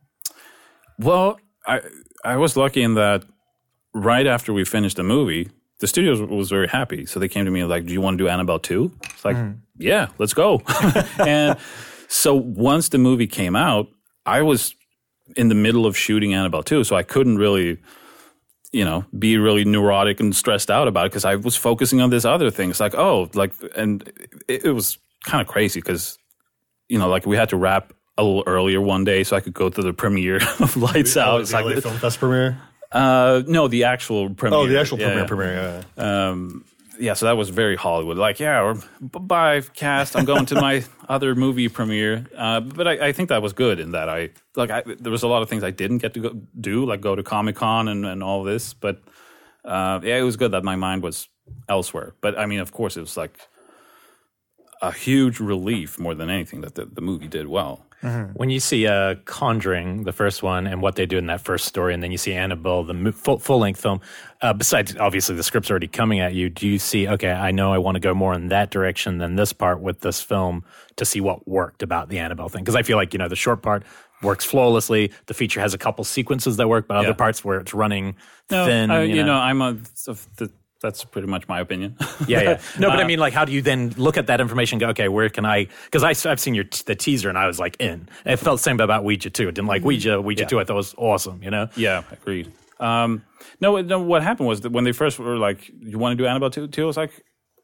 Well, I I was lucky in that right after we finished the movie, the studio was very happy. So they came to me like, do you want to do Annabelle two? It's like, mm. yeah, let's go. And so once the movie came out, I was in the middle of shooting Annabelle two. So I couldn't really... you know, be really neurotic and stressed out about it because I was focusing on this other thing. It's like, oh, like, and it, it was kind of crazy because, you know, like we had to wrap a little earlier one day so I could go to the premiere of Lights Out. It's like the Film Fest premiere? Uh, no, the actual premiere. Oh, the actual yeah, premiere, yeah. premiere, yeah. Um, yeah, so that was very Hollywood. Like, yeah, or, bye, cast. I'm going to my other movie premiere. Uh, but I, I think that was good in that I, like, I, there was a lot of things I didn't get to go, do, like go to Comic-Con and, and all this. But, uh, yeah, it was good that my mind was elsewhere. But, I mean, of course, it was like a huge relief more than anything that the, the movie did well. Mm-hmm. When you see uh, Conjuring, the first one, and what they do in that first story, and then you see Annabelle, the mo- full, full-length film, uh, besides, obviously, the script's already coming at you, do you see, okay, I know I want to go more in that direction than this part with this film to see what worked about the Annabelle thing? Because I feel like, you know, the short part works flawlessly. The feature has a couple sequences that work, but other yeah. parts where it's running no, thin. Uh, you, you know. know, I'm a... the, That's pretty much my opinion. yeah, yeah. No, but uh, I mean, like, how do you then look at that information and go, okay, where can I... Because I've seen your t- the teaser, and I was, like, in. And it felt the same about Ouija, too. It didn't like Ouija. Ouija yeah. two, I thought was awesome, you know? Yeah, agreed. Um, no, no, what happened was that when they first were like, you want to do Annabelle two? I was like...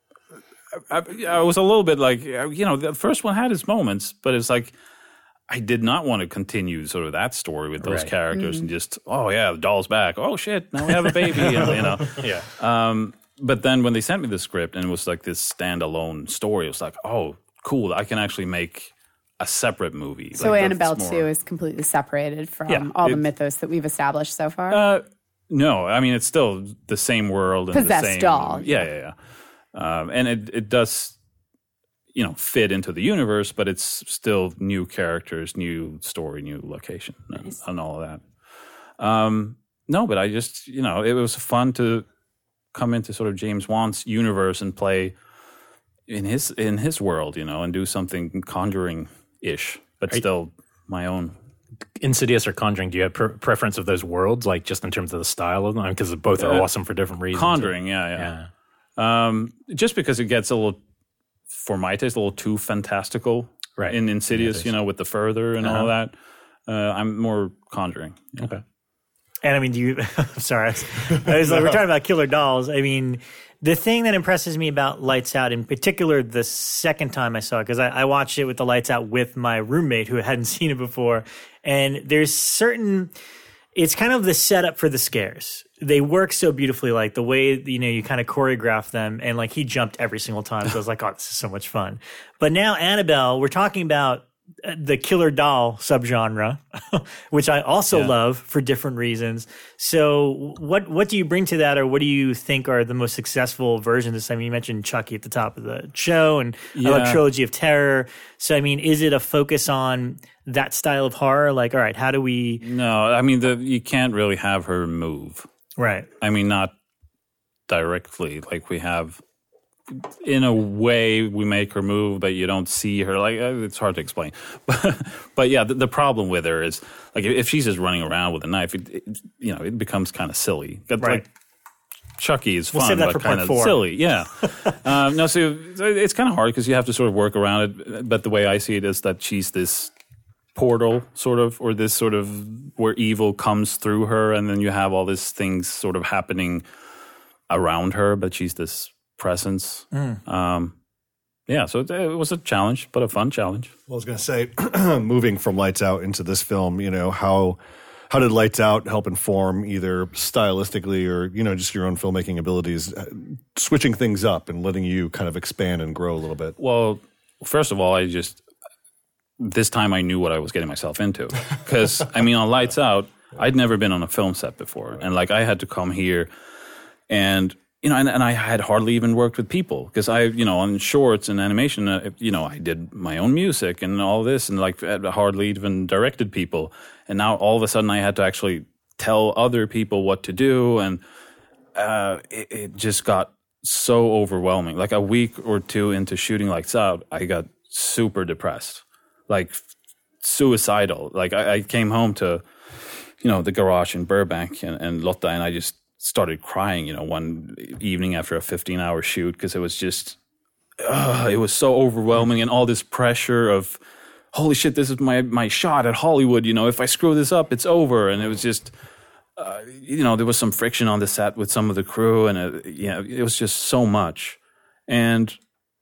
I, I was a little bit like, you know, the first one had its moments, but it's like... I did not want to continue sort of that story with those right. characters mm-hmm. and just, oh, yeah, the doll's back. Oh, shit, now we have a baby. and, you know. Yeah. Um, but then when they sent me the script and it was like this standalone story, it was like, oh, cool, I can actually make a separate movie. So like, Annabelle more, two is completely separated from yeah, all the it, mythos that we've established so far? Uh, no, I mean, it's still the same world. And Possessed the same, doll. Yeah, yeah, yeah. Um, and it, it does... you know, fit into the universe, but it's still new characters, new story, new location, nice. and, and all of that. Um, no, but I just, you know, it was fun to come into sort of James Wan's universe and play in his in his world, you know, and do something Conjuring-ish, but Are still my own. Insidious or Conjuring, do you have pre- preference of those worlds, like just in terms of the style of them? Because both are Uh, awesome for different reasons. Conjuring, yeah, yeah. yeah. Um, just because it gets a little... for my taste, a little too fantastical right. in Insidious, yeah, you know, with the further and uh-huh. all that. Uh, I'm more Conjuring. Yeah. Okay. And I mean, do you, I'm sorry, I was like, we're talking about killer dolls. I mean, the thing that impresses me about Lights Out, in particular, the second time I saw it, because I, I watched it with the Lights Out with my roommate who hadn't seen it before. And there's certain, it's kind of the setup for the scares. They work so beautifully, like the way, you know, you kind of choreograph them, and like he jumped every single time. So I was like, oh, this is so much fun. But now Annabelle, we're talking about the killer doll subgenre, which I also Yeah. love for different reasons. So what what do you bring to that, or what do you think are the most successful versions? I mean, you mentioned Chucky at the top of the show, and I love Yeah. Trilogy of Terror. So I mean, is it a focus on that style of horror? Like, all right, how do we? No, I mean, the, you can't really have her move. Right. I mean, not directly. Like we have, in a way, we make her move, but you don't see her. Like uh, it's hard to explain. But, but yeah, the, the problem with her is like if she's just running around with a knife, it, it, you know, it becomes kind of silly. But, Right. Like Chucky is We'll fun, save that but for part kind of four. silly. Yeah. um, no, so it's kind of hard because you have to sort of work around it. But the way I see it is that she's this portal sort of, or this sort of where evil comes through her, and then you have all these things sort of happening around her, but she's this presence. Mm. Um, yeah, so it, it was a challenge, but a fun challenge. Well, I was going to say, moving from Lights Out into this film, you know, how how did Lights Out help inform either stylistically or, you know, just your own filmmaking abilities, uh, switching things up and letting you kind of expand and grow a little bit? Well, first of all, I just, this time I knew what I was getting myself into. Because, I mean, on Lights Out, I'd never been on a film set before. And, like, I had to come here and, you know, and, and I had hardly even worked with people. Because I, you know, on shorts and animation, uh, you know, I did my own music and all this and, like, I hardly even directed people. And now all of a sudden I had to actually tell other people what to do. And uh, it, it just got so overwhelming. Like a week or two into shooting Lights Out, I got super depressed, like suicidal. Like I, I came home to, you know, the garage in Burbank, and, and Lotta and I just started crying, you know, one evening after a fifteen hour shoot, because it was just, uh, it was so overwhelming, and all this pressure of, holy shit, this is my, my shot at Hollywood. You know, if I screw this up, it's over. And it was just, uh, you know, there was some friction on the set with some of the crew, and it, you know, it was just so much. And,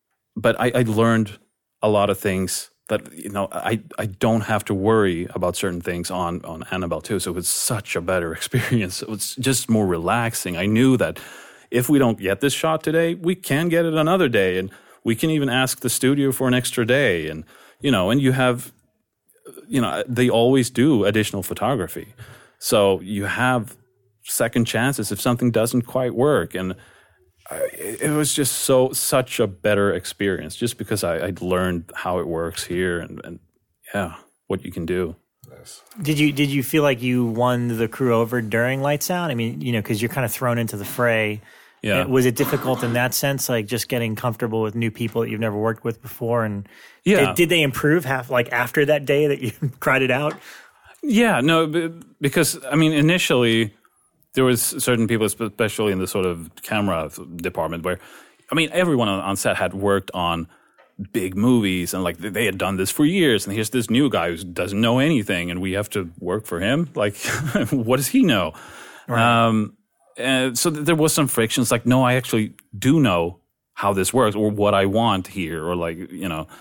but I, I learned a lot of things that, you know, I, I don't have to worry about certain things on, on Annabelle two. So it was such a better experience. It was just more relaxing. I knew that if we don't get this shot today, we can get it another day. And we can even ask the studio for an extra day. And, you know, and you have, you know, they always do additional photography. So you have second chances if something doesn't quite work. And it was just so such a better experience, just because I, I'd learned how it works here, and, and yeah, what you can do. Did you did you feel like you won the crew over during Lights Out? I mean, you know, because you're kind of thrown into the fray. Yeah. Was it difficult in that sense, like just getting comfortable with new people that you've never worked with before? And Yeah. did, did they improve half like after that day that you cried it out? Yeah, no, b- because I mean, initially there was certain people, especially in the sort of camera department, where I mean, everyone on, on set had worked on big movies, and like they had done this for years. And here's this new guy who doesn't know anything, and we have to work for him. Like, what does he know? Right. Um, and so there was some frictions. Like, no, I actually do know how this works, or what I want here, or like, you know.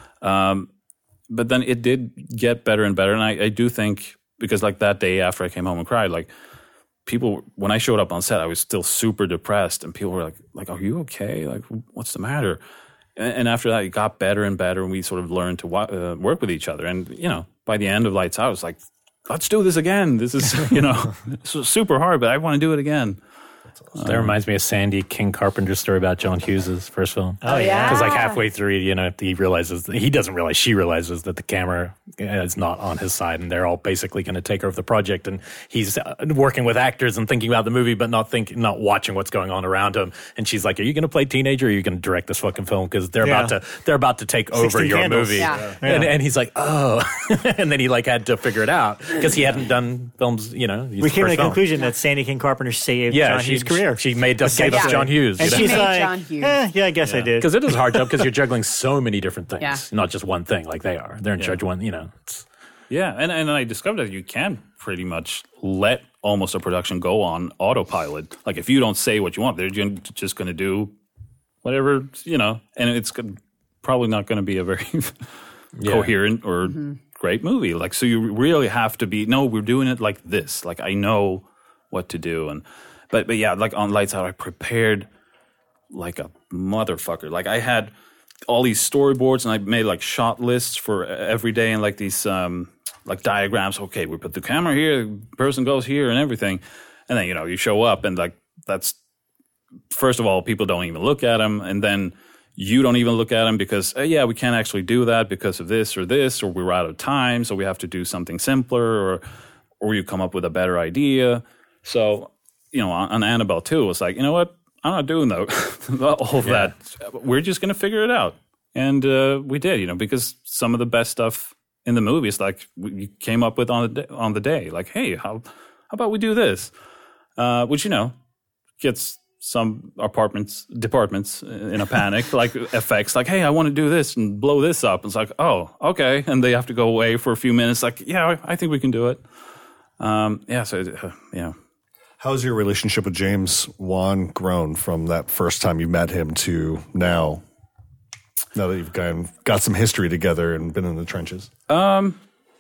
Um, but then it did get better and better, and I, I do think, because like that day after I came home and cried, like people, when I showed up on set, I was still super depressed, and people were like, "Like, are you okay? Like, what's the matter?" And, and after that, it got better and better, and we sort of learned to uh, work with each other. And you know, by the end of Lights Out, I was like, "Let's do this again. This is, you know, this was super hard, but I want to do it again." That reminds me of Sandy King Carpenter's story about John Hughes' first film. Oh, yeah. Because like halfway through, you know, he realizes, he doesn't realize, she realizes that the camera is not on his side, and they're all basically going to take over the project. And he's working with actors and thinking about the movie, but not think, not watching what's going on around him. And she's like, "Are you going to play teenager, or are you going to direct this fucking film? Because they're Yeah. about to, they're about to take over sixteen your Candles. movie." Yeah. And, and he's like, "Oh," and then he like had to figure it out because he hadn't done films. You know, We came to the conclusion that Sandy King Carpenter saved Yeah, John she, Hughes' career. She made us save us Yeah. John Hughes. and you know? she's She made like, John Hughes. Eh, yeah, I guess I did. Because it is a hard job, because you're juggling so many different things, Yeah. not just one thing like they are. They're in charge of one, you know. It's, Yeah, and, and I discovered that you can pretty much let almost a production go on autopilot. Like, if you don't say what you want, they're ju- just going to do whatever, you know, and it's go- probably not going to be a very coherent or great movie. Like, so you really have to be, no, we're doing it like this. Like, I know what to do. And But, but yeah, like on Lights Out, I prepared like a motherfucker. Like, I had all these storyboards, and I made like shot lists for every day and like these um, like diagrams. Okay, we put the camera here, the person goes here, and everything. And then you know you show up, and like that's first of all, people don't even look at them, and then you don't even look at them because uh, yeah, we can't actually do that because of this or this, or we're out of time, so we have to do something simpler, or or you come up with a better idea. So you know, on, on Annabelle two, it was like, you know what? I'm not doing that. all of yeah. that. We're just going to figure it out. And uh, we did, you know, because some of the best stuff in the movie is like we came up with on the, on the day. Like, hey, how, how about we do this? Uh, which, you know, gets some apartments, departments in a panic, like effects, like, hey, I want to do this and blow this up. It's like, oh, okay. And they have to go away for a few minutes. Like, yeah, I think we can do it. Um, yeah, so, uh, yeah. How's your relationship with James Wan grown from that first time you met him to now? Now that you've kind of got some history together and been in the trenches. Um,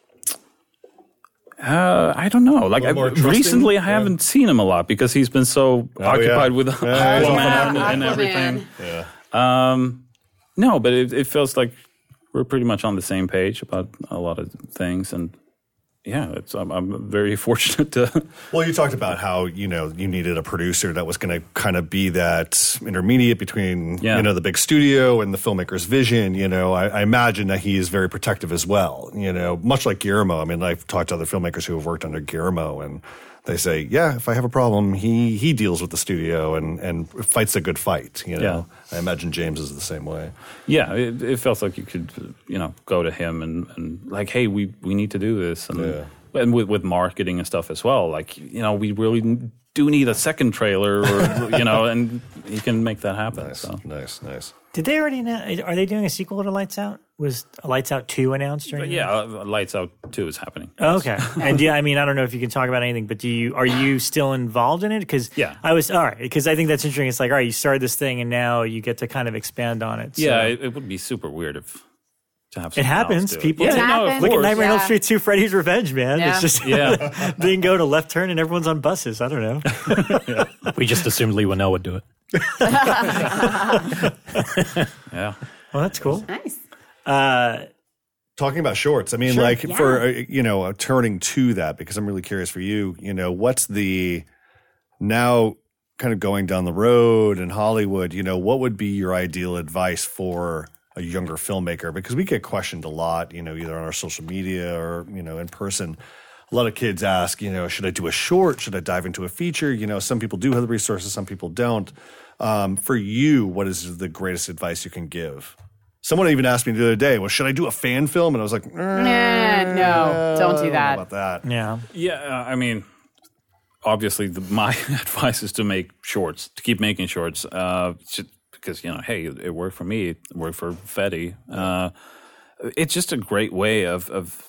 uh, I don't know. Like I, recently, I yeah. haven't seen him a lot because he's been so oh, occupied yeah. with yeah, Aquaman yeah. and everything. Yeah. Um, no, but it, it feels like we're pretty much on the same page about a lot of things, and. Yeah, it's, I'm, I'm very fortunate to. Well, you talked about how you know you needed a producer that was going to kind of be that intermediate between yeah. you know the big studio and the filmmaker's vision. You know, I, I imagine that he is very protective as well. You know, much like Guillermo. I mean, I've talked to other filmmakers who have worked under Guillermo, and they say, yeah, if I have a problem, he he deals with the studio and and fights a good fight. You know, yeah. I imagine James is the same way. Yeah, it, it felt like you could, you know, go to him and, and like, hey, we, we need to do this, and yeah. and with with marketing and stuff as well. Like, you know, we really do need a second trailer, or you know, and he can make that happen. Nice, so. nice, nice. Did they already know? Are they doing a sequel to Lights Out? Was Lights Out two announced during? But yeah, uh, Lights Out two is happening. Oh, okay, and yeah, I mean, I don't know if you can talk about anything, but do you are you still involved in it? Because yeah, I was all right. Because I think that's interesting. It's like, all right, you started this thing, and now you get to kind of expand on it. So. Yeah, it, it would be super weird if to have. It happens. It. People yeah, it happens. Look at Nightmare on yeah. Elm Street two, Freddy's Revenge, man. Yeah. It's just yeah, they can go to left turn and everyone's on buses. I don't know. yeah. We just assumed Lee Winnell would do it. yeah. Well, that's cool. Nice. Uh, Talking about shorts, I mean, sure, like yeah. for, uh, you know, uh, turning to that, because I'm really curious for you, you know, what's the now kind of going down the road in Hollywood, you know, what would be your ideal advice for a younger filmmaker? Because we get questioned a lot, you know, either on our social media or, you know, in person. A lot of kids ask, you know, should I do a short? Should I dive into a feature? You know, some people do have the resources, some people don't. Um, for you, what is the greatest advice you can give? Someone even asked me the other day, well, should I do a fan film? And I was like, nah, no, don't do that. How about that? yeah. Yeah, uh, I mean, obviously, the, my advice is to make shorts, to keep making shorts, uh, just because, you know, hey, it, it worked for me, it worked for Fetty. Uh, it's just a great way of, of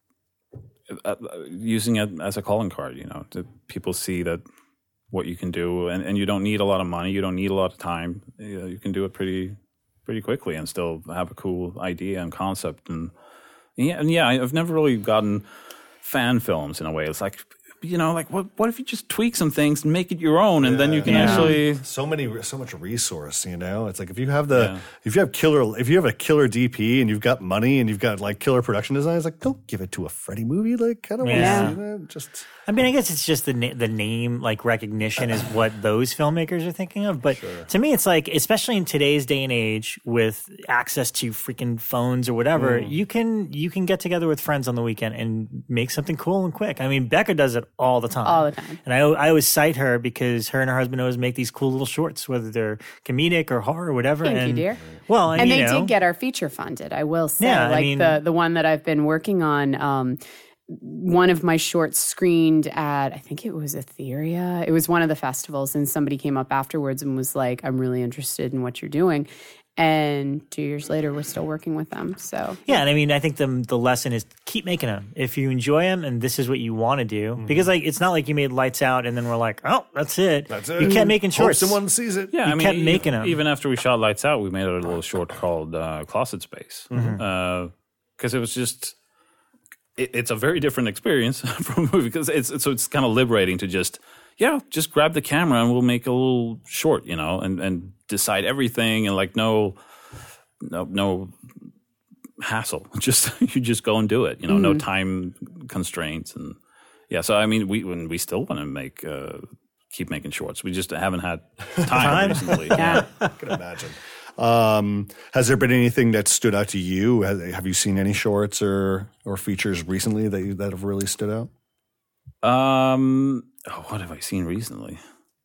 uh, using it as a calling card, you know, to people see that what you can do, and, and you don't need a lot of money, you don't need a lot of time, you know, you can do it pretty pretty quickly and still have a cool idea and concept. And yeah, and yeah, I've never really gotten fan films in a way. It's like, you know, like what what if you just tweak some things and make it your own, and yeah. then you can yeah. actually so many so much resource. You know, it's like if you have the yeah. if you have killer if you have a killer D P and you've got money and you've got like killer production design, it's like don't give it to a Freddy movie. Like I don't yeah. want to see that. Just I mean, I guess it's just the na- the name like recognition is what those filmmakers are thinking of. But sure. to me, it's like, especially in today's day and age with access to freaking phones or whatever, mm. you can you can get together with friends on the weekend and make something cool and quick. I mean, Becca does it all the time. All the time. And I, I always cite her because her and her husband always make these cool little shorts, whether they're comedic or horror or whatever. Thank and, you, dear. Well, and, and you they know, did get our feature funded, I will say. Yeah, I like mean- the, the one that I've been working on, um, one of my shorts screened at, I think it was Etheria. It was one of the festivals, and somebody came up afterwards and was like, I'm really interested in what you're doing. And two years later, we're still working with them. So yeah, and I mean, I think the the lesson is keep making them. If you enjoy them and this is what you want to do, mm-hmm. because like it's not like you made Lights Out and then we're like, oh, that's it. That's it. You kept making shorts. Hope someone sees it. Yeah, You I mean, kept e- making 'em. Even after we shot Lights Out, we made a little short called uh, Closet Space, because Mm-hmm. uh, it was just it, it's a very different experience from a movie. Because it's, it's so it's kind of liberating to just yeah, just grab the camera and we'll make a little short, you know, and and decide everything and like no. no, no hassle. Just you just go and do it. You know, mm. no time constraints, and yeah. So I mean, we when we still want to make uh, keep making shorts. We just haven't had time, time? recently. Yeah, I can imagine. Um, has there been anything that stood out to you? Have, have you seen any shorts or or features recently that you, that have really stood out? Um, oh, what have I seen recently?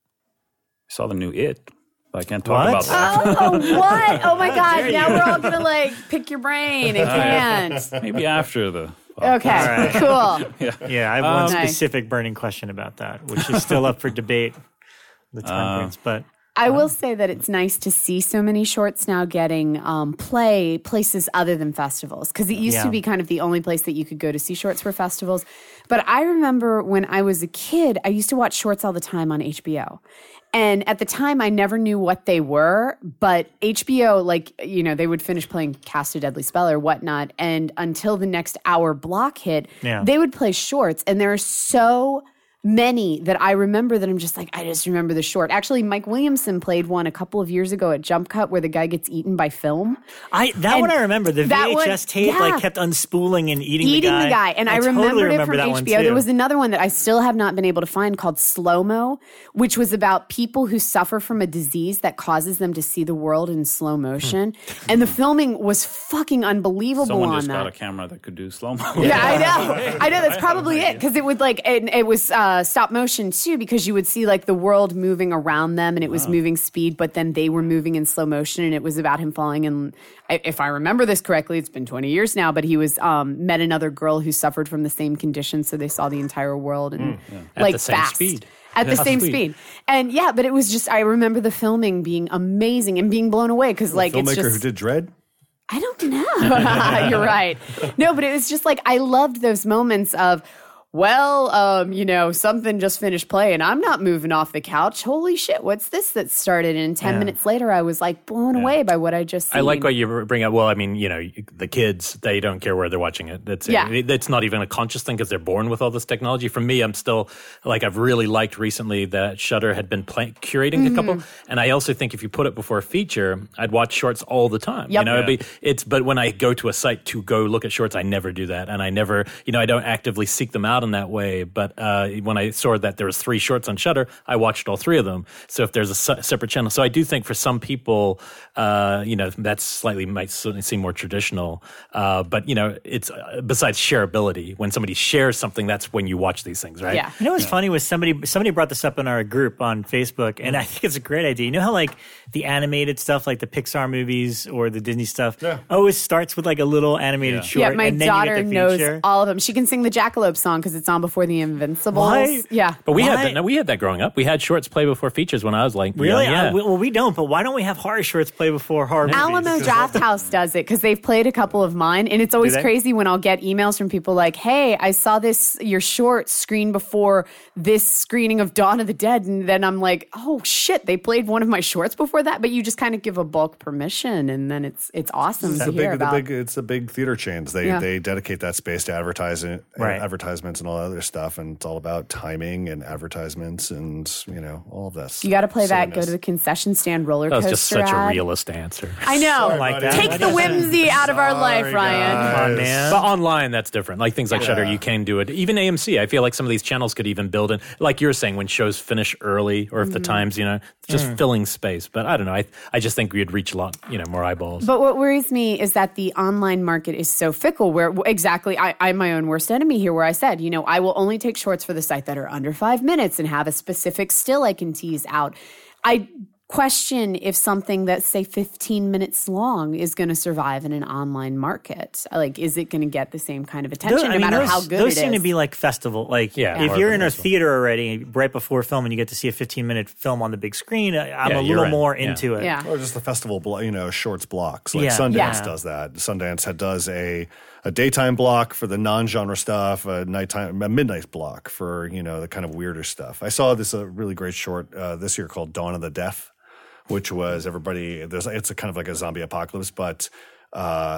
I saw the new It. But I can't talk what? about that. Oh, what? Oh my God! Now we're all gonna like pick your brain and can't. Maybe after the. Okay, right. Cool. Yeah, yeah. I have um, one specific burning question about that, which is still up for debate. The time uh, points, but. I will say that it's nice to see so many shorts now getting um, play places other than festivals, because it used yeah. to be kind of the only place that you could go to see shorts for festivals. But I remember when I was a kid, I used to watch shorts all the time on H B O. And at the time, I never knew what they were, but H B O, like, you know, they would finish playing Cast a Deadly Spell or whatnot, and until the next hour block hit, yeah. they would play shorts, and there are so many that I remember that I'm just like, I just remember the short. Actually, Mike Williamson played one a couple of years ago at Jump Cut where the guy gets eaten by film. I That and one I remember. The V H S one, tape yeah. like kept unspooling and eating, eating the guy. the guy. And I, I remembered totally it remember from that H B O. one too. There was another one that I still have not been able to find called Slow Mo, which was about people who suffer from a disease that causes them to see the world in slow motion. And the filming was fucking unbelievable Someone on just that. got a camera that could do slow mo. Yeah, I know. I know. That's probably it, because it would like it, it was uh, stop motion too, because you would see like the world moving around them, and it was wow. moving speed, but then they were moving in slow motion, and it was about him falling. And if I remember this correctly, it's been twenty years now, but he was um, met another girl who suffered from the same condition, so they saw the entire world and mm, yeah. like at the same fast. speed. At the That's same sweet. speed. And yeah, but it was just, I remember the filming being amazing and being blown away, because like the filmmaker it's just, who did Dread. I don't know. You're right. No, but it was just like, I loved those moments of, well, um, you know, something just finished playing. I'm not moving off the couch. Holy shit, what's this that started? And ten yeah. minutes later, I was like blown yeah. away by what I just seen. I like what you bring up. Well, I mean, you know, the kids, they don't care where they're watching it. That's yeah. it. It's not even a conscious thing because they're born with all this technology. For me, I'm still, like, I've really liked recently that Shudder had been play- curating mm-hmm. a couple. And I also think if you put it before a feature, I'd watch shorts all the time. Yep. You know, yeah. it'd be, it's, but when I go to a site to go look at shorts, I never do that. And I never, you know, I don't actively seek them out in that way. But uh, when I saw that there was three shorts on Shudder, I watched all three of them. So if there's a se- separate channel, so I do think for some people, uh, you know, that's slightly might seem more traditional. Uh, but you know, it's uh, besides shareability. When somebody shares something, that's when you watch these things, right? Yeah. You know what's yeah. funny was somebody somebody brought this up in our group on Facebook, and I think it's a great idea. You know how like the animated stuff, like the Pixar movies or the Disney stuff, yeah. always starts with like a little animated Yeah. short. Yeah, my and then daughter you get the knows feature. all of them. She can sing the Jackalope song because it's on before the Invincibles. Why? Yeah. But we Why? had that. No, we had that growing up. We had shorts play before features when I was like, Really? young, yeah. Uh, we- well, we don't. But why don't we have horror shorts play before horror movies? Alamo Draft House does it because they've played a couple of mine, and it's always they? crazy when I'll get emails from people like, "Hey, I saw this your short screen before this screening of Dawn of the Dead," and then I'm like, "Oh shit, they played one of my shorts before that." But you just kind of give a bulk permission, and then it's it's awesome It's to the hear big, the about. big, it's the big theater chains. They Yeah. they dedicate that space to advertising, Right. advertisements, and all that other stuff. And it's all about timing and advertisements, and you know all of this. You got to play that. Go silliness. to the concession stand roller That was coaster. just such ad. a realist answer. I know. like that. Take the whimsy out of our life, Sorry, Ryan. Come on, guys. man. But online, that's different. Like things like Shudder, you can do it. Even A M C, I feel like some of these channels could even build in, like you're saying, when shows finish early, or if the times, you know, just filling space. But I don't know. I I just think we'd reach a lot, you know, more eyeballs. But what worries me is that the online market is so fickle where exactly I, I'm my own worst enemy here, where I said, you know, I will only take shorts for the site that are under five minutes and have a specific still I can tease out. I question if something that's say fifteen minutes long is going to survive in an online market. Like, is it going to get the same kind of attention Those- I no mean, matter those, how good those it seem is? to be like festival. Like, Yeah, if more you're of a in a festival. theater already, right before film, and you get to see a fifteen minute film on the big screen, I- I'm Yeah, a you're little in. more Yeah. into it. Yeah. Or just the festival, blo- you know, shorts blocks. Like Yeah. Sundance Yeah. does that. Sundance had, does a a daytime block for the non-genre stuff, a nighttime, a midnight block for you know the kind of weirder stuff. I saw this a really great short uh, this year called Dawn of the Death, which was everybody. There's it's a kind of like a zombie apocalypse, but uh,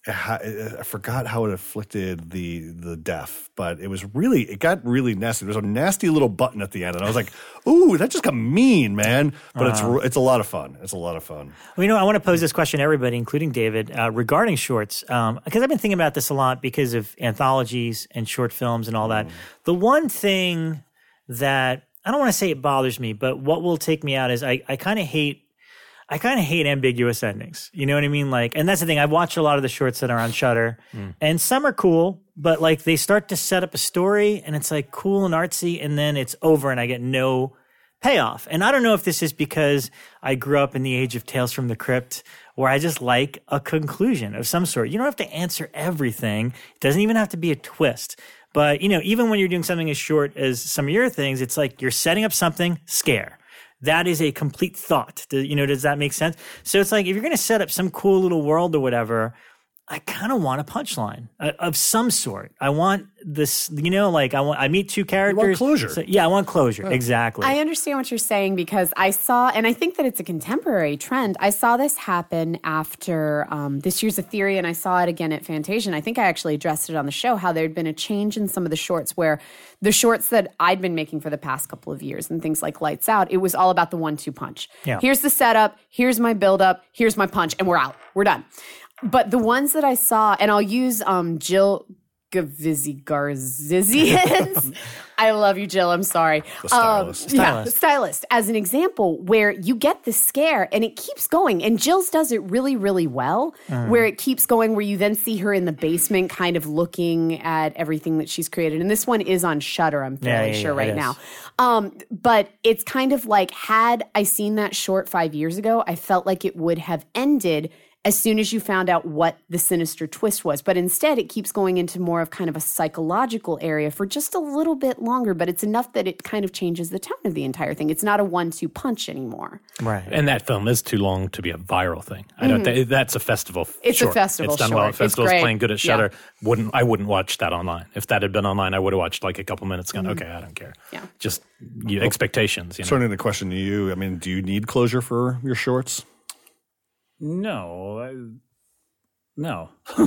I forgot how it afflicted the the deaf, but it was really it got really nasty. There was a nasty little button at the end, and I was like, "Ooh, that just got mean, man!" But uh-huh. it's it's a lot of fun. It's a lot of fun. Well, you know, I want to pose this question to everybody, including David, uh, regarding shorts, um, because I've been thinking about this a lot because of anthologies and short films and all that. Mm. The one thing that I don't want to say it bothers me, but what will take me out is I I kind of hate. I kind of hate ambiguous endings. You know what I mean? Like, and that's the thing. I've watched a lot of the shorts that are on Shudder, mm. and some are cool, but like they start to set up a story, and it's like cool and artsy, and then it's over, and I get no payoff. And I don't know if this is because I grew up in the age of Tales from the Crypt, where I just like a conclusion of some sort. You don't have to answer everything. It doesn't even have to be a twist. But you know, even when you're doing something as short as some of your things, it's like you're setting up something, scare. That is a complete thought. Do, you know, does that make sense? So it's like if you're going to set up some cool little world or whatever, I kind of want a punchline uh, of some sort. I want this, you know, like I want I meet two characters. You want closure. So, yeah, I want closure. Yeah. Exactly. I understand what you're saying because I saw, and I think that it's a contemporary trend. I saw this happen after um, This Year's a Theory, and I saw it again at Fantasia. And I think I actually addressed it on the show, how there'd been a change in some of the shorts where the shorts that I'd been making for the past couple of years and things like Lights Out, it was all about the one two punch. Yeah. Here's the setup, here's my build-up, here's my punch, and we're out. We're done. But the ones that I saw, and I'll use um, Jill Gavizzi Garzizian. I love you, Jill. I'm sorry. The stylist. Um, stylist. Yeah, the stylist as an example where you get the scare and it keeps going. And Jill's does it really, really well, mm. where it keeps going, where you then see her in the basement kind of looking at everything that she's created. And this one is on Shudder, I'm fairly yeah, yeah, sure, yeah, right now. Um, but it's kind of like, had I seen that short five years ago, I felt like it would have ended as soon as you found out what the sinister twist was. But instead, it keeps going into more of kind of a psychological area for just a little bit longer, but it's enough that it kind of changes the tone of the entire thing. It's not a one two punch anymore. Right. And that film is too long to be a viral thing. I don't mm-hmm. think that's a festival It's short. a festival It's done short. well at festivals, it's playing good at Shudder. Yeah. Wouldn't I wouldn't watch that online. If that had been online, I would have watched like a couple minutes going, mm-hmm. okay, I don't care. Yeah. Just you, well, expectations. You know? Turning the question to you, I mean, do you need closure for your shorts? No. I, No. no,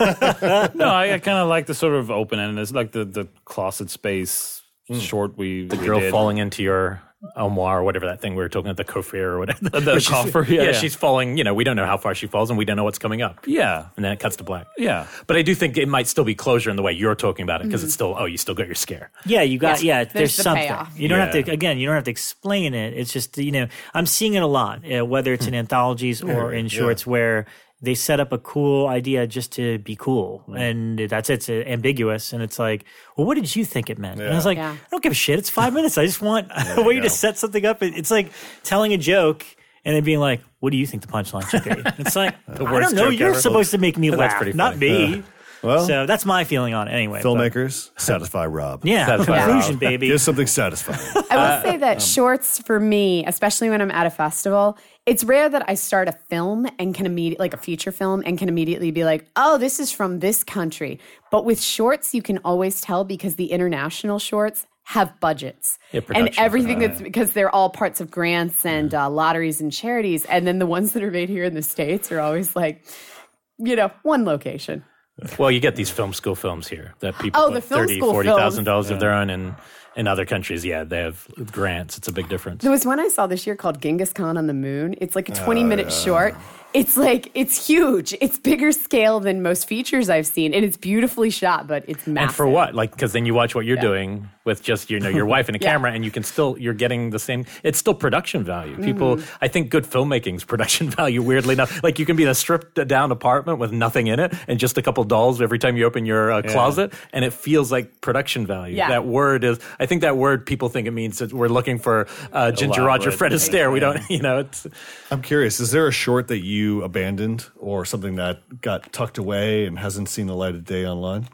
I, I kind of like the sort of open-endedness, like the, the closet space mm. short we The we girl did. falling into your armoire or whatever that thing we were talking about, the coffer or whatever. The, the coffer, yeah, yeah, yeah. She's falling, you know, we don't know how far she falls and we don't know what's coming up. Yeah. And then it cuts to black. Yeah. But I do think it might still be closure in the way you're talking about it because mm. it's still, oh, you still got your scare. Yeah, you got, yeah, yeah there's, there's the something. payoff. You don't yeah. have to, again, you don't have to explain it. It's just, you know, I'm seeing it a lot, uh, whether it's in anthologies or in shorts yeah. where they set up a cool idea just to be cool. Mm. And that's it. It's ambiguous. And it's like, well, what did you think it meant? Yeah. And I was like, yeah. I don't give a shit. It's five minutes. I just want a way to set something up. It's like telling a joke and then being like, what do you think the punchline should be? It's like, the I don't know. You're ever. supposed to make me laugh, not me. Yeah. Well, so that's my feeling on it anyway. Filmmakers, but. satisfy Rob. Yeah, satisfy conclusion, Rob. baby. Give something satisfying. I will uh, say that um, shorts for me, especially when I'm at a festival, it's rare that I start a film and can immediately, like a feature film, and can immediately be like, oh, this is from this country. But with shorts, you can always tell because the international shorts have budgets yeah, and everything that's because they're all parts of grants and yeah. uh, lotteries and charities. And then the ones that are made here in the States are always like, you know, one location. Well, you get these film school films here that people oh, put the film thirty, school forty thousand dollars films. of their own, and in other countries, yeah, they have grants. It's a big difference. There was one I saw this year called Genghis Khan on the Moon. It's like a twenty minute uh, short. It's like, it's huge. It's bigger scale than most features I've seen. And it's beautifully shot, but it's massive. And for what? Like, because then you watch what you're yeah. doing with just, you know, your wife and a yeah. camera, and you can still, you're getting the same, it's still production value. People, mm-hmm. I think good filmmaking's production value, weirdly enough. Like, you can be in a stripped down apartment with nothing in it and just a couple dolls every time you open your uh, yeah. closet, and it feels like production value. Yeah. That word is, I think that word, people think it means that we're looking for uh, Ginger Roger, Fred Astaire. We don't, you know, it's. I'm curious, is there a short that you abandoned or something that got tucked away and hasn't seen the light of day online?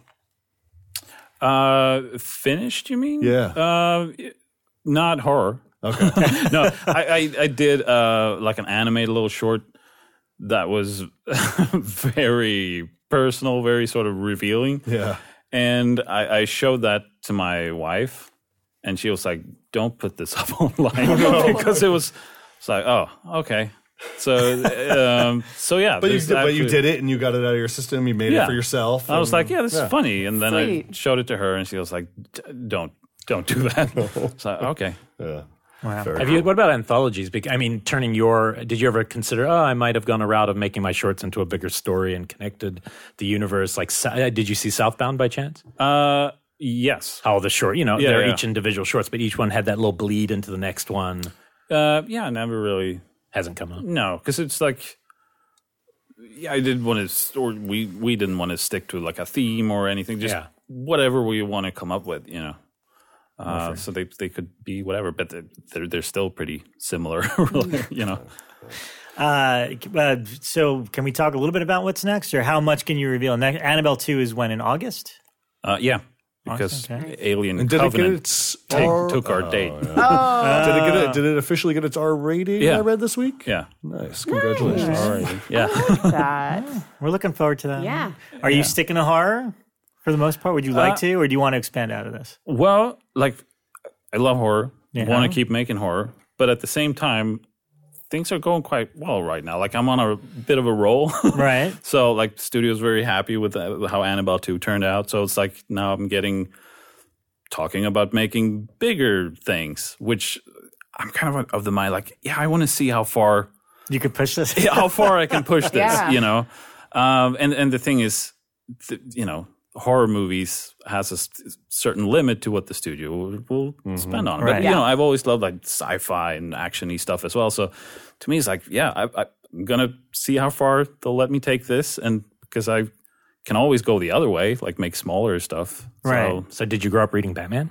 Uh, finished, you mean? Yeah. Uh, not horror. Okay. no, I, I, I did uh, like an animated little short that was very personal, very sort of revealing. Yeah. And I, I showed that to my wife, and she was like, don't put this up online. because it was, it's like, oh, okay. So, um, so yeah. But you, there's did, but you actually- did it, and you got it out of your system. You made Yeah. it for yourself. I was and- like, yeah, this yeah. is funny. And then I Sweet. showed it to her, and she was like, "D- don't, don't do that. So, okay. Yeah. Wow. Very Have you? What about anthologies? Bec- I mean, turning your. Did you ever consider? Oh, I might have gone a route of making my shorts into a bigger story and connected the universe. Like, uh, did you see Southbound by chance? Uh, yes. How the short, you know, Yeah, they're yeah. each individual shorts, but each one had that little bleed into the next one. Uh, yeah, never really. Hasn't come up. No, because it's like, yeah, I didn't want to, or we we didn't want to stick to like a theme or anything. Just Yeah. whatever we want to come up with, you know. Uh, so they they could be whatever, but they're they're, they're still pretty similar, really, you know. Uh, uh, so can we talk a little bit about what's next, or how much can you reveal? Ne- Annabelle two is when, in August? Uh, yeah, because Okay. Alien And did it get Covenant its take- R- took our date. did it get it? Did it officially get its R rating? Yeah. I read this week. Yeah, Nice. Congratulations. all right. Yeah. That. We're looking forward to that. Yeah. Are you sticking to horror for the most part? Would you like Uh, to, or do you want to expand out of this? Well, like, I love horror. Yeah. Want to keep making horror, but at the same time, things are going quite well right now. Like, I'm on a bit of a roll. Right. So, like, the studio's very happy with uh, how Annabelle two turned out. So it's like now I'm getting talking about making bigger things, which I'm kind of of the mind. Like, yeah, I want to see how far You could push this. how far I can push this. Yeah. You know, um, and and the thing is, th- you know, horror movies has a s- certain limit to what the studio will, will spend on it. But Right. you Yeah. know, I've always loved like sci-fi and actiony stuff as well. So to me, it's like, yeah, I, I, I'm gonna see how far they'll let me take this, and because I can always go the other way, like make smaller stuff. Right. So, So, did you grow up reading Batman?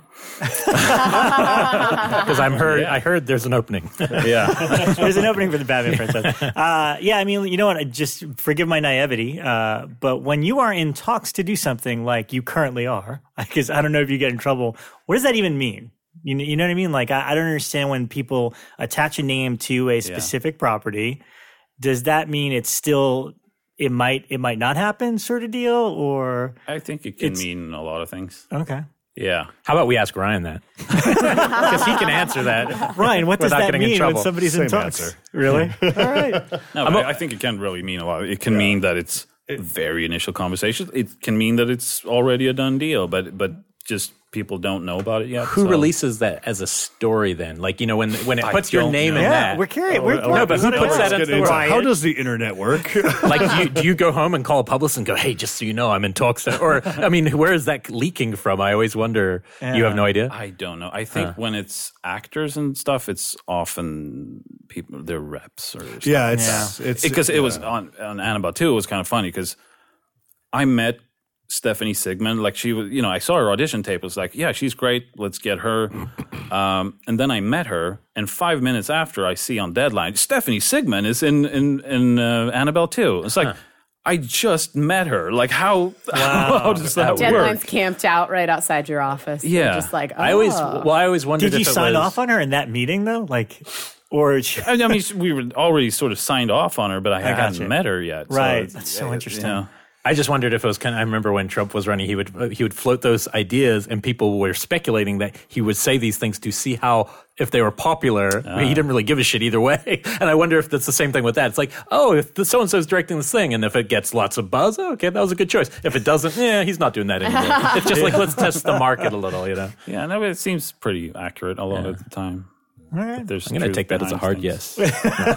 Because I'm heard. I heard there's an opening. yeah. There's an opening for the Batman franchise. Uh, yeah, I mean, you know what? I just forgive my naivety, uh, but when you are in talks to do something like you currently are, because I don't know if you get in trouble, what does that even mean? You, you know what I mean? Like, I, I don't understand when people attach a name to a specific property. Does that mean it's still it might it might not happen, sort of deal, or I think it can It's- mean a lot of things. okay? Yeah. How about we ask Ryan that? Because he can answer that. Ryan, what does Without that getting in mean when trouble. somebody's in Same talks? answer. Really? All right. No, but I, I think it can really mean a lot. It can mean that it's very initial conversations. It can mean that it's already a done deal, but but just people don't know about it yet. Who so- releases that as a story then? Like, you know, when when it I puts your don't name know. in Yeah, that. we're curious. We're, Oh, we're, no, but who we're- puts that Let's into get into the How does the internet work? Like, do you, do you go home and call a publicist and go, hey, just so you know, I'm in talks? To, or, I mean, where is that leaking from? I always wonder. You have no idea? I don't know. I think when it's actors and stuff, it's often people, their reps or stuff. yeah, it's it's Because it was yeah. on, on Annabelle two, it was kind of funny because I met Stephanie Sigmund. Like, she was, you know, I saw her audition tape. It was like, yeah, she's great. Let's get her. Um, and then I met her, and five minutes after, I see on Deadline, Stephanie Sigmund is in in, in uh, Annabelle two. It's like, I just met her. Like, how, how does that Deadline's work? camped out right outside your office. They're Yeah. just like, oh. I always, well, I always wondered Did you if it sign was, off on her in that meeting though? Like, or she, I mean, we were already sort of signed off on her, but I, got hadn't you. met her yet. So Right. it's- That's so uh, interesting. You know. I just wondered if it was kind of, I remember when Trump was running, he would he would float those ideas, and people were speculating that he would say these things to see how, if they were popular. I mean, he didn't really give a shit either way. And I wonder if that's the same thing with that. It's like, oh, if the so-and-so is directing this thing, and if it gets lots of buzz, oh, okay, that was a good choice. If it doesn't, yeah, he's not doing that anymore. It's just like, let's test the market a little, you know? Yeah, no, but it seems pretty accurate a lot of the time. right. There's I'm going to truth take that as a behind hard things.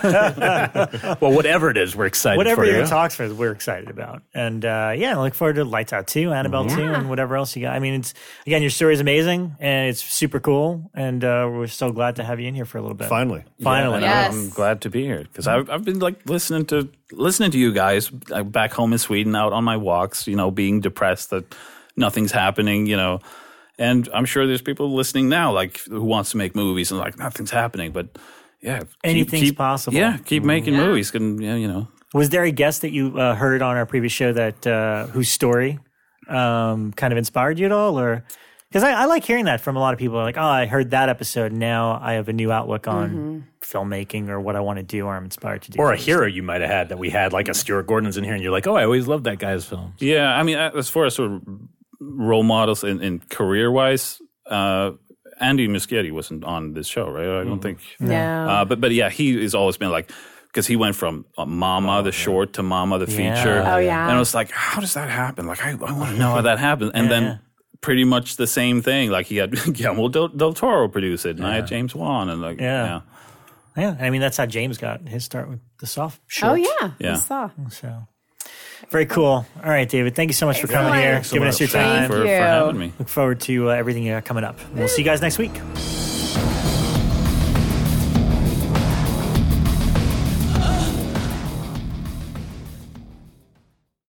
yes. Well, whatever it is, we're excited Whatever for you're you. in talks for, we're excited about. And uh, yeah, I look forward to Lights Out two, Annabelle two, and whatever else you got. I mean, it's again, your story is amazing and it's super cool. And uh, we're so glad to have you in here for a little bit. Finally. Finally. Yeah, Yes. I'm glad to be here because I've I've been like listening to listening to you guys uh, back home in Sweden, out on my walks, you know, being depressed that nothing's happening, you know, and I'm sure there's people listening now like who wants to make movies and like nothing's happeing, but yeah, keep- Anything's keep- possible. Yeah, keep making movies, and yeah, you know. Was there a guest that you uh, heard on our previous show that uh, whose story um, kind of inspired you at all, or because I, I like hearing that from a lot of people. Like, oh, I heard that episode. Now I have a new outlook on filmmaking or what I want to do, or I'm inspired to do. Or a things. hero you might have had that we had, like a Stuart Gordon's in here, and you're like, oh, I always loved that guy's films. Yeah, I mean, as far as sort of role models in, in career wise, uh, Andy Muschietti wasn't on this show, right? I don't think. No. Uh, but but yeah, he has always been like because he went from uh, Mama, the short, to Mama, the feature. Oh, yeah. And I was like, how does that happen? Like, I, I want to know how that happened. And Yeah, then yeah. pretty much the same thing. Like, he had Guillermo del, del Toro produce it, and I had James Wan. And like, Yeah. yeah. Yeah, I mean that's how James got his start with the soft Oh short. yeah, Yeah. I saw. So very cool. All right, David. Thank you so much for coming Excellent. here, Thanks so giving us much. your Thank time. you for, for you. having me. Look forward to uh, everything you got coming up. We'll see you guys next week.